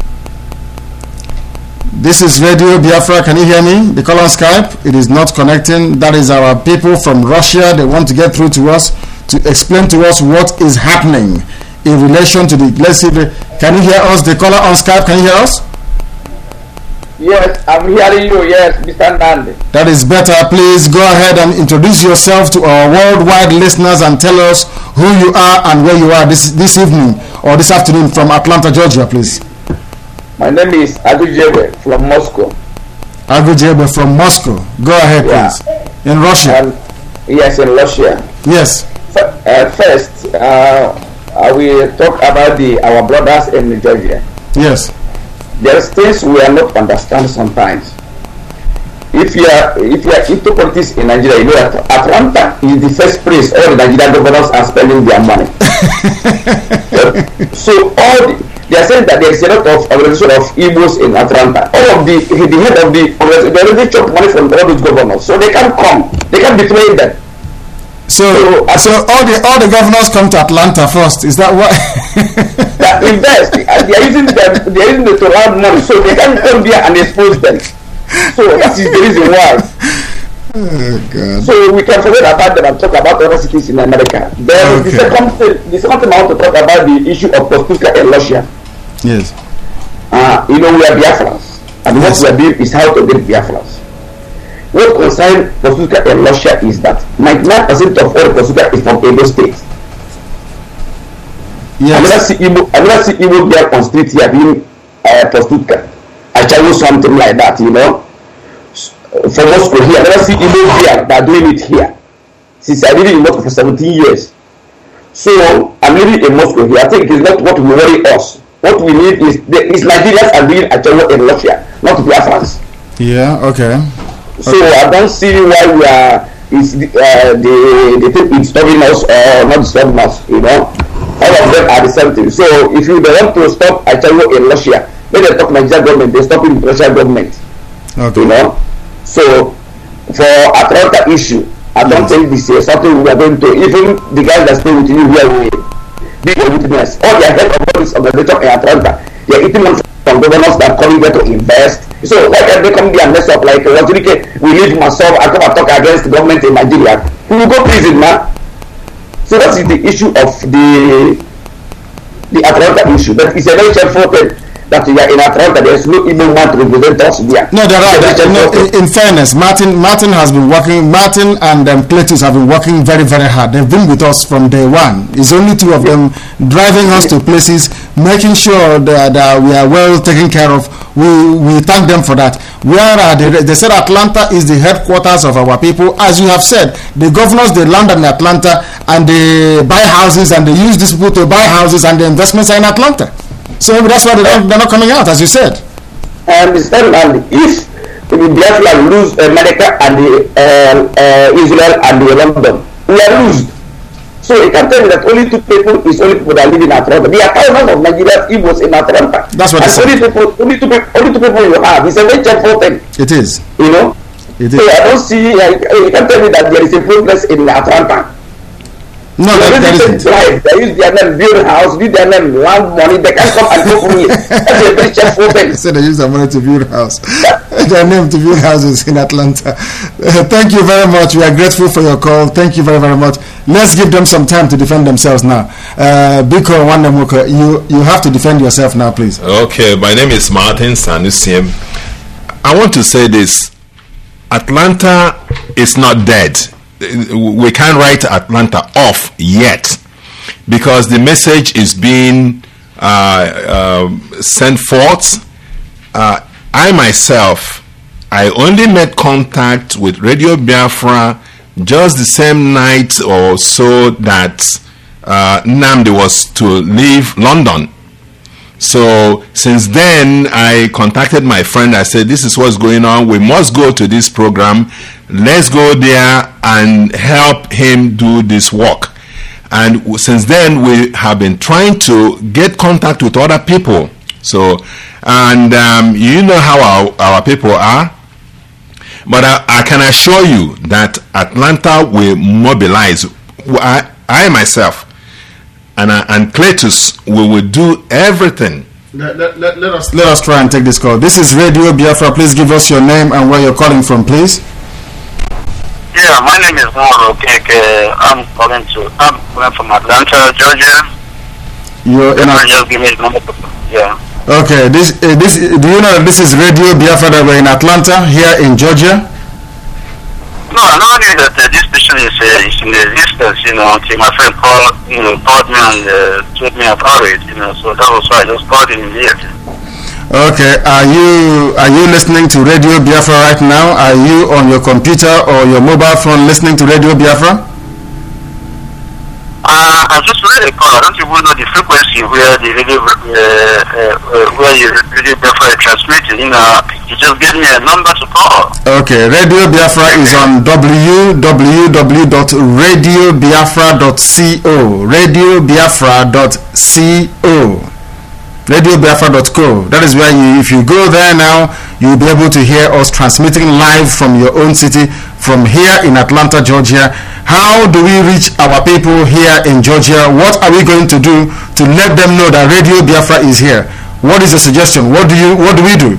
This is Radio Biafra. Can you hear me? The caller on Skype. It is not connecting. That is our people from Russia. They want to get through to us to explain to us what is happening in relation to the. Let's see. Can you hear us? The caller on Skype. Can you hear us? Yes, I'm hearing you. Yes, Mr. Nandi. That is better. Please go ahead and introduce yourself to our worldwide listeners and tell us who you are and where you are this evening or this afternoon from Atlanta, Georgia, please. My name is Agujebe from Moscow. Agujebe from Moscow. Go ahead, please. In Russia. Yes, in Russia. Yes. First, I will talk about our brothers in Georgia. Yes. There's things we are not understand sometimes. If you are into politics in Nigeria, you know that Atlanta is the first place all the Nigerian governors are spending their money. So they are saying that there is a lot of organization of Igbos in Atlanta. All of the head of the organization, they already chop money from all those governors, so they can't come. They can't betray them. So all the governors come to Atlanta first. Is that what? That invest. They are using the to earn money, so they can't come there and expose them. So that is the reason why. Oh, God. So we can forget about them and talk about other cities in America. Then the second thing I want to talk about the issue of Prostitution in Russia. Yes. We are Biafrans, and what we are doing is how to get Biafrans. What concerns Prostitution in Russia is that 99% of all prostitution is from Edo State. Yes. I never see Igbo there on street here being prostitute. I tell you something like that, For Moscow here, I never see Igbo here that are doing it here. Since I lived in Moscow for 17 years. So I'm living in Moscow here. I think it is not what will worry us. What we need is Nigerians are doing Achawo in Russia, not Biafrans. Yeah, okay. So I don't see why we are they think it's stopping us or not stopping us, All of them are the same thing. So if they want to stop Achawo in Russia, when they talk Nigerian government, they stop in Russian government. Okay. So for Atlanta Biafra issue, I don't think this is something we are going to, even the guys that stay with you here will be a witness. All the head of all this organization in Atlanta, they are eating money from governors that come here to invest. So why can't they come there and mess up like we leave myself and come and talk against the government in Nigeria? We will go prison now. So that is the issue of the Atlanta issue. But it's a very shameful thing that we are in Atlanta. There is no even one to represent us there. No, there are. In fairness, Martin has been working. Martin and Cletus have been working very, very hard. They've been with us from day one. It's only two of them driving us to places, making sure that we are well taken care of. We thank them for that. Where are they said Atlanta is the headquarters of our people. As you have said, the governors, they land in Atlanta and they buy houses and they use these people to buy houses, and the investments are in Atlanta. So maybe that's why they're not coming out, as you said. And if Biafra lose America and Israel and London, we are lose. So you can tell me that only two people that live in Atlanta. There are thousands of Nigerian Igbos in Atlanta. That's what only two people you have. It's a very shameful thing. It is. You know? It is. So I don't see, you can tell me that there is a progress in Atlanta. No, that isn't. They use their name, build house, use their name, land money. They can come and go for me. That's a very shameful thing. They said they use their money to build house. Their name to build houses in Atlanta. Thank you very much. We are grateful for your call. Thank you very, very much. Let's give them some time to defend themselves now. Biko Wandamuka, you have to defend yourself now, please. Okay, my name is Martin Sanusiam. I want to say this. Atlanta is not dead. We can't write Atlanta off yet, because the message is being sent forth. I myself, I only made contact with Radio Biafra just the same night or so that Nnamdi was to leave London. So since then, I contacted my friend. I said, this is what's going on. We must go to this program. Let's go there and help him do this work. And since then, we have been trying to get contact with other people. So, and you know how our people are. But I can assure you that Atlanta will mobilize. I myself and Cletus, we will do everything. Let us try and take this call. This is Radio Biafra. Please give us your name and where you're calling from, please. Yeah, my name is Moro Keke. I'm calling from Atlanta, Georgia. You're in Yeah. Okay. Do you know that this is Radio Biafra that we're in Atlanta, here in Georgia? No, I know that this station is in existence, until my friend called me and told me about it, so that was why I just called him here. Okay, are you listening to Radio Biafra right now? Are you on your computer or your mobile phone listening to Radio Biafra? I just read a call. I don't even know the frequency where the radio Biafra is transmitting. You just gave me a number to call. Okay, Radio Biafra is on www.radiobiafra.co. radiobiafra.co. radiobiafra.co. That is where if you go there now, you'll be able to hear us transmitting live from your own city, from here in Atlanta, Georgia. How do we reach our people here in Georgia? What are we going to do to let them know that Radio Biafra is here? What is the suggestion? What do we do?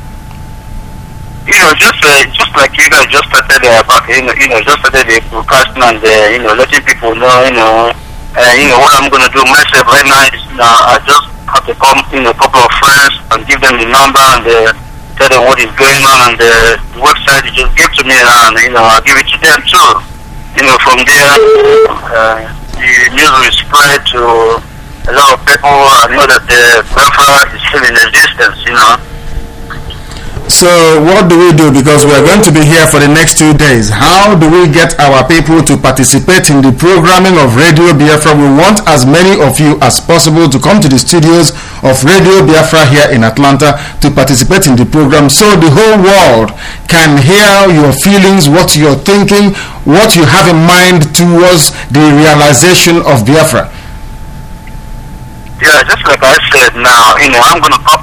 Just like you guys just started the broadcasting and letting people know, what I'm going to do myself right now is I just have to come a couple of friends and give them the number and tell them what is going on, and the website you just give to me, and I'll give it to them too. From there the news will spread to a lot of people. I know that the Biafra is still in existence, So what do we do? Because we are going to be here for the next 2 days. How do we get our people to participate in the programming of Radio Biafra? We want as many of you as possible to come to the studios of Radio Biafra here in Atlanta to participate in the program, so the whole world can hear your feelings, what you're thinking, what you have in mind towards the realization of Biafra. Yeah, just like I said now, I'm going to call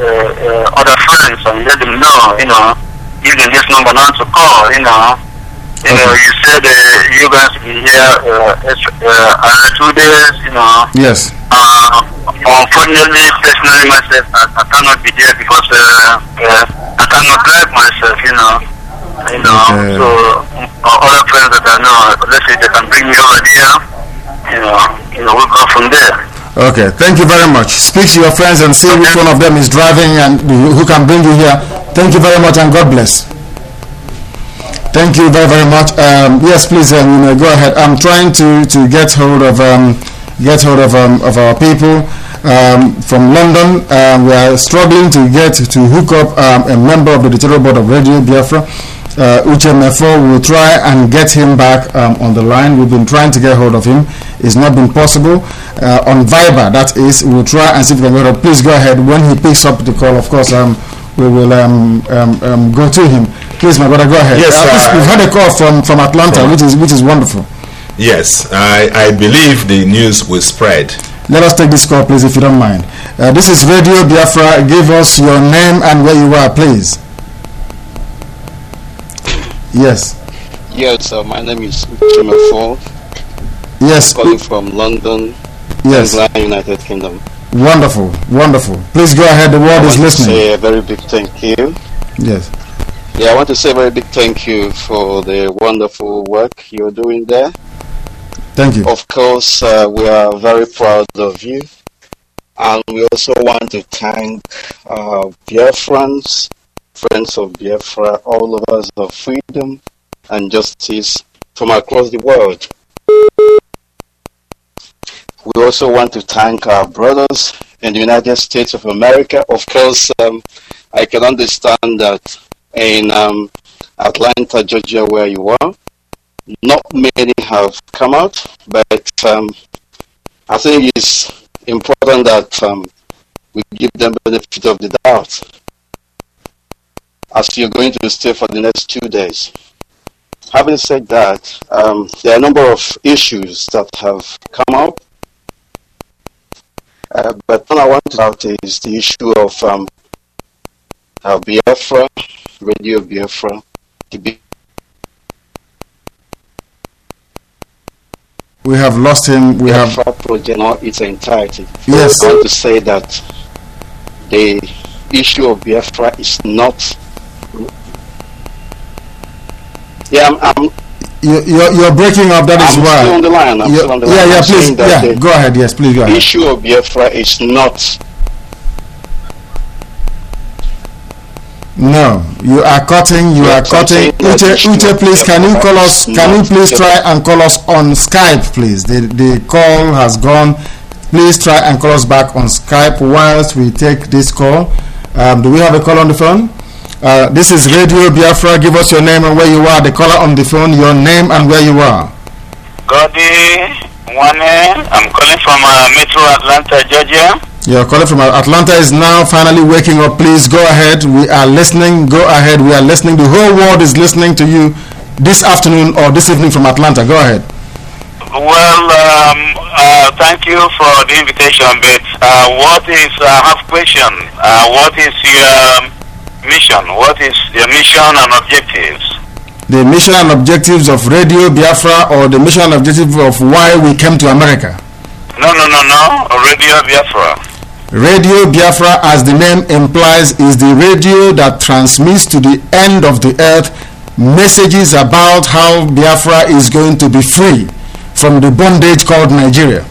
other friends and let them know, give them this number not to call, You know, you said you guys will be here another 2 days, you know. Yes. Unfortunately, personally myself, I cannot be there because I cannot drive myself, you know. So other friends that I know, let's say they can bring me over there, we'll go from there. Okay, thank you very much. Speak to your friends and see which one of them is driving and who can bring you here. Thank you very much and God bless. Thank you very, very much. Yes, please, you may go ahead. I'm trying to get hold of our people from London. We are struggling to hook up a member of the editorial board of Radio Biafra. Uche Mefo will try and get him back on the line. We've been trying to get hold of him. It's not been possible. On Viber, that is, we'll try and see if we can get hold. Please go ahead. When he picks up the call, of course, we will go to him. Please, my brother, go ahead. Yes, we've had a call from Atlanta, which is wonderful. Yes, I believe the news will spread. Let us take this call, please, if you don't mind. This is Radio Biafra. Give us your name and where you are, please. Yes. Yes, my name is Chimefo. Yes. Calling from London, yes. England, United Kingdom. Wonderful, wonderful. Please go ahead. The world is listening. I want to say a very big thank you. Yes. Yeah, I want to say a very big thank you for the wonderful work you're doing there. Thank you. Of course, we are very proud of you. And we also want to thank Biafrans, friends of Biafra, all of us of freedom and justice from across the world. We also want to thank our brothers in the United States of America. Of course, I can understand that in Atlanta, Georgia, where you are, not many have come out, but I think it's important that we give them the benefit of the doubt as you're going to stay for the next 2 days. Having said that, there are a number of issues that have come up, but what I want to talk about is the issue of Biafra, Radio Biafra, we have lost him. We have project in its entirety. Yes. I want to say that the issue of Biafra is not. Yeah, you're breaking up. That is why. Still on the line. I'm still on the line. Yeah, please. Yeah, go ahead. Yes, please go ahead. The issue of Biafra is not. No, you are cutting. You are cutting. Ute, please, can you call us? Can you please try and call us on Skype, please? The call has gone. Please try and call us back on Skype whilst we take this call. Do we have a call on the phone? This is Radio Biafra. Give us your name and where you are. The caller on the phone, your name and where you are. Godi Wane. I'm calling from Metro Atlanta, Georgia. Your caller from Atlanta is now finally waking up. Please go ahead. We are listening. Go ahead. We are listening. The whole world is listening to you this afternoon or this evening from Atlanta. Go ahead. Well, thank you for the invitation, but I have a question. What is your mission? What is your mission and objectives? The mission and objectives of Radio Biafra, or the mission and objective of why we came to America? No. Radio Biafra. Radio Biafra, as the name implies, is the radio that transmits to the end of the earth messages about how Biafra is going to be free from the bondage called Nigeria.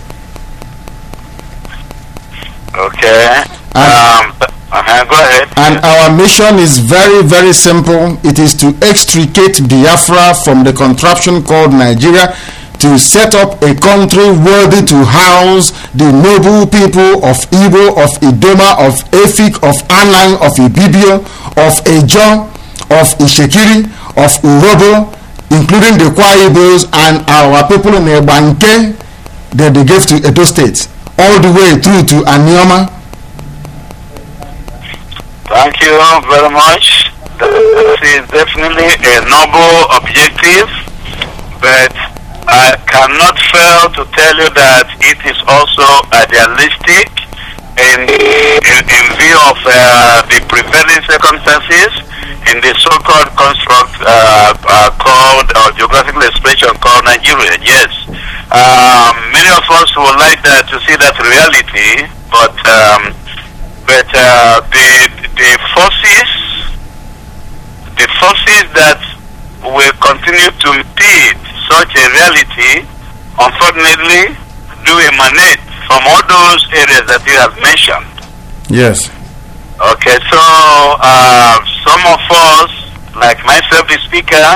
Okay. Go ahead. And our mission is very, very simple. It is to extricate Biafra from the contraption called Nigeria, to set up a country worthy to house the noble people of Igbo, of Idoma, of Efik, of Anang, of Ibibio, of Ejo, of Ishekiri, of Urobo, including the Kwa Igbos and our people in Ebanke that they gave to Edo State, all the way through to Anioma. Thank you very much. This is definitely a noble objective, but I cannot fail to tell you that it is also idealistic in view of the prevailing circumstances in the so-called construct called geographical expression called Nigeria. Yes, many of us would like to see that reality, but the forces that will continue to impede such a reality, unfortunately, do emanate from all those areas that you have mentioned. Yes. Okay, so some of us, like myself, the speaker,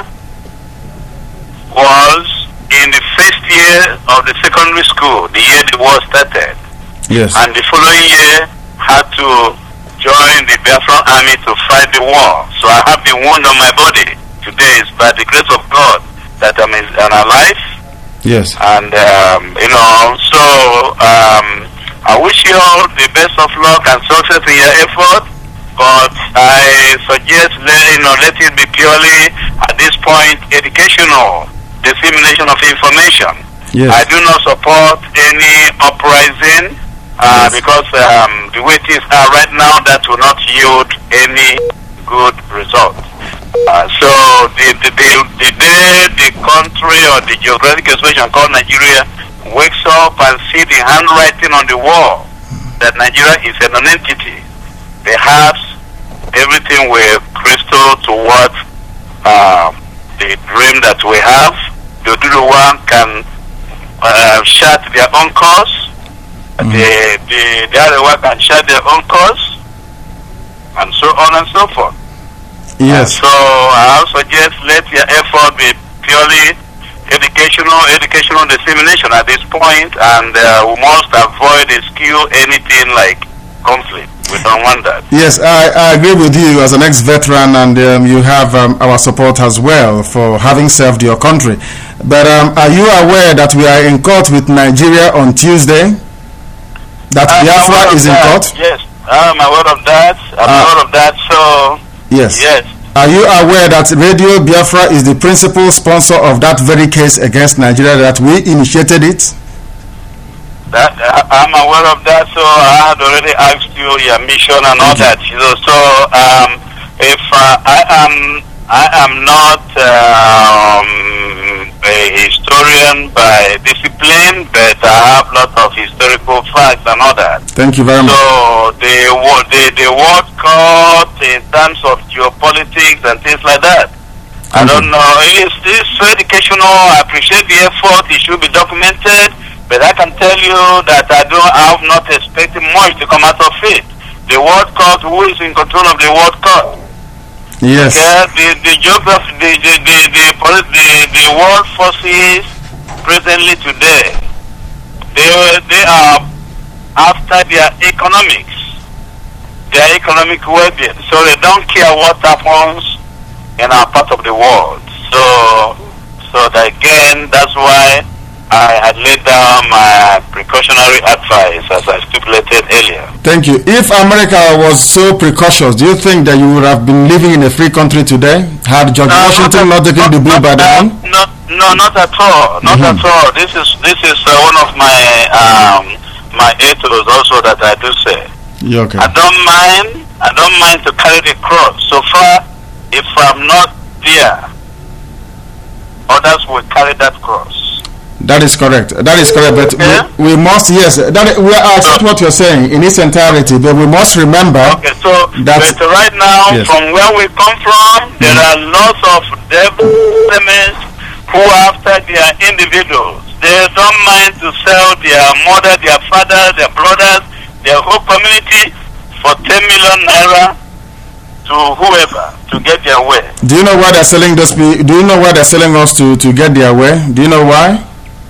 was in the first year of the secondary school, the year the war started. Yes. And the following year had to join the Biafran army to fight the war. So I have the wound on my body. Today is by the grace of God that I'm alive. Yes. And, so I wish you all the best of luck and success in your effort. But I suggest let it be purely, at this point, educational dissemination of information. Yes. I do not support any uprising because the way things are right now, that will not yield any good result. So the day the country or the geographic expression called Nigeria wakes up and see the handwriting on the wall that Nigeria is a non-entity, perhaps everything will crystal toward the dream that we have. The Oduduwa can chart their own course. The other one can chart their own course, and so on and so forth. Yes. So I also suggest let your effort be purely educational dissemination at this point, and we must avoid anything like conflict. We don't want that. Yes, I agree with you as an ex-veteran, and you have our support as well for having served your country. But are you aware that we are in court with Nigeria on Tuesday? That Biafra is in court? Yes, I'm aware of that. So yes. Yes. Are you aware that Radio Biafra is the principal sponsor of that very case against Nigeria, that we initiated it? That I'm aware of that, so I had already asked you your mission and all that. So if I am not a historian by discipline, but I have a lot of historical facts and all that. Thank you very much. So the World Cup in terms of geopolitics and things like that. I don't know. It's educational. I appreciate the effort. It should be documented. But I can tell you that I'm not expecting much to come out of it. The World Cup, who is in control of the World Cup? Yes. Okay, the geography, the world forces presently today, they are after their economic well-being. So they don't care what happens in our part of the world. So that again, that's why I had laid down my precautionary advice as I stipulated earlier. Thank you. If America was so precautious, do you think that you would have been living in a free country today? Had George Washington not taken the bull by the horn? No, not at all. Not at all. This is one of my ethos also that I do say. Okay. I don't mind to carry the cross. So far, if I'm not there, others will carry that cross. That is correct. But we must, yes, we accept what you're saying in its entirety, but we must remember that right now, from where we come from, there are lots of elements who after their individuals. They don't mind to sell their mother, their father, their brothers, their whole community for 10 million naira to whoever to get their way. Do you know why they're selling those people? Do you know why they're selling us to get their way? Do you know why?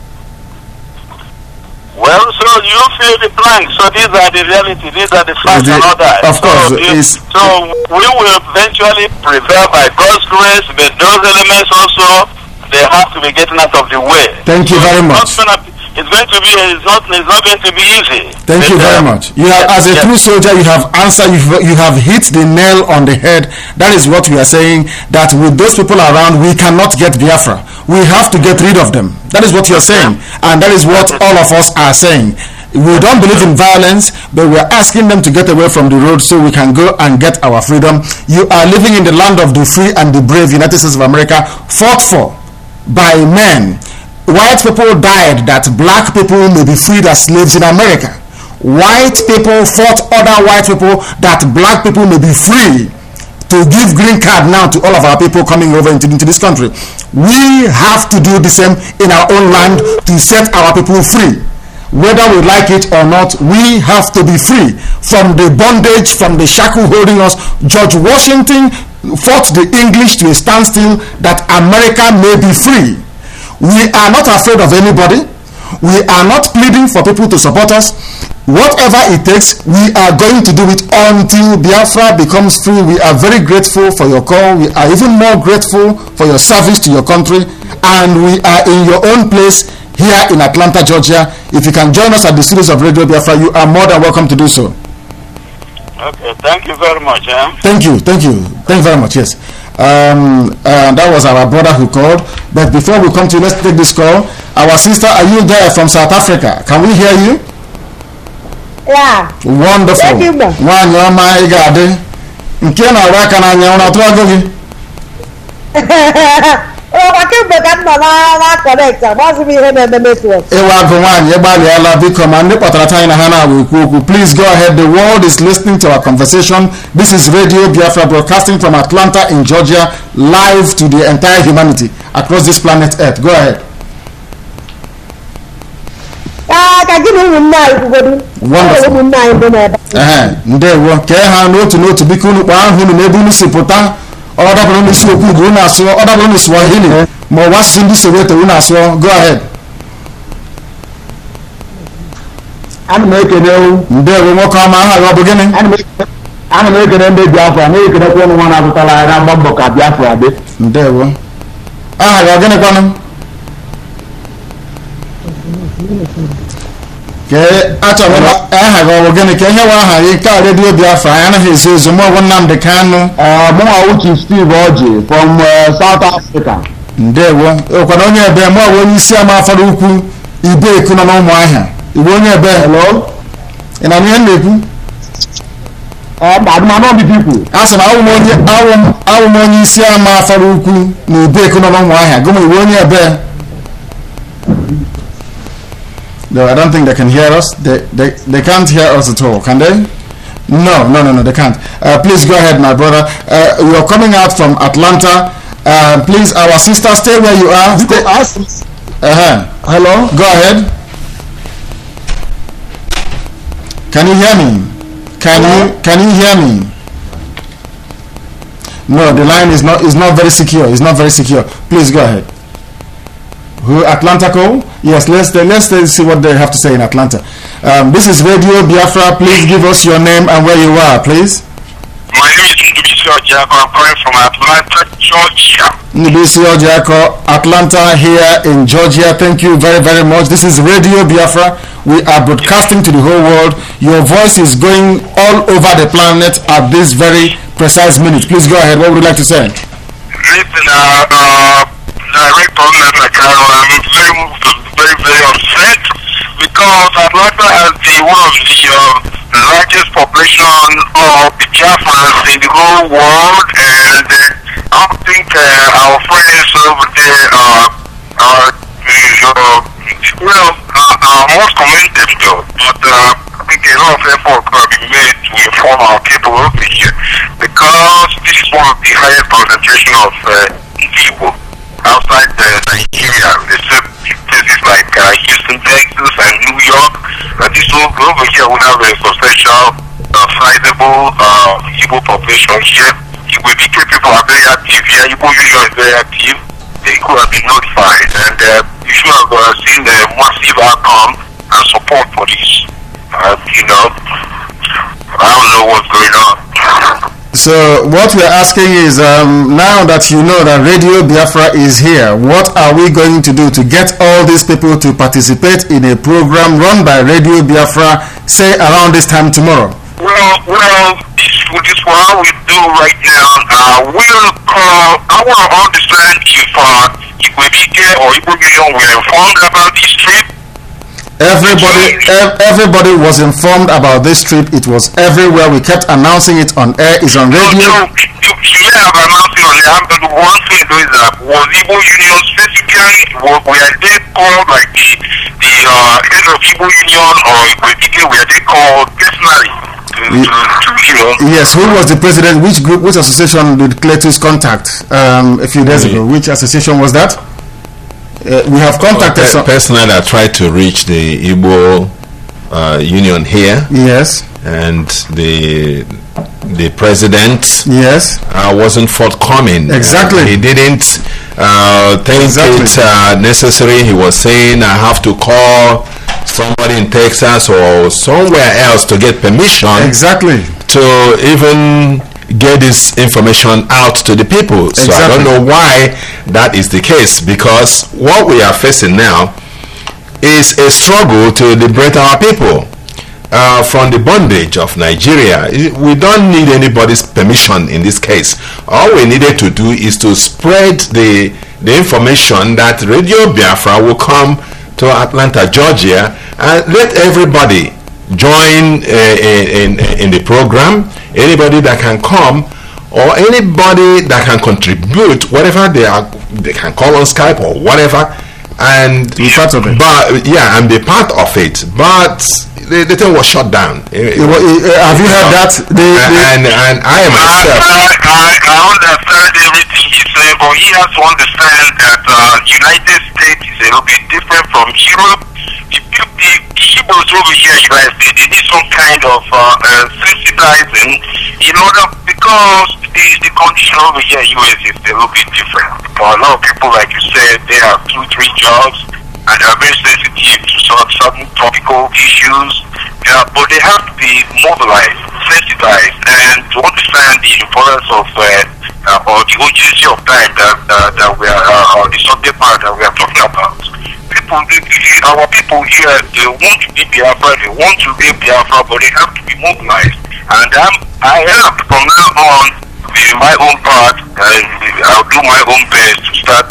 Well, so you fill the blank. So these are the reality. These are the facts and all that. Of course. So we will eventually prevail by God's grace, but those elements also, they have to be getting out of the way. Thank you very much. It's going to be. It's not going to be easy. Thank you very much. You have, as a true soldier, you have answered. You have hit the nail on the head. That is what we are saying. That with those people around, we cannot get Biafra. We have to get rid of them. That is what you are saying, and that is what all of us are saying. We don't believe in violence, but we are asking them to get away from the road so we can go and get our freedom. You are living in the land of the free and the brave. United States of America fought for by men. White people died that black people may be freed as slaves in America. White people fought other white people that black people may be free to give green card now to all of our people coming over into this country. We have to do the same in our own land to set our people free. Whether we like it or not, we have to be free from the bondage, from the shackle holding us. George Washington fought the English to a standstill that America may be free. We are not afraid of anybody. We are not pleading for people to support us. Whatever it takes, we are going to do it until Biafra becomes free. We are very grateful for your call. We are even more grateful for your service to your country. And we are in your own place here in Atlanta, Georgia. If you can join us at the studios of Radio Biafra, you are more than welcome to do so. Okay, thank you very much. Thank you very much. Yes, that was our brother who called. But before we come to, let's take this call. Our sister, are you there from South Africa? Can we hear you? Yeah. Wonderful. One, you're my God. Nke na waka na nya una tuago gi. Please go ahead. The world is listening to our conversation. This is Radio Biafra broadcasting from Atlanta in Georgia, live to the entire humanity across this planet Earth. Go ahead. Wonderful. Ndewo ke ha n'otu biko unu kpaa ahụ n'ebe unu si pụta. Ọ dabara n'isi okwu unu na-asụ, ọ dabara n'isi Swahili ma ọ wasị ndị Soweto unu na-asụ. Go ahead. Ana m ekele o. Ndewo nwoke ọma, aha gị ọ bụ gịnị? Ana m ekele ndị Biafra, na-ekelekwa ụmụ nwa na-azụtala ya na mgbọ ka Biafra dị. Ndewo. Aha gị ọ gịnị kwanụ? Ke achọrọ aha gị ọ bụ gịnị ka ihe nwe aha gị ka Radio Biafra anyị anaghị ezo ezo mụ ọgwụ Nnamdị Kanụ. Mụnwa Uche Steve Orji from South Africa. Ndewo. Okwana onye ebe mụ ọgwụ onye isi ama afọrọ ukwu Ibeku nọ n'Ụmụahịa. Igbo onye ebe. Hello. Ị na-anụ ihe na-ekwu? Asị na awụ m onye isi ama afọrọ ukwu na Ibeku nọ n'Ụmụahịa. Gụmụ Igbo onye ebe. No, I don't think they can hear us. They can't hear us at all, can they? No, they can't. Please go ahead, my brother. You're coming out from Atlanta. Please, our sister, stay where you are. Hello? Go ahead. Can you hear me? Can you hear me? No, the line is not very secure. It's not very secure. Please go ahead. Who, Atlanta call? Yes, let's see what they have to say in Atlanta. This is Radio Biafra. Please give us your name and where you are, please. My name is Ndubisi Ojako. I'm calling from Atlanta, Georgia. Ndubisi Ojako, Atlanta here in Georgia. Thank you very, very much. This is Radio Biafra. We are broadcasting to the whole world. Your voice is going all over the planet at this very precise minute. Please go ahead. What would you like to say? Listen, Director Nakano, I'm very upset because Atlanta has one of the largest population of the Biafrans in the whole world, and I think our friends over there are most commended though, but I think a lot of effort could be made to inform our people over here because this is one of the highest concentration of people outside Nigeria, except places like Houston, Texas, and New York. This over here we have a substantial, sizable Igbo population here. Igbo people are very active here. Igbo Union is very active. They could have been notified, and you should have seen the massive outcome and support for this. I don't know what's going on. So what we're asking is, now that you know that Radio Biafra is here, what are we going to do to get all these people to participate in a program run by Radio Biafra, say around this time tomorrow? Well, this what we do right now. We'll call. I want to understand if Igwebike or Igbo Union were informed about this trip. Everybody was informed about this trip. It was everywhere. We kept announcing it on air. It's on radio. You may have announced it on air, one thing though is that was Igbo Union specifically, were they called like the head of Igbo Union or Igbo were they called personally? Yes, who was the president? Which group, which association did Cletus contact a few days ago? Which association was that? We have contacted personally. I tried to reach the Igbo Union here. Yes. And the president wasn't forthcoming. Exactly. He didn't think it necessary. He was saying, I have to call somebody in Texas or somewhere else to get permission to even get this information out to the people. So I don't know why that is the case, because what we are facing now is a struggle to liberate our people from the bondage of Nigeria. We don't need anybody's permission in this case. All we needed to do is to spread the information that Radio Biafra will come to Atlanta, Georgia, and let everybody join in the program. Anybody that can come, or anybody that can contribute, whatever they can call on Skype or whatever, and be part of it. But yeah, and be part of it. But the thing was shut down. Have you heard that? And I myself. I understand everything he said, but he has to understand that United States is a little bit different from Europe. The Hebrews over here in United States, they need some kind of sensitizing in order, because the condition over here in US is a little bit different. For a lot of people, like you said, they have 2-3 jobs and they are very sensitive to certain topical issues, but they have to be mobilized, sensitized, and to understand the importance of or the urgency of time that we are, or the subject matter that we are talking about. Our people here, they want to be Biafra, they want to be Biafra, but they have to be mobilized. And I have from now on, in my own part, I'll do my own best to start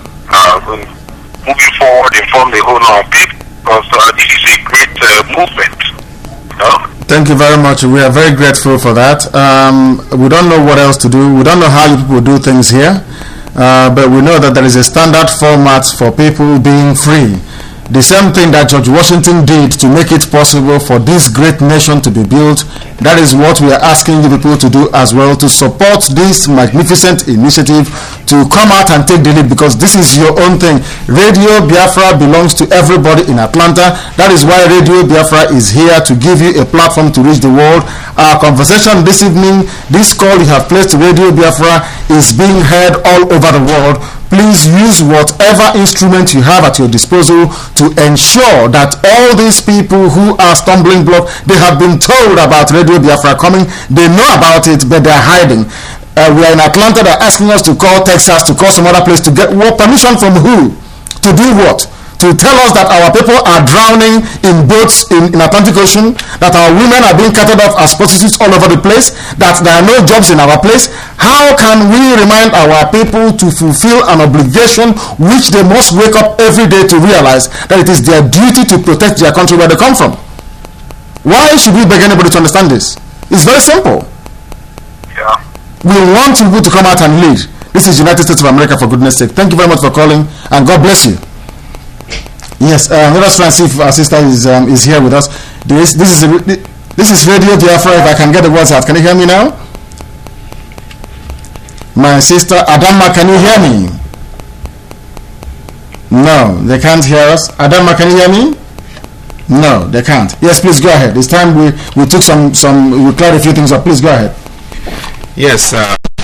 moving forward and form the whole of people, because this is a great movement. Thank you very much. We are very grateful for that. We don't know what else to do. We don't know how you people do things here. But we know that there is a standard format for people being free. The same thing that George Washington did to make it possible for this great nation to be built, that is what we are asking you people to do as well, to support this magnificent initiative, to come out and take the lead, because this is your own thing. Radio Biafra belongs to everybody in Atlanta. That is why Radio Biafra is here, to give you a platform to reach the world. Our conversation this evening, this call you have placed to Radio Biafra, is being heard all over the world. Please use whatever instrument you have at your disposal to ensure that all these people who are stumbling block, they have been told about Radio Biafra coming, they know about it, but they are hiding. We are in Atlanta, they're asking us to call Texas, to call some other place, to get permission from who? To do what? To tell us that our people are drowning in boats in Atlantic Ocean, that our women are being carted off as prostitutes all over the place, that there are no jobs in our place. How can we remind our people to fulfill an obligation which they must wake up every day to realize that it is their duty to protect their country where they come from? Why should we beg anybody to understand this? It's very simple. Yeah. We want people to come out and lead. This is United States of America, for goodness sake. Thank you very much for calling, and God bless you. Yes, let us try and see if our sister is here with us. This is Radio Biafra. If I can get the words out, can you hear me now? My sister Adama, can you hear me? No, they can't hear us. Adama, can you hear me? No, they can't. Yes, please go ahead. This time we took we cleared a few things up. Please go ahead. Yes,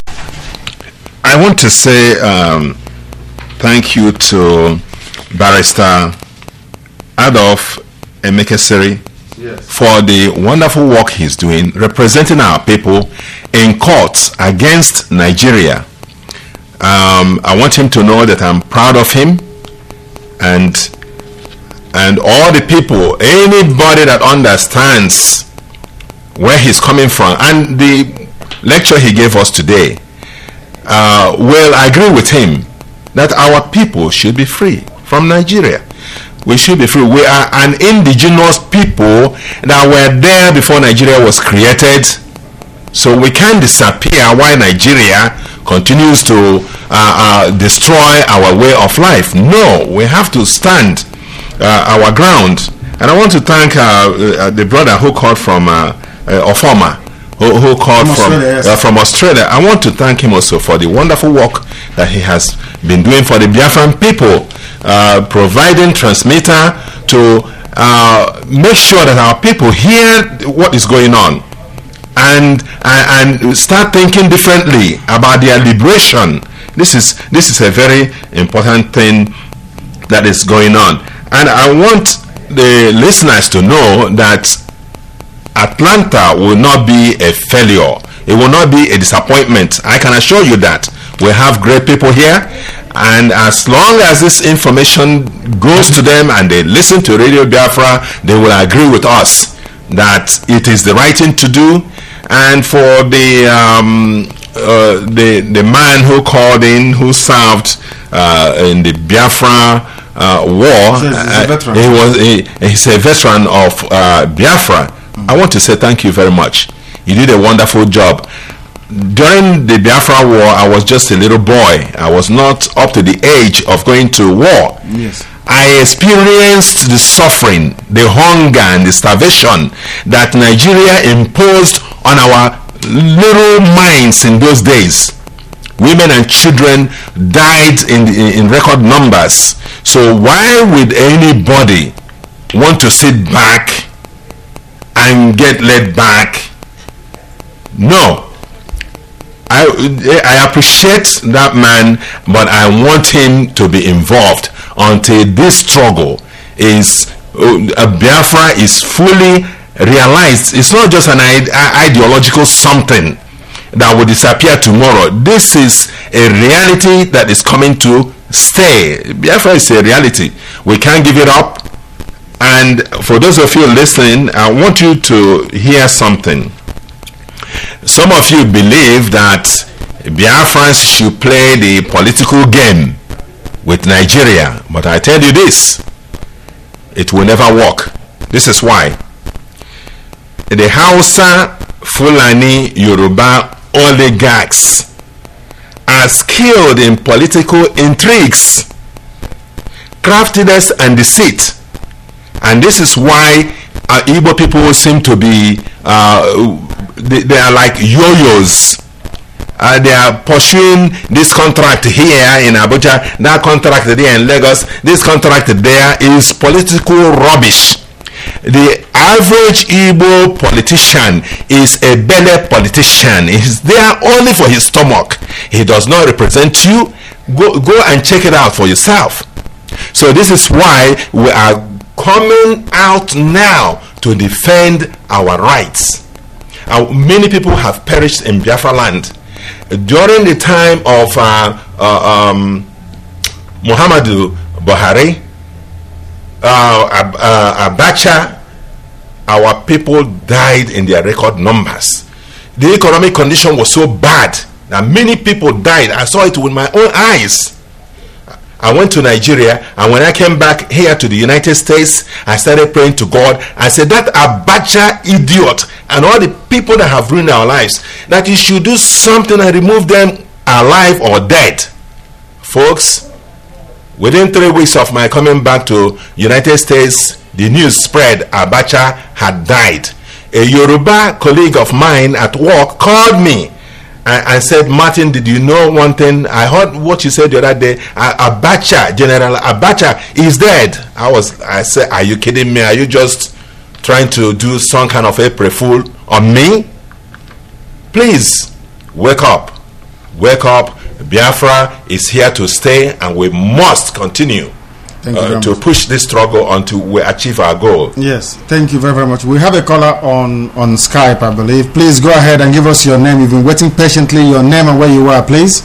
I want to say thank you to Barrister Adolf Emekeseri for the wonderful work he's doing representing our people in courts against Nigeria. I want him to know that I'm proud of him, and all the people, anybody that understands where he's coming from and the lecture he gave us today will agree with him that our people should be free from Nigeria. We should be free. We are an indigenous people that were there before Nigeria was created. So we can't disappear while Nigeria continues to destroy our way of life. No, we have to stand our ground. And I want to thank the brother who called from Ofoma, who called from Australia. I want to thank him also for the wonderful work that he has been doing for the Biafran people, providing transmitter to make sure that our people hear what is going on and start thinking differently about their liberation. This is a very important thing that is going on, and I want the listeners to know that Atlanta will not be a failure. It will not be a disappointment. I can assure you that. We have great people here, and as long as this information goes to them and they listen to Radio Biafra, they will agree with us that it is the right thing to do. And for the man who called in, who served in the Biafra war, he's a veteran of Biafra. I want to say thank you very much. You did a wonderful job. During the Biafra war, I was just a little boy. I was not up to the age of going to war. Yes. I experienced the suffering, the hunger and the starvation that Nigeria imposed on our little minds in those days. Women and children died in record numbers. So why would anybody want to sit back and get led back? No. I appreciate that man, but I want him to be involved until this struggle is Biafra is fully realized. It's not just an ideological something that will disappear tomorrow. This is a reality that is coming to stay. Biafra is a reality. We can't give it up. And for those of you listening, I want you to hear something. Some of you believe that Biafrans should play the political game with Nigeria, but I tell you this, it will never work. This is why. The Hausa, Fulani, Yoruba oligarchs are skilled in political intrigues, craftiness and deceit. And this is why Igbo people seem to be they are like yo-yos. They are pursuing this contract here in Abuja, that contract there in Lagos, this contract there is political rubbish. The average Igbo politician is a belly politician. He's there only for his stomach. He does not represent you. Go and check it out for yourself. So this is why we are coming out now to defend our rights. Many people have perished in Biafra land. During the time of Muhammadu Buhari, Abacha, our people died in their record numbers. The economic condition was so bad that many people died. I saw it with my own eyes. I went to Nigeria, and when I came back here to the United States, I started praying to God. I said, that Abacha idiot and all the people that have ruined our lives, that he should do something and remove them alive or dead. Folks, within 3 weeks of my coming back to United States, the news spread Abacha had died. A Yoruba colleague of mine at work called me and said, Martin, did you know one thing? I heard what you said the other day. Abacha, General Abacha is dead. I said, are you kidding me? Are you just trying to do some kind of April Fool on me? Please, wake up. Wake up. Biafra is here to stay, and we must continue to push this struggle until we achieve our goal. Yes, thank you very, very much. We have a caller on Skype, I believe. Please go ahead and give us your name. You've been waiting patiently. Your name and where you are, please.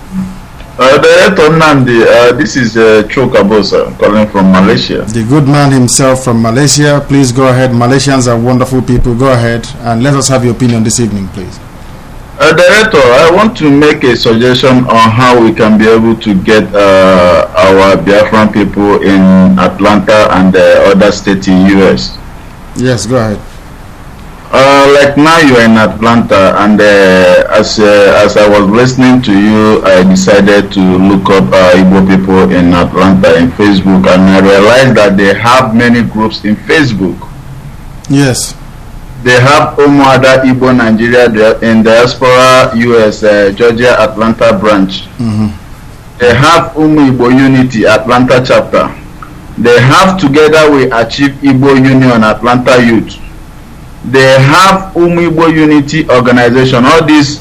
This is Chokabosa calling from Malaysia. The good man himself from Malaysia. Please go ahead. Malaysians are wonderful people. Go ahead and let us have your opinion this evening, please. Director, I want to make a suggestion on how we can be able to get our Biafran people in Atlanta and other states in US. Yes, go ahead. Like now you are in Atlanta, and as I was listening to you, I decided to look up Igbo people in Atlanta in Facebook, and I realized that they have many groups in Facebook. Yes. They have Umuada Igbo Nigeria in Diaspora US Georgia Atlanta branch. They have Umu Igbo Unity Atlanta chapter. They have Together We Achieve Igbo Union Atlanta Youth. They have Umu Igbo Unity Organization. All these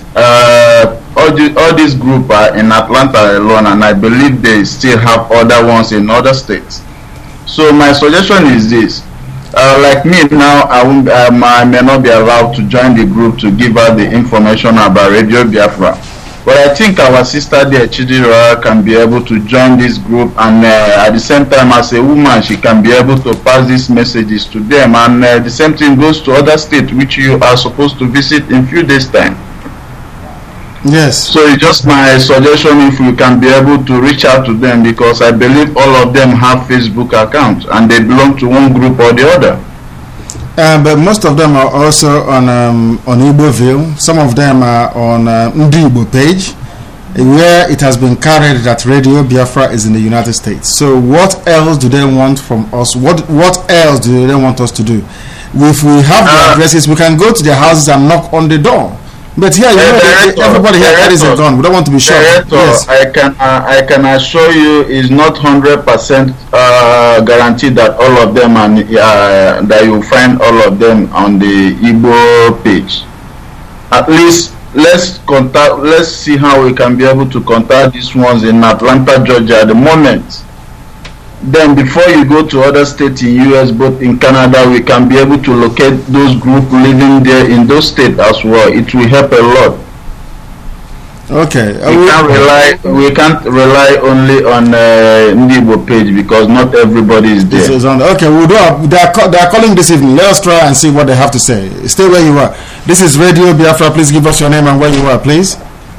groups are in Atlanta alone, and I believe they still have other ones in other states. So my suggestion is this. Like me now, I may not be allowed to join the group to give out the information about Radio Biafra. But I think our sister there, Chidira, can be able to join this group, and at the same time, as a woman, she can be able to pass these messages to them. And the same thing goes to other states which you are supposed to visit in few days' time. Yes. So it's just my suggestion if we can be able to reach out to them, because I believe all of them have Facebook accounts and they belong to one group or the other. But most of them are also on Igboville. Some of them are on Ndi Igbo page, where it has been carried that Radio Biafra is in the United States. So what else do they want from us? What else do they want us to do? If we have their addresses, we can go to their houses and knock on the door. But here, everybody here carries a gun. We don't want to be shot. Yes. I can assure you, it's not 100% guaranteed that all of them that you find all of them on the Igbo page. At least let's see how we can be able to contact these ones in Atlanta, Georgia at the moment. Then before you go to other states in US, both in Canada, we can be able to locate those groups living there in those states as well. It will help a lot. Okay. We can't rely only on Ndibo page, because not everybody is there. Okay, we'll do. They are calling this evening. Let us try and see what they have to say. Stay where you are. This is Radio Biafra. Please give us your name and where you are, please.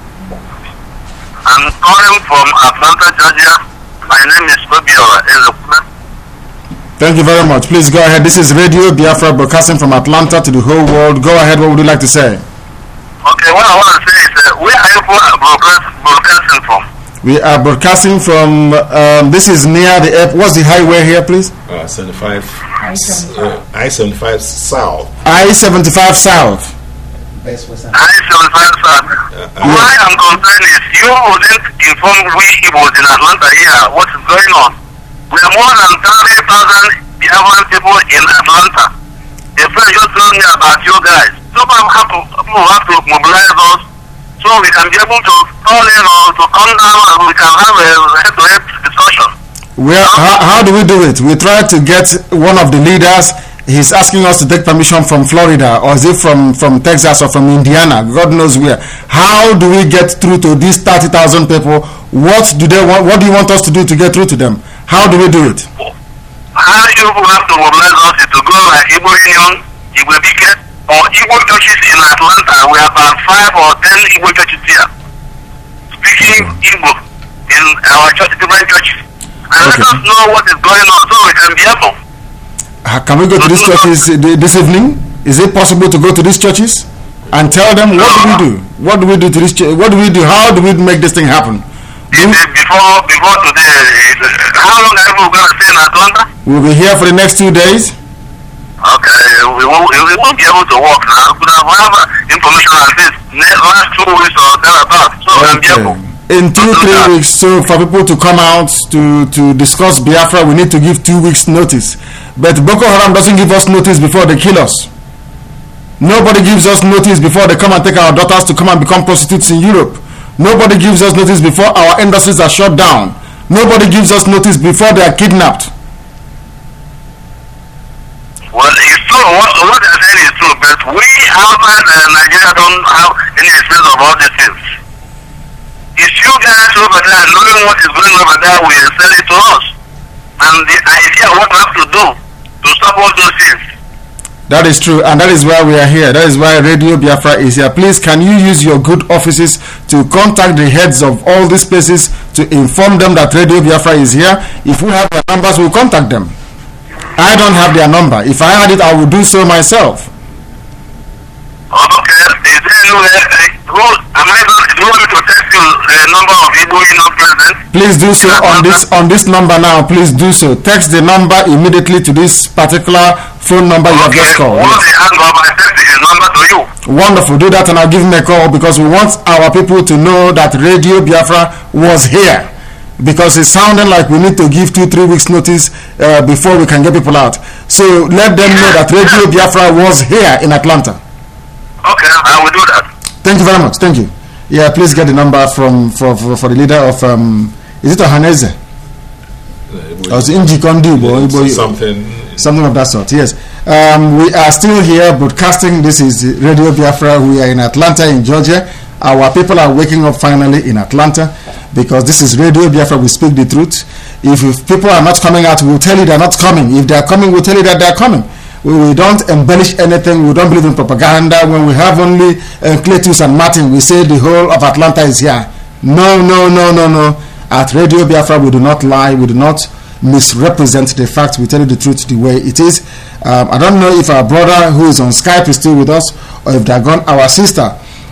I'm calling from Atlanta, Georgia. My name is Fabio. Thank you very much. Please go ahead. This is Radio Biafra broadcasting from Atlanta to the whole world. Go ahead. What would you like to say? Okay, what I want to say is, where are you broadcasting from? We are broadcasting from, this is near the airport. What's the highway here, please? I-75 South. I-75 South. I-75 South. Why I'm concerned is you wouldn't inform we Igbos in Atlanta here what is going on. We are more than 30,000 Biafran people in Atlanta. A friend just told me about you guys. So we have to mobilize us so we can be able to call in or to come down and we can have a head-to-head discussion. How do we do it? We try to get one of the leaders. He's asking us to take permission from Florida, or is it from Texas or from Indiana? God knows where. How do we get through to these 30,000 people? What do they want? What do you want us to do to get through to them? How do we do it? How you have to mobilize us is to go like Igbo Union, Igbo Bike, or Igbo churches in Atlanta. We have about 5 or 10 Igbo churches here speaking Igbo in our different churches. And let us know what is going on so we can be able. Can we go to these churches this evening? Is it possible to go to these churches and tell them what do we do? What do we do to this? What do we do? How do we make this thing happen? Before today, how long are we going to stay in Atlanta? We'll be here for the next 2 days. Okay, we won't be able to walk now. We have information at least last 2 weeks or thereabouts. So we'll be able. In 2-3 weeks, so for people to come out to discuss Biafra, we need to give 2 weeks notice. But Boko Haram doesn't give us notice before they kill us. Nobody gives us notice before they come and take our daughters to come and become prostitutes in Europe. Nobody gives us notice before our industries are shut down. Nobody gives us notice before they are kidnapped. Well, it's true. What they're saying is true, but we outside Nigeria don't have any experience of all these things. It's you guys over there knowing what is going on over there will sell it to us. And the idea what we have to do to stop all those things. That is true, and that is why we are here. That is why Radio Biafra is here. Please, can you use your good offices to contact the heads of all these places to inform them that Radio Biafra is here? If we have their numbers, we'll contact them. I don't have their number. If I had it, I would do so myself. Okay. Is there any way, do you want me to text you the number of Igbo Union presidents? Please do so on this number now. Please do so. Text the number immediately to this particular phone number you have just called. Once they hang up, I text his number to you. Wonderful. Do that and I'll give him a call because we want our people to know that Radio Biafra was here. Because it's sounding like we need to give 2-3 weeks notice before we can get people out. So let them know that Radio Biafra was here in Atlanta. Okay, I will do that. Thank you very much. Thank you. Yeah, please get the number for the leader of is it Ohaneze? Or is it Injikondi? Something of that sort. Yes. We are still here broadcasting. This is Radio Biafra. We are in Atlanta, in Georgia. Our people are waking up finally in Atlanta because this is Radio Biafra. We speak the truth. If people are not coming out, we'll tell you they're not coming. If they're coming, we'll tell you that they're coming. We don't embellish anything. We don't believe in propaganda. When we have only Cletus and Martin, we say the whole of Atlanta is here. No. At Radio Biafra, we do not lie. We do not misrepresent the facts. We tell you the truth the way it is. I don't know if our brother who is on Skype is still with us or if they're gone. Our sister,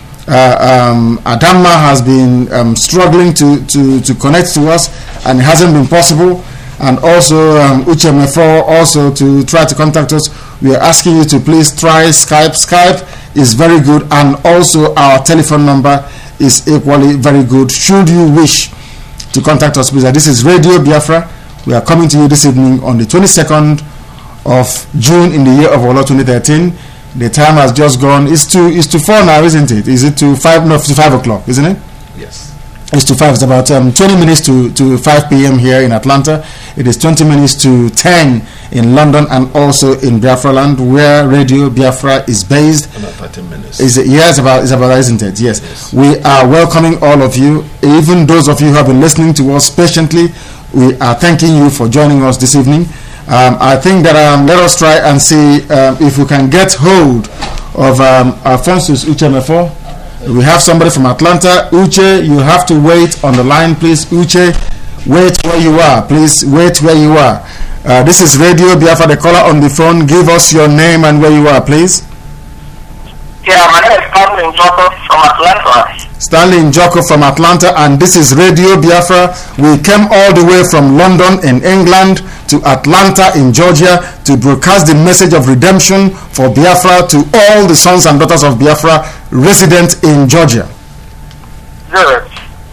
Adama, has been struggling to connect to us, and it hasn't been possible. And also Uche Mefo also to try to contact us. We are asking you to please try Skype. Skype is very good, and also our telephone number is equally very good. Should you wish to contact us, please. This is Radio Biafra. We are coming to you this evening on the 22nd of June in the year of our Lord 2013. The time has just gone. It's to 4 now, isn't it? Is it to 5? No, to 5 o'clock, isn't it? Yes. It's to 5. It's about 20 minutes to 5 p.m. here in Atlanta. It is 20 minutes to 10 in London and also in Biafra land, where Radio Biafra is based. About 30 minutes. It's about that, isn't it? Yes. We are welcoming all of you, even those of you who have been listening to us patiently. We are thanking you for joining us this evening. I think that let us try and see if we can get hold of Alphonsus Uche Mefo. We have somebody from Atlanta. Uche, you have to wait on the line, please. Uche, wait where you are. Please wait where you are. This is Radio Biafra, the caller on the phone. Give us your name and where you are, please. Yeah, my name is Stanley Njoko from Atlanta. Stanley Njoko from Atlanta, and this is Radio Biafra. We came all the way from London in England to Atlanta in Georgia to broadcast the message of redemption for Biafra to all the sons and daughters of Biafra resident in Georgia. Good.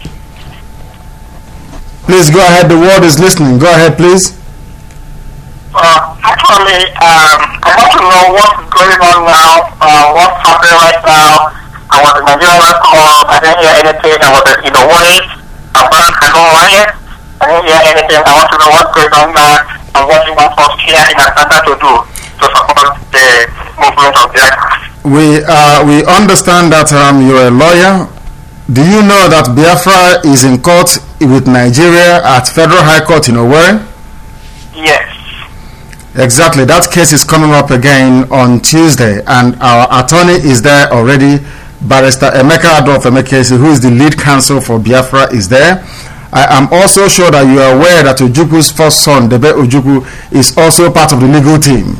Please go ahead. The world is listening. Go ahead, please. Actually, I want to know what's going on now, what's happening right now. I was in Nigeria call, I didn't hear anything. I was in the way, I don't like it. I didn't hear anything. I want to know what's going on now and what you want us here in Atlanta to do to support the movement of Biafra. We understand that you're a lawyer. Do you know that Biafra is in court with Nigeria at Federal High Court in Owerri? Yes. Exactly. That case is coming up again on Tuesday, and our attorney is there already. Barrister Emeka Adolf Emekesi, who is the lead counsel for Biafra, is there. I am also sure that you are aware that Ojukwu's first son, Debe Ojukwu, is also part of the legal team.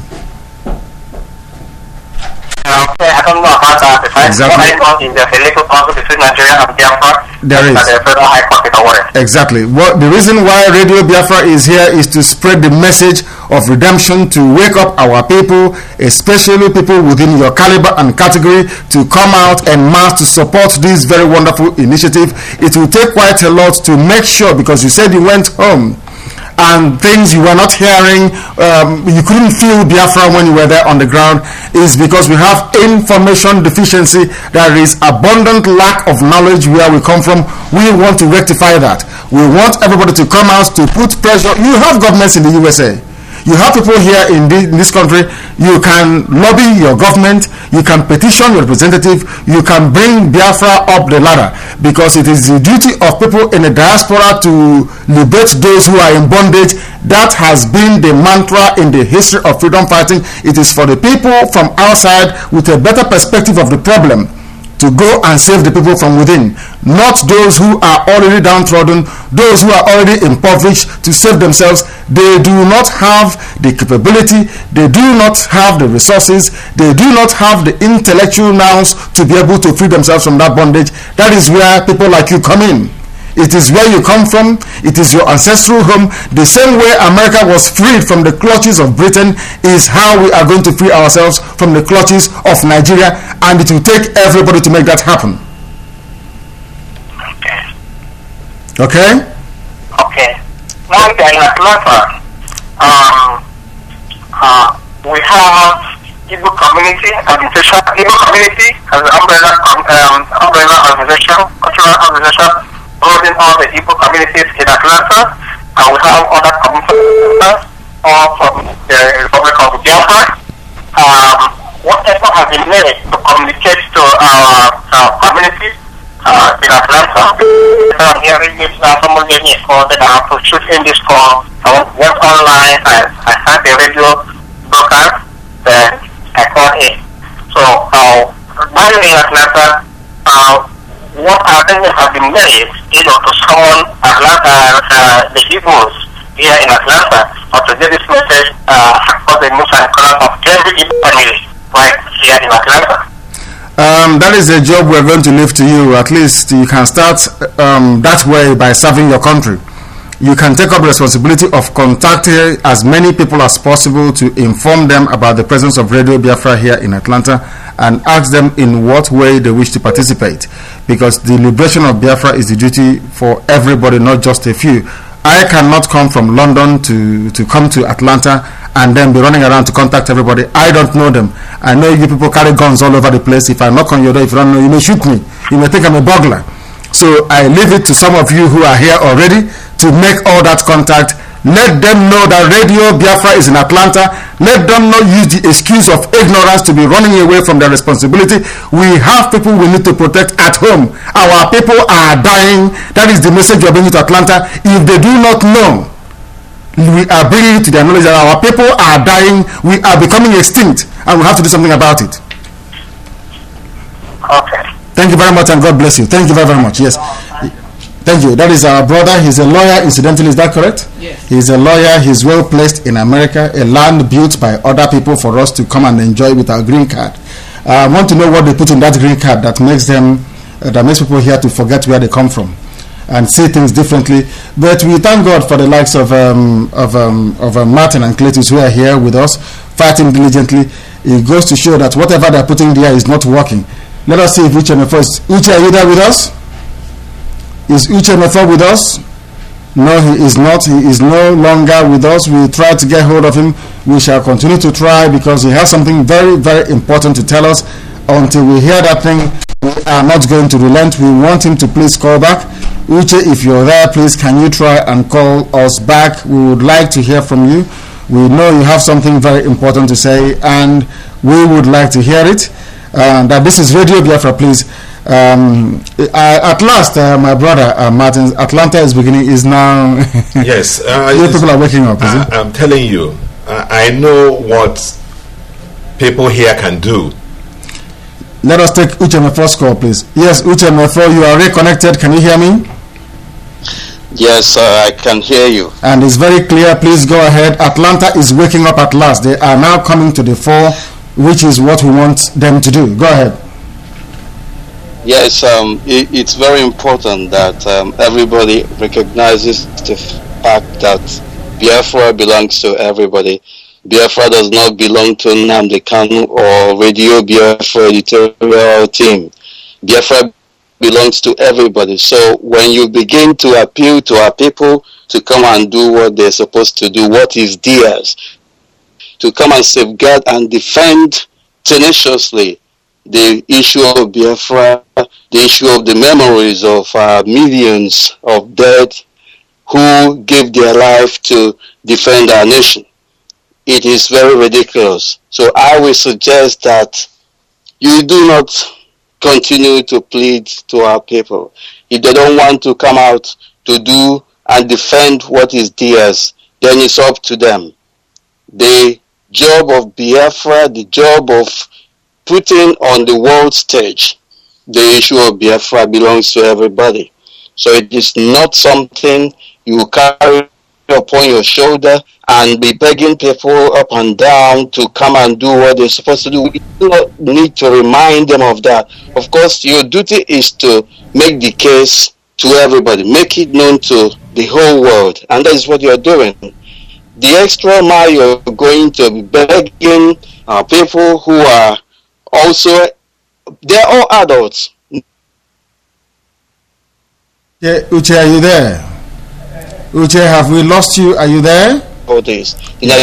Okay, I don't know about that. Exactly. In the legal counsel between Nigeria and Biafra, there is. At the Federal High Court in Owerri. Exactly. The reason why Radio Biafra is here is to spread the message of redemption, to wake up our people, especially people within your caliber and category, to come out en masse to support this very wonderful initiative. It will take quite a lot to make sure, because you said you went home and things you were not hearing, you couldn't feel Biafra when you were there on the ground, is because we have information deficiency. There is abundant lack of knowledge where we come from. We want to rectify that. We want everybody to come out to put pressure. You have governments in the USA. You have people here in this country. You can lobby your government. You can petition your representative. You can bring Biafra up the ladder, because it is the duty of people in the diaspora to liberate those who are in bondage. That has been the mantra in the history of freedom fighting. It is for the people from outside with a better perspective of the problem to go and save the people from within, not those who are already downtrodden, those who are already impoverished to save themselves. They do not have the capability, they do not have the resources, they do not have the intellectual nous to be able to free themselves from that bondage. That is where people like you come in. It is where you come from. It is your ancestral home. The same way America was freed from the clutches of Britain is how we are going to free ourselves from the clutches of Nigeria, and it will take everybody to make that happen. Okay? Okay. Now we are in Atlanta. We have Igbo community organization. Igbo community as an umbrella organization, cultural organization, holding all the Igbo communities in Atlanta, and we have other communities all from the Republic of Biafra. What effort has been made to communicate to our community in Atlanta? I'm hearing this now, someone gave me a call that I have to shoot in this call. I went online, I had the radio broadcast, then I called in. So, while in Atlanta, what things have been made, to summon Atlanta, the Igbos here in Atlanta, or to get this message across the Musa and corner of every Igbo family right here in Atlanta. That is a job we're going to leave to you. At least you can start that way by serving your country. You can take up the responsibility of contacting as many people as possible to inform them about the presence of Radio Biafra here in Atlanta and ask them in what way they wish to participate, because the liberation of Biafra is the duty for everybody, not just a few. I cannot come from London to come to Atlanta and then be running around to contact everybody. I don't know them. I know you people carry guns all over the place. If I knock on your door, if you don't know, you may shoot me. You may think I'm a burglar. So I leave it to some of you who are here already to make all that contact. Let them know that Radio Biafra is in Atlanta. Let them not use the excuse of ignorance to be running away from their responsibility. We have people we need to protect at home. Our people are dying. That is the message we are bringing to Atlanta. If they do not know, we are bringing it to their knowledge that our people are dying. We are becoming extinct, and we have to do something about it. Okay. Thank you very much, and God bless you. Thank you very, very much. Yes. Thank you. That is our brother. He's a lawyer, incidentally. Is that correct? Yes. He's a lawyer. He's well placed in America, a land built by other people for us to come and enjoy with our green card. I want to know what they put in that green card that makes them, that makes people here to forget where they come from and see things differently. But we thank God for the likes of Martin and Cletus who are here with us, fighting diligently. It goes to show that whatever they're putting there is not working. Let us see if Uche Mefo is. Uche, are you there with us? Is Uche Mefo with us? No, he is not. He is no longer with us. We try to get hold of him. We shall continue to try because he has something very, very important to tell us. Until we hear that thing, we are not going to relent. We want him to please call back. Uche, if you're there, please can you try and call us back? We would like to hear from you. We know you have something very important to say, and we would like to hear it. That this is Radio Biafra, please. At last, my brother Martin, Atlanta is now. Yes, you people are waking up. I'm telling you, I know what people here can do. Let us take Uche Mefo's call, please. Yes, Uche Mefo, you are reconnected. Can you hear me? Yes, I can hear you. And it's very clear. Please go ahead. Atlanta is waking up at last. They are now coming to the fore, which is what we want them to do. Go ahead. Yes, it's very important that everybody recognizes the fact that Biafra belongs to everybody. Biafra does not belong to Nnamdi Kanu or Radio Biafra editorial team. Biafra belongs to everybody. So when you begin to appeal to our people to come and do what they're supposed to do, what is theirs, to come and safeguard and defend tenaciously the issue of Biafra, the issue of the memories of millions of dead who gave their life to defend our nation. It is very ridiculous. So I will suggest that you do not continue to plead to our people. If they don't want to come out to do and defend what is theirs, then it's up to them. The job of Biafra, the job of putting on the world stage the issue of Biafra belongs to everybody. So it is not something you carry upon your shoulder and be begging people up and down to come and do what they're supposed to do. You do not need to remind them of that. Of course, your duty is to make the case to everybody, make it known to the whole world, and that is what you're doing. The extra mile you're going to be begging people who are also, they're all adults. Yeah, Uche, are you there? Uche, have we lost you? Are you there? All this.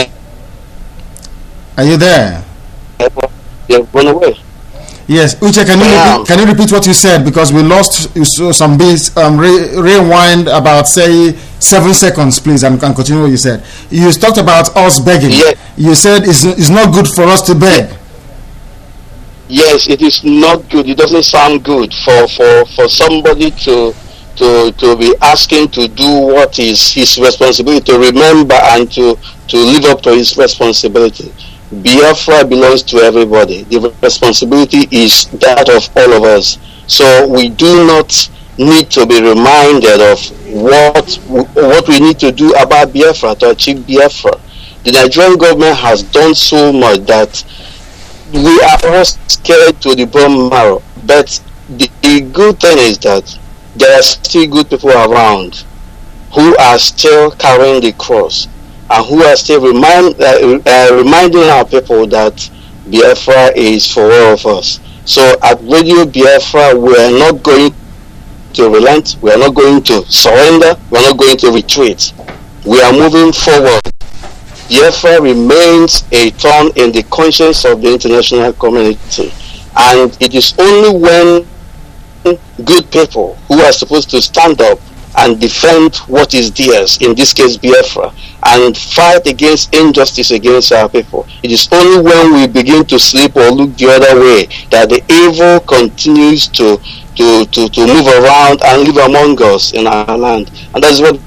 Are you there? They've run away. Yes, Uche, can you repeat what you said, because we lost some bits. Rewind about, say, 7 seconds, please, and can continue what you said. You talked about us begging. Yeah. You said it's not good for us to beg. Yes, it is not good. It doesn't sound good for somebody to be asking to do what is his responsibility, to remember and to live up to his responsibility. Biafra belongs to everybody. The responsibility is that of all of us. So we do not need to be reminded of what we need to do about Biafra to achieve Biafra. The Nigerian government has done so much that we are all scared to the bone marrow. But the good thing is that there are still good people around who are still carrying the cross and who are still reminding our people that Biafra is for all of us. So at Radio Biafra, we are not going to relent, we are not going to surrender, we are not going to retreat. We are moving forward. Biafra remains a thorn in the conscience of the international community, and it is only when good people who are supposed to stand up and defend what is theirs, in this case Biafra, and fight against injustice against our people. It is only when we begin to sleep or look the other way that the evil continues to move around and live among us in our land. And that's what...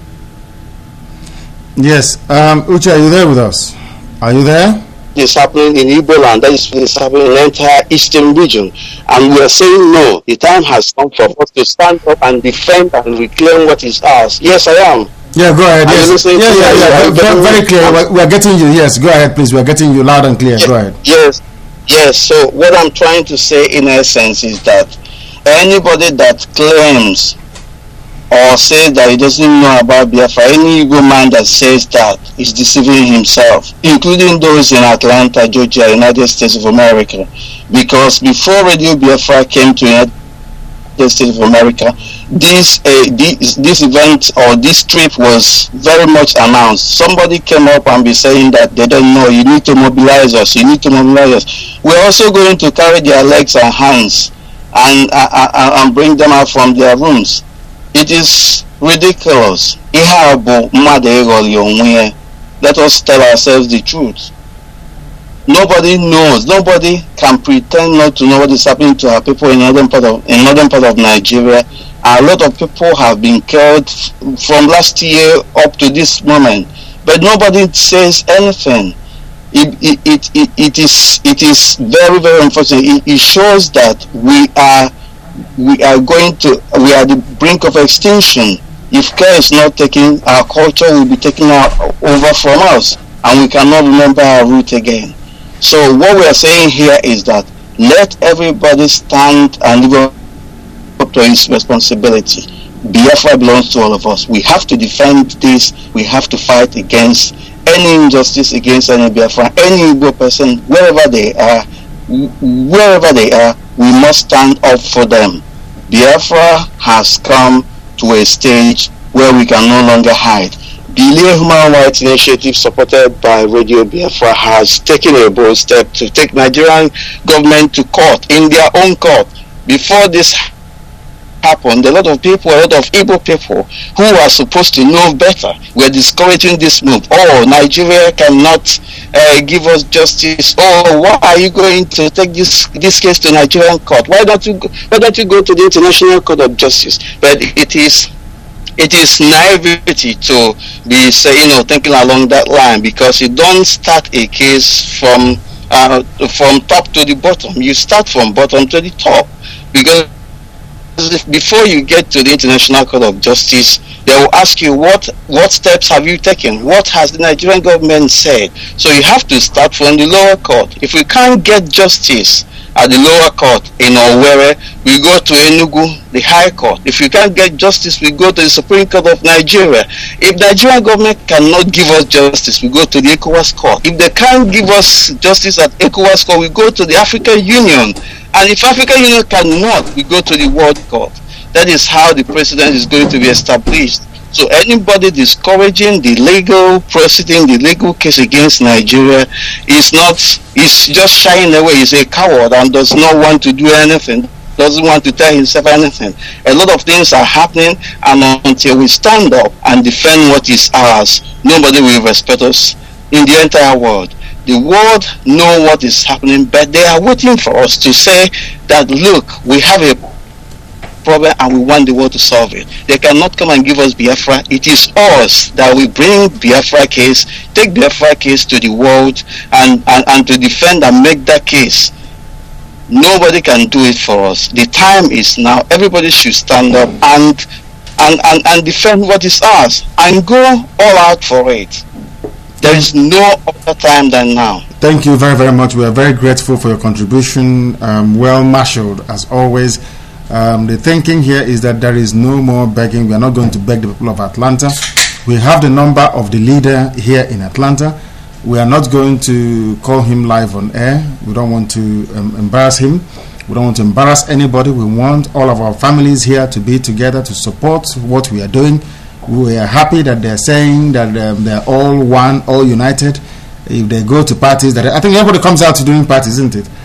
Yes. Uche, are you there with us? Are you there? Is happening in Igbo land, that is what is happening in the entire eastern region, and we are saying no. The time has come for us to stand up and defend and reclaim what is ours. Yes, I am. Yeah, go ahead. Yes. Yeah. Very clear. We are getting you. Yes, go ahead, please. We are getting you loud and clear. Go ahead. Yes. So what I'm trying to say in essence is that anybody that claims or says that he doesn't know about Biafra, any Igbo man that says that is deceiving himself, including those in Atlanta, Georgia, United States of America. Because before Radio Biafra came to United States of America, this event or this trip was very much announced. Somebody came up and be saying that they don't know, you need to mobilize us, you need to mobilize us. We're also going to carry their legs and hands and bring them out from their rooms. It is ridiculous. Let us tell ourselves the truth. Nobody knows. Nobody can pretend not to know what is happening to our people in northern part of Nigeria. A lot of people have been killed from last year up to this moment, but nobody says anything. It is very, very unfortunate. It shows that we are the brink of extinction. If care is not taken, our culture will be taken over from us, and we cannot remember our root again. So what we are saying here is that let everybody stand and live up to his responsibility. Biafra belongs to all of us. We have to defend this. We have to fight against any injustice against any Biafra, any Igbo person, wherever they are. We must stand up for them. Biafra has come to a stage where we can no longer hide. The Leo Human Rights Initiative, supported by Radio Biafra, has taken a bold step to take Nigerian government to court, in their own court. Before this happened, a lot of Igbo people who are supposed to know better were discouraging this move. Oh, Nigeria cannot give us justice. Oh, why are you going to take this case to Nigerian court? Why don't you go to the International Court of Justice? But it is naivety to be thinking along that line, because you don't start a case from top to the bottom. You start from bottom to the top, because before you get to the International Court of Justice, they will ask you what steps have you taken? What has the Nigerian government said? So you have to start from the lower court. If we can't get justice at the lower court in Owerri, we go to Enugu, the High Court. If we can't get justice, we go to the Supreme Court of Nigeria. If the Nigerian government cannot give us justice, we go to the ECOWAS Court. If they can't give us justice at ECOWAS Court, we go to the African Union. And if African Union cannot, we go to the World Court. That is how the precedent is going to be established. So anybody discouraging the legal proceeding, the legal case against Nigeria is just shying away. He's a coward and does not want to do anything, doesn't want to tell himself anything. A lot of things are happening, and until we stand up and defend what is ours, nobody will respect us in the entire world. The world know what is happening, but they are waiting for us to say that, look, we have a problem and we want the world to solve it. They cannot come and give us Biafra. It is us that will bring Biafra case, take Biafra case to the world and to defend and make that case. Nobody can do it for us. The time is now. Everybody should stand up and defend what is ours and go all out for it. There is no other time than now. Thank you very, very much. We are very grateful for your contribution. Well marshaled as always. The thinking here is that there is no more begging. We are not going to beg the people of Atlanta. We have the number of the leader here in Atlanta. We are not going to call him live on air. We don't want to embarrass him. We don't want to embarrass anybody. We want all of our families here to be together to support what we are doing. We are happy that they're saying that they're all one, all united. If they go to parties, I think everybody comes out to doing parties, isn't it?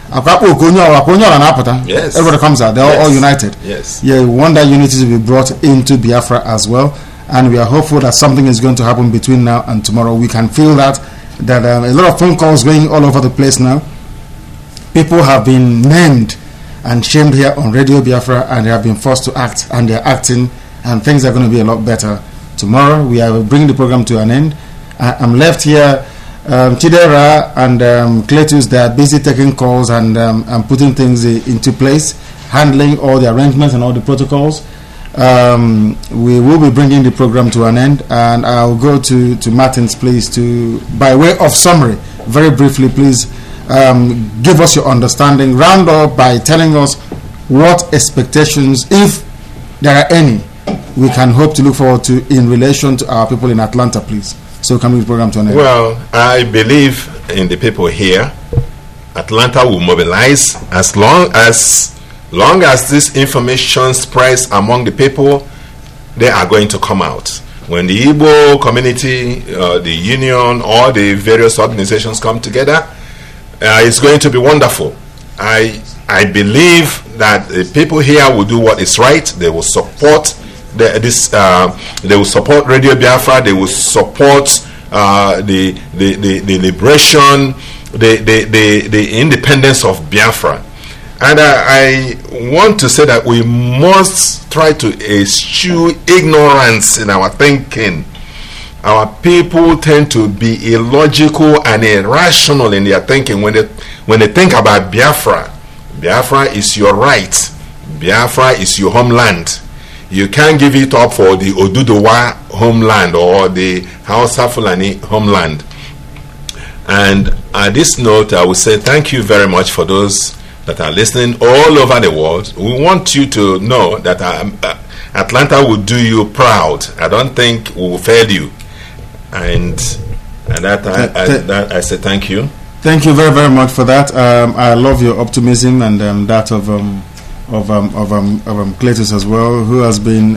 Yes. Everybody comes out. They're all united. Yes. Yeah, we want that unity to be brought into Biafra as well. And we are hopeful that something is going to happen between now and tomorrow. We can feel that a lot of phone calls going all over the place now. People have been named and shamed here on Radio Biafra, and they have been forced to act, and they're acting, and things are going to be a lot better tomorrow. We are bringing the program to an end. I'm left here. Chidera and Cletus, they are busy taking calls and putting things into place, handling all the arrangements and all the protocols. We will be bringing the program to an end, and I'll go to Martins, please, by way of summary, very briefly, please, give us your understanding. Round up by telling us what expectations, if there are any, we can hope to look forward to in relation to our people in Atlanta, please. So can we program to an end? Well, I believe in the people here. Atlanta will mobilize as long as this information spreads among the people. They are going to come out. When the Igbo community, the union, all the various organizations come together, it's going to be wonderful. I believe that the people here will do what is right. They will support they will support Radio Biafra. They will support the liberation, the independence of Biafra. And I want to say that we must try to eschew ignorance in our thinking. Our people tend to be illogical and irrational in their thinking when they think about Biafra. Biafra is your right. Biafra is your homeland. You can't give it up for the Oduduwa homeland or the Hausa Fulani homeland. And at this note, I will say thank you very much for those that are listening all over the world. We want you to know that Atlanta will do you proud. I don't think we will fail you. And that I say thank you. Thank you very, very much for that. I love your optimism and that of Cletus as well, who has been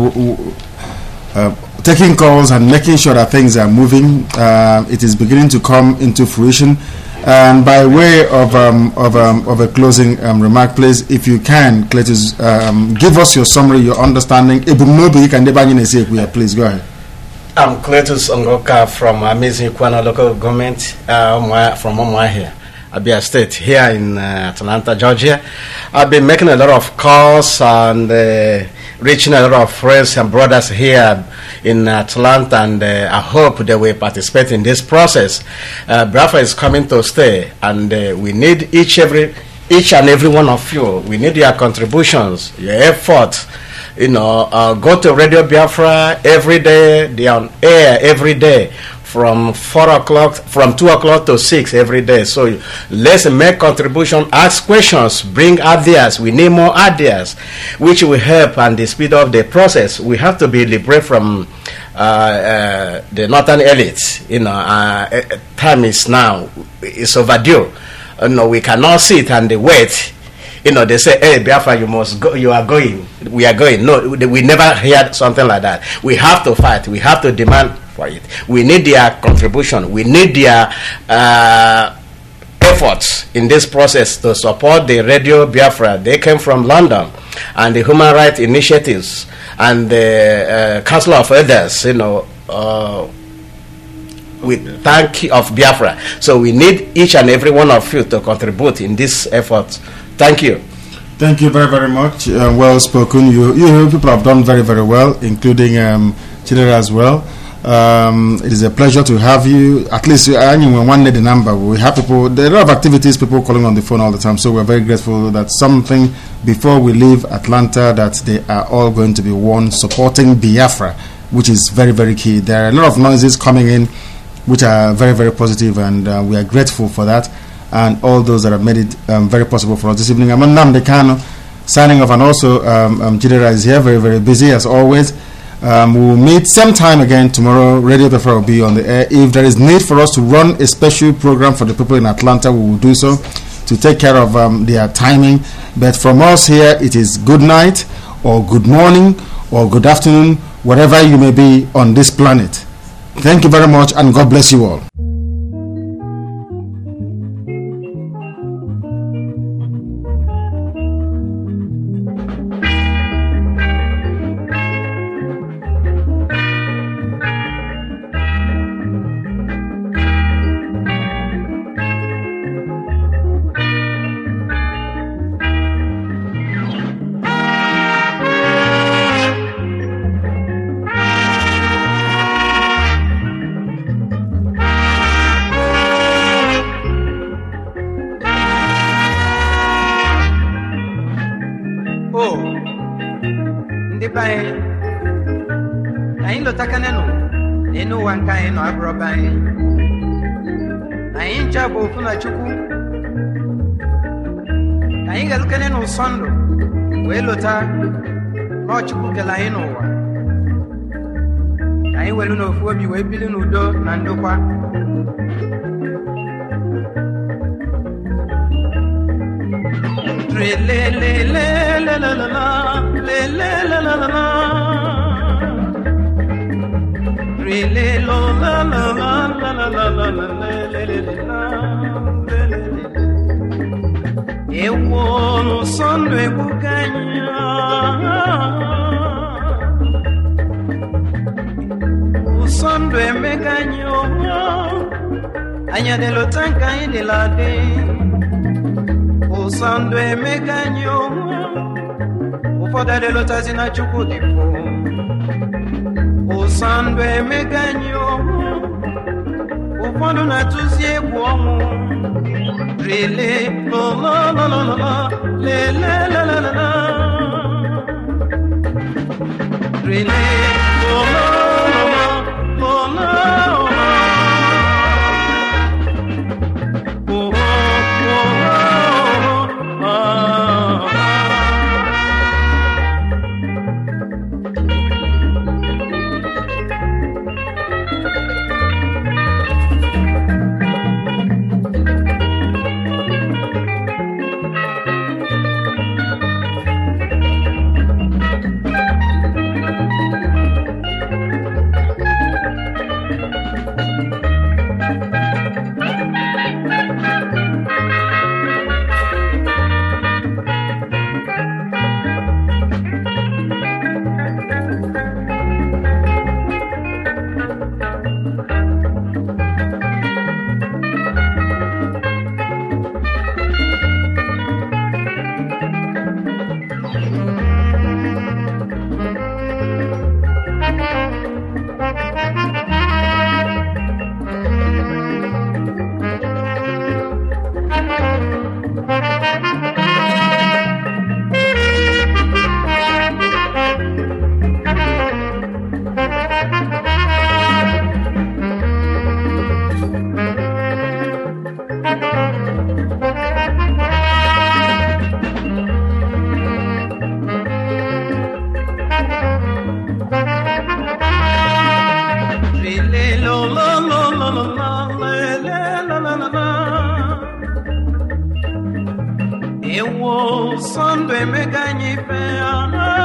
taking calls and making sure that things are moving. It is beginning to come into fruition. And by way of a closing remark, please, if you can, Cletus, give us your summary, your understanding. Please go ahead. I'm Cletus Ongoka from Amazing Ikwana local government from Omwa Abia State here in Atlanta, Georgia. I've been making a lot of calls and reaching a lot of friends and brothers here in Atlanta, and I hope they will participate in this process. Biafra is coming to stay, and we need each every each and every one of you. We need your contributions, your effort. Go to Radio Biafra every day. They are on air every day from 4 o'clock, from 2 o'clock to 6 every day. So let's make contribution, ask questions, bring ideas. We need more ideas, which will help and speed up the process. We have to be liberated from the northern elites. Time is now. It's overdue. We cannot sit and wait. They say, hey, Biafra, you must go. You are going. We are going. No, we never heard something like that. We have to fight. We have to demand for it. We need their contribution. We need their efforts in this process to support the Radio Biafra. They came from London, and the human rights initiatives and the Council of Elders, with thank you of Biafra. So we need each and every one of you to contribute in this effort. Thank you. Thank you very, very much. Well spoken. You people have done very, very well, including Chidera as well. It is a pleasure to have you. At least one day the number. We have people. There are a lot of activities, people calling on the phone all the time. So we're very grateful that something before we leave Atlanta that they are all going to be one supporting Biafra, which is very, very key. There are a lot of noises coming in, which are very, very positive, and we are grateful for that. And all those that have made it very possible for us this evening. I'm Nnamdi Kanu signing off, and also Chidera is here, very, very busy as always. We'll meet same time again tomorrow. Radio Biafra will be on the air. If there is need for us to run a special program for the people in Atlanta, we will do so to take care of their timing. But from us here, it is good night or good morning or good afternoon, wherever you may be on this planet. Thank you very much, and God bless you all. Sondo, Welota, Lochiku Kelaino. I will know for you, a billion udo, Nandopa. No sondo e buganya o sondo e meganyo anya de lo tanka e de la de o sondo e meganyo o foda de lo tazina chukuti o sondo e meganyo o fondo na tuzie buomo really la la la la la le la la la la really la la la la oh Ewo Sunday Meganyipea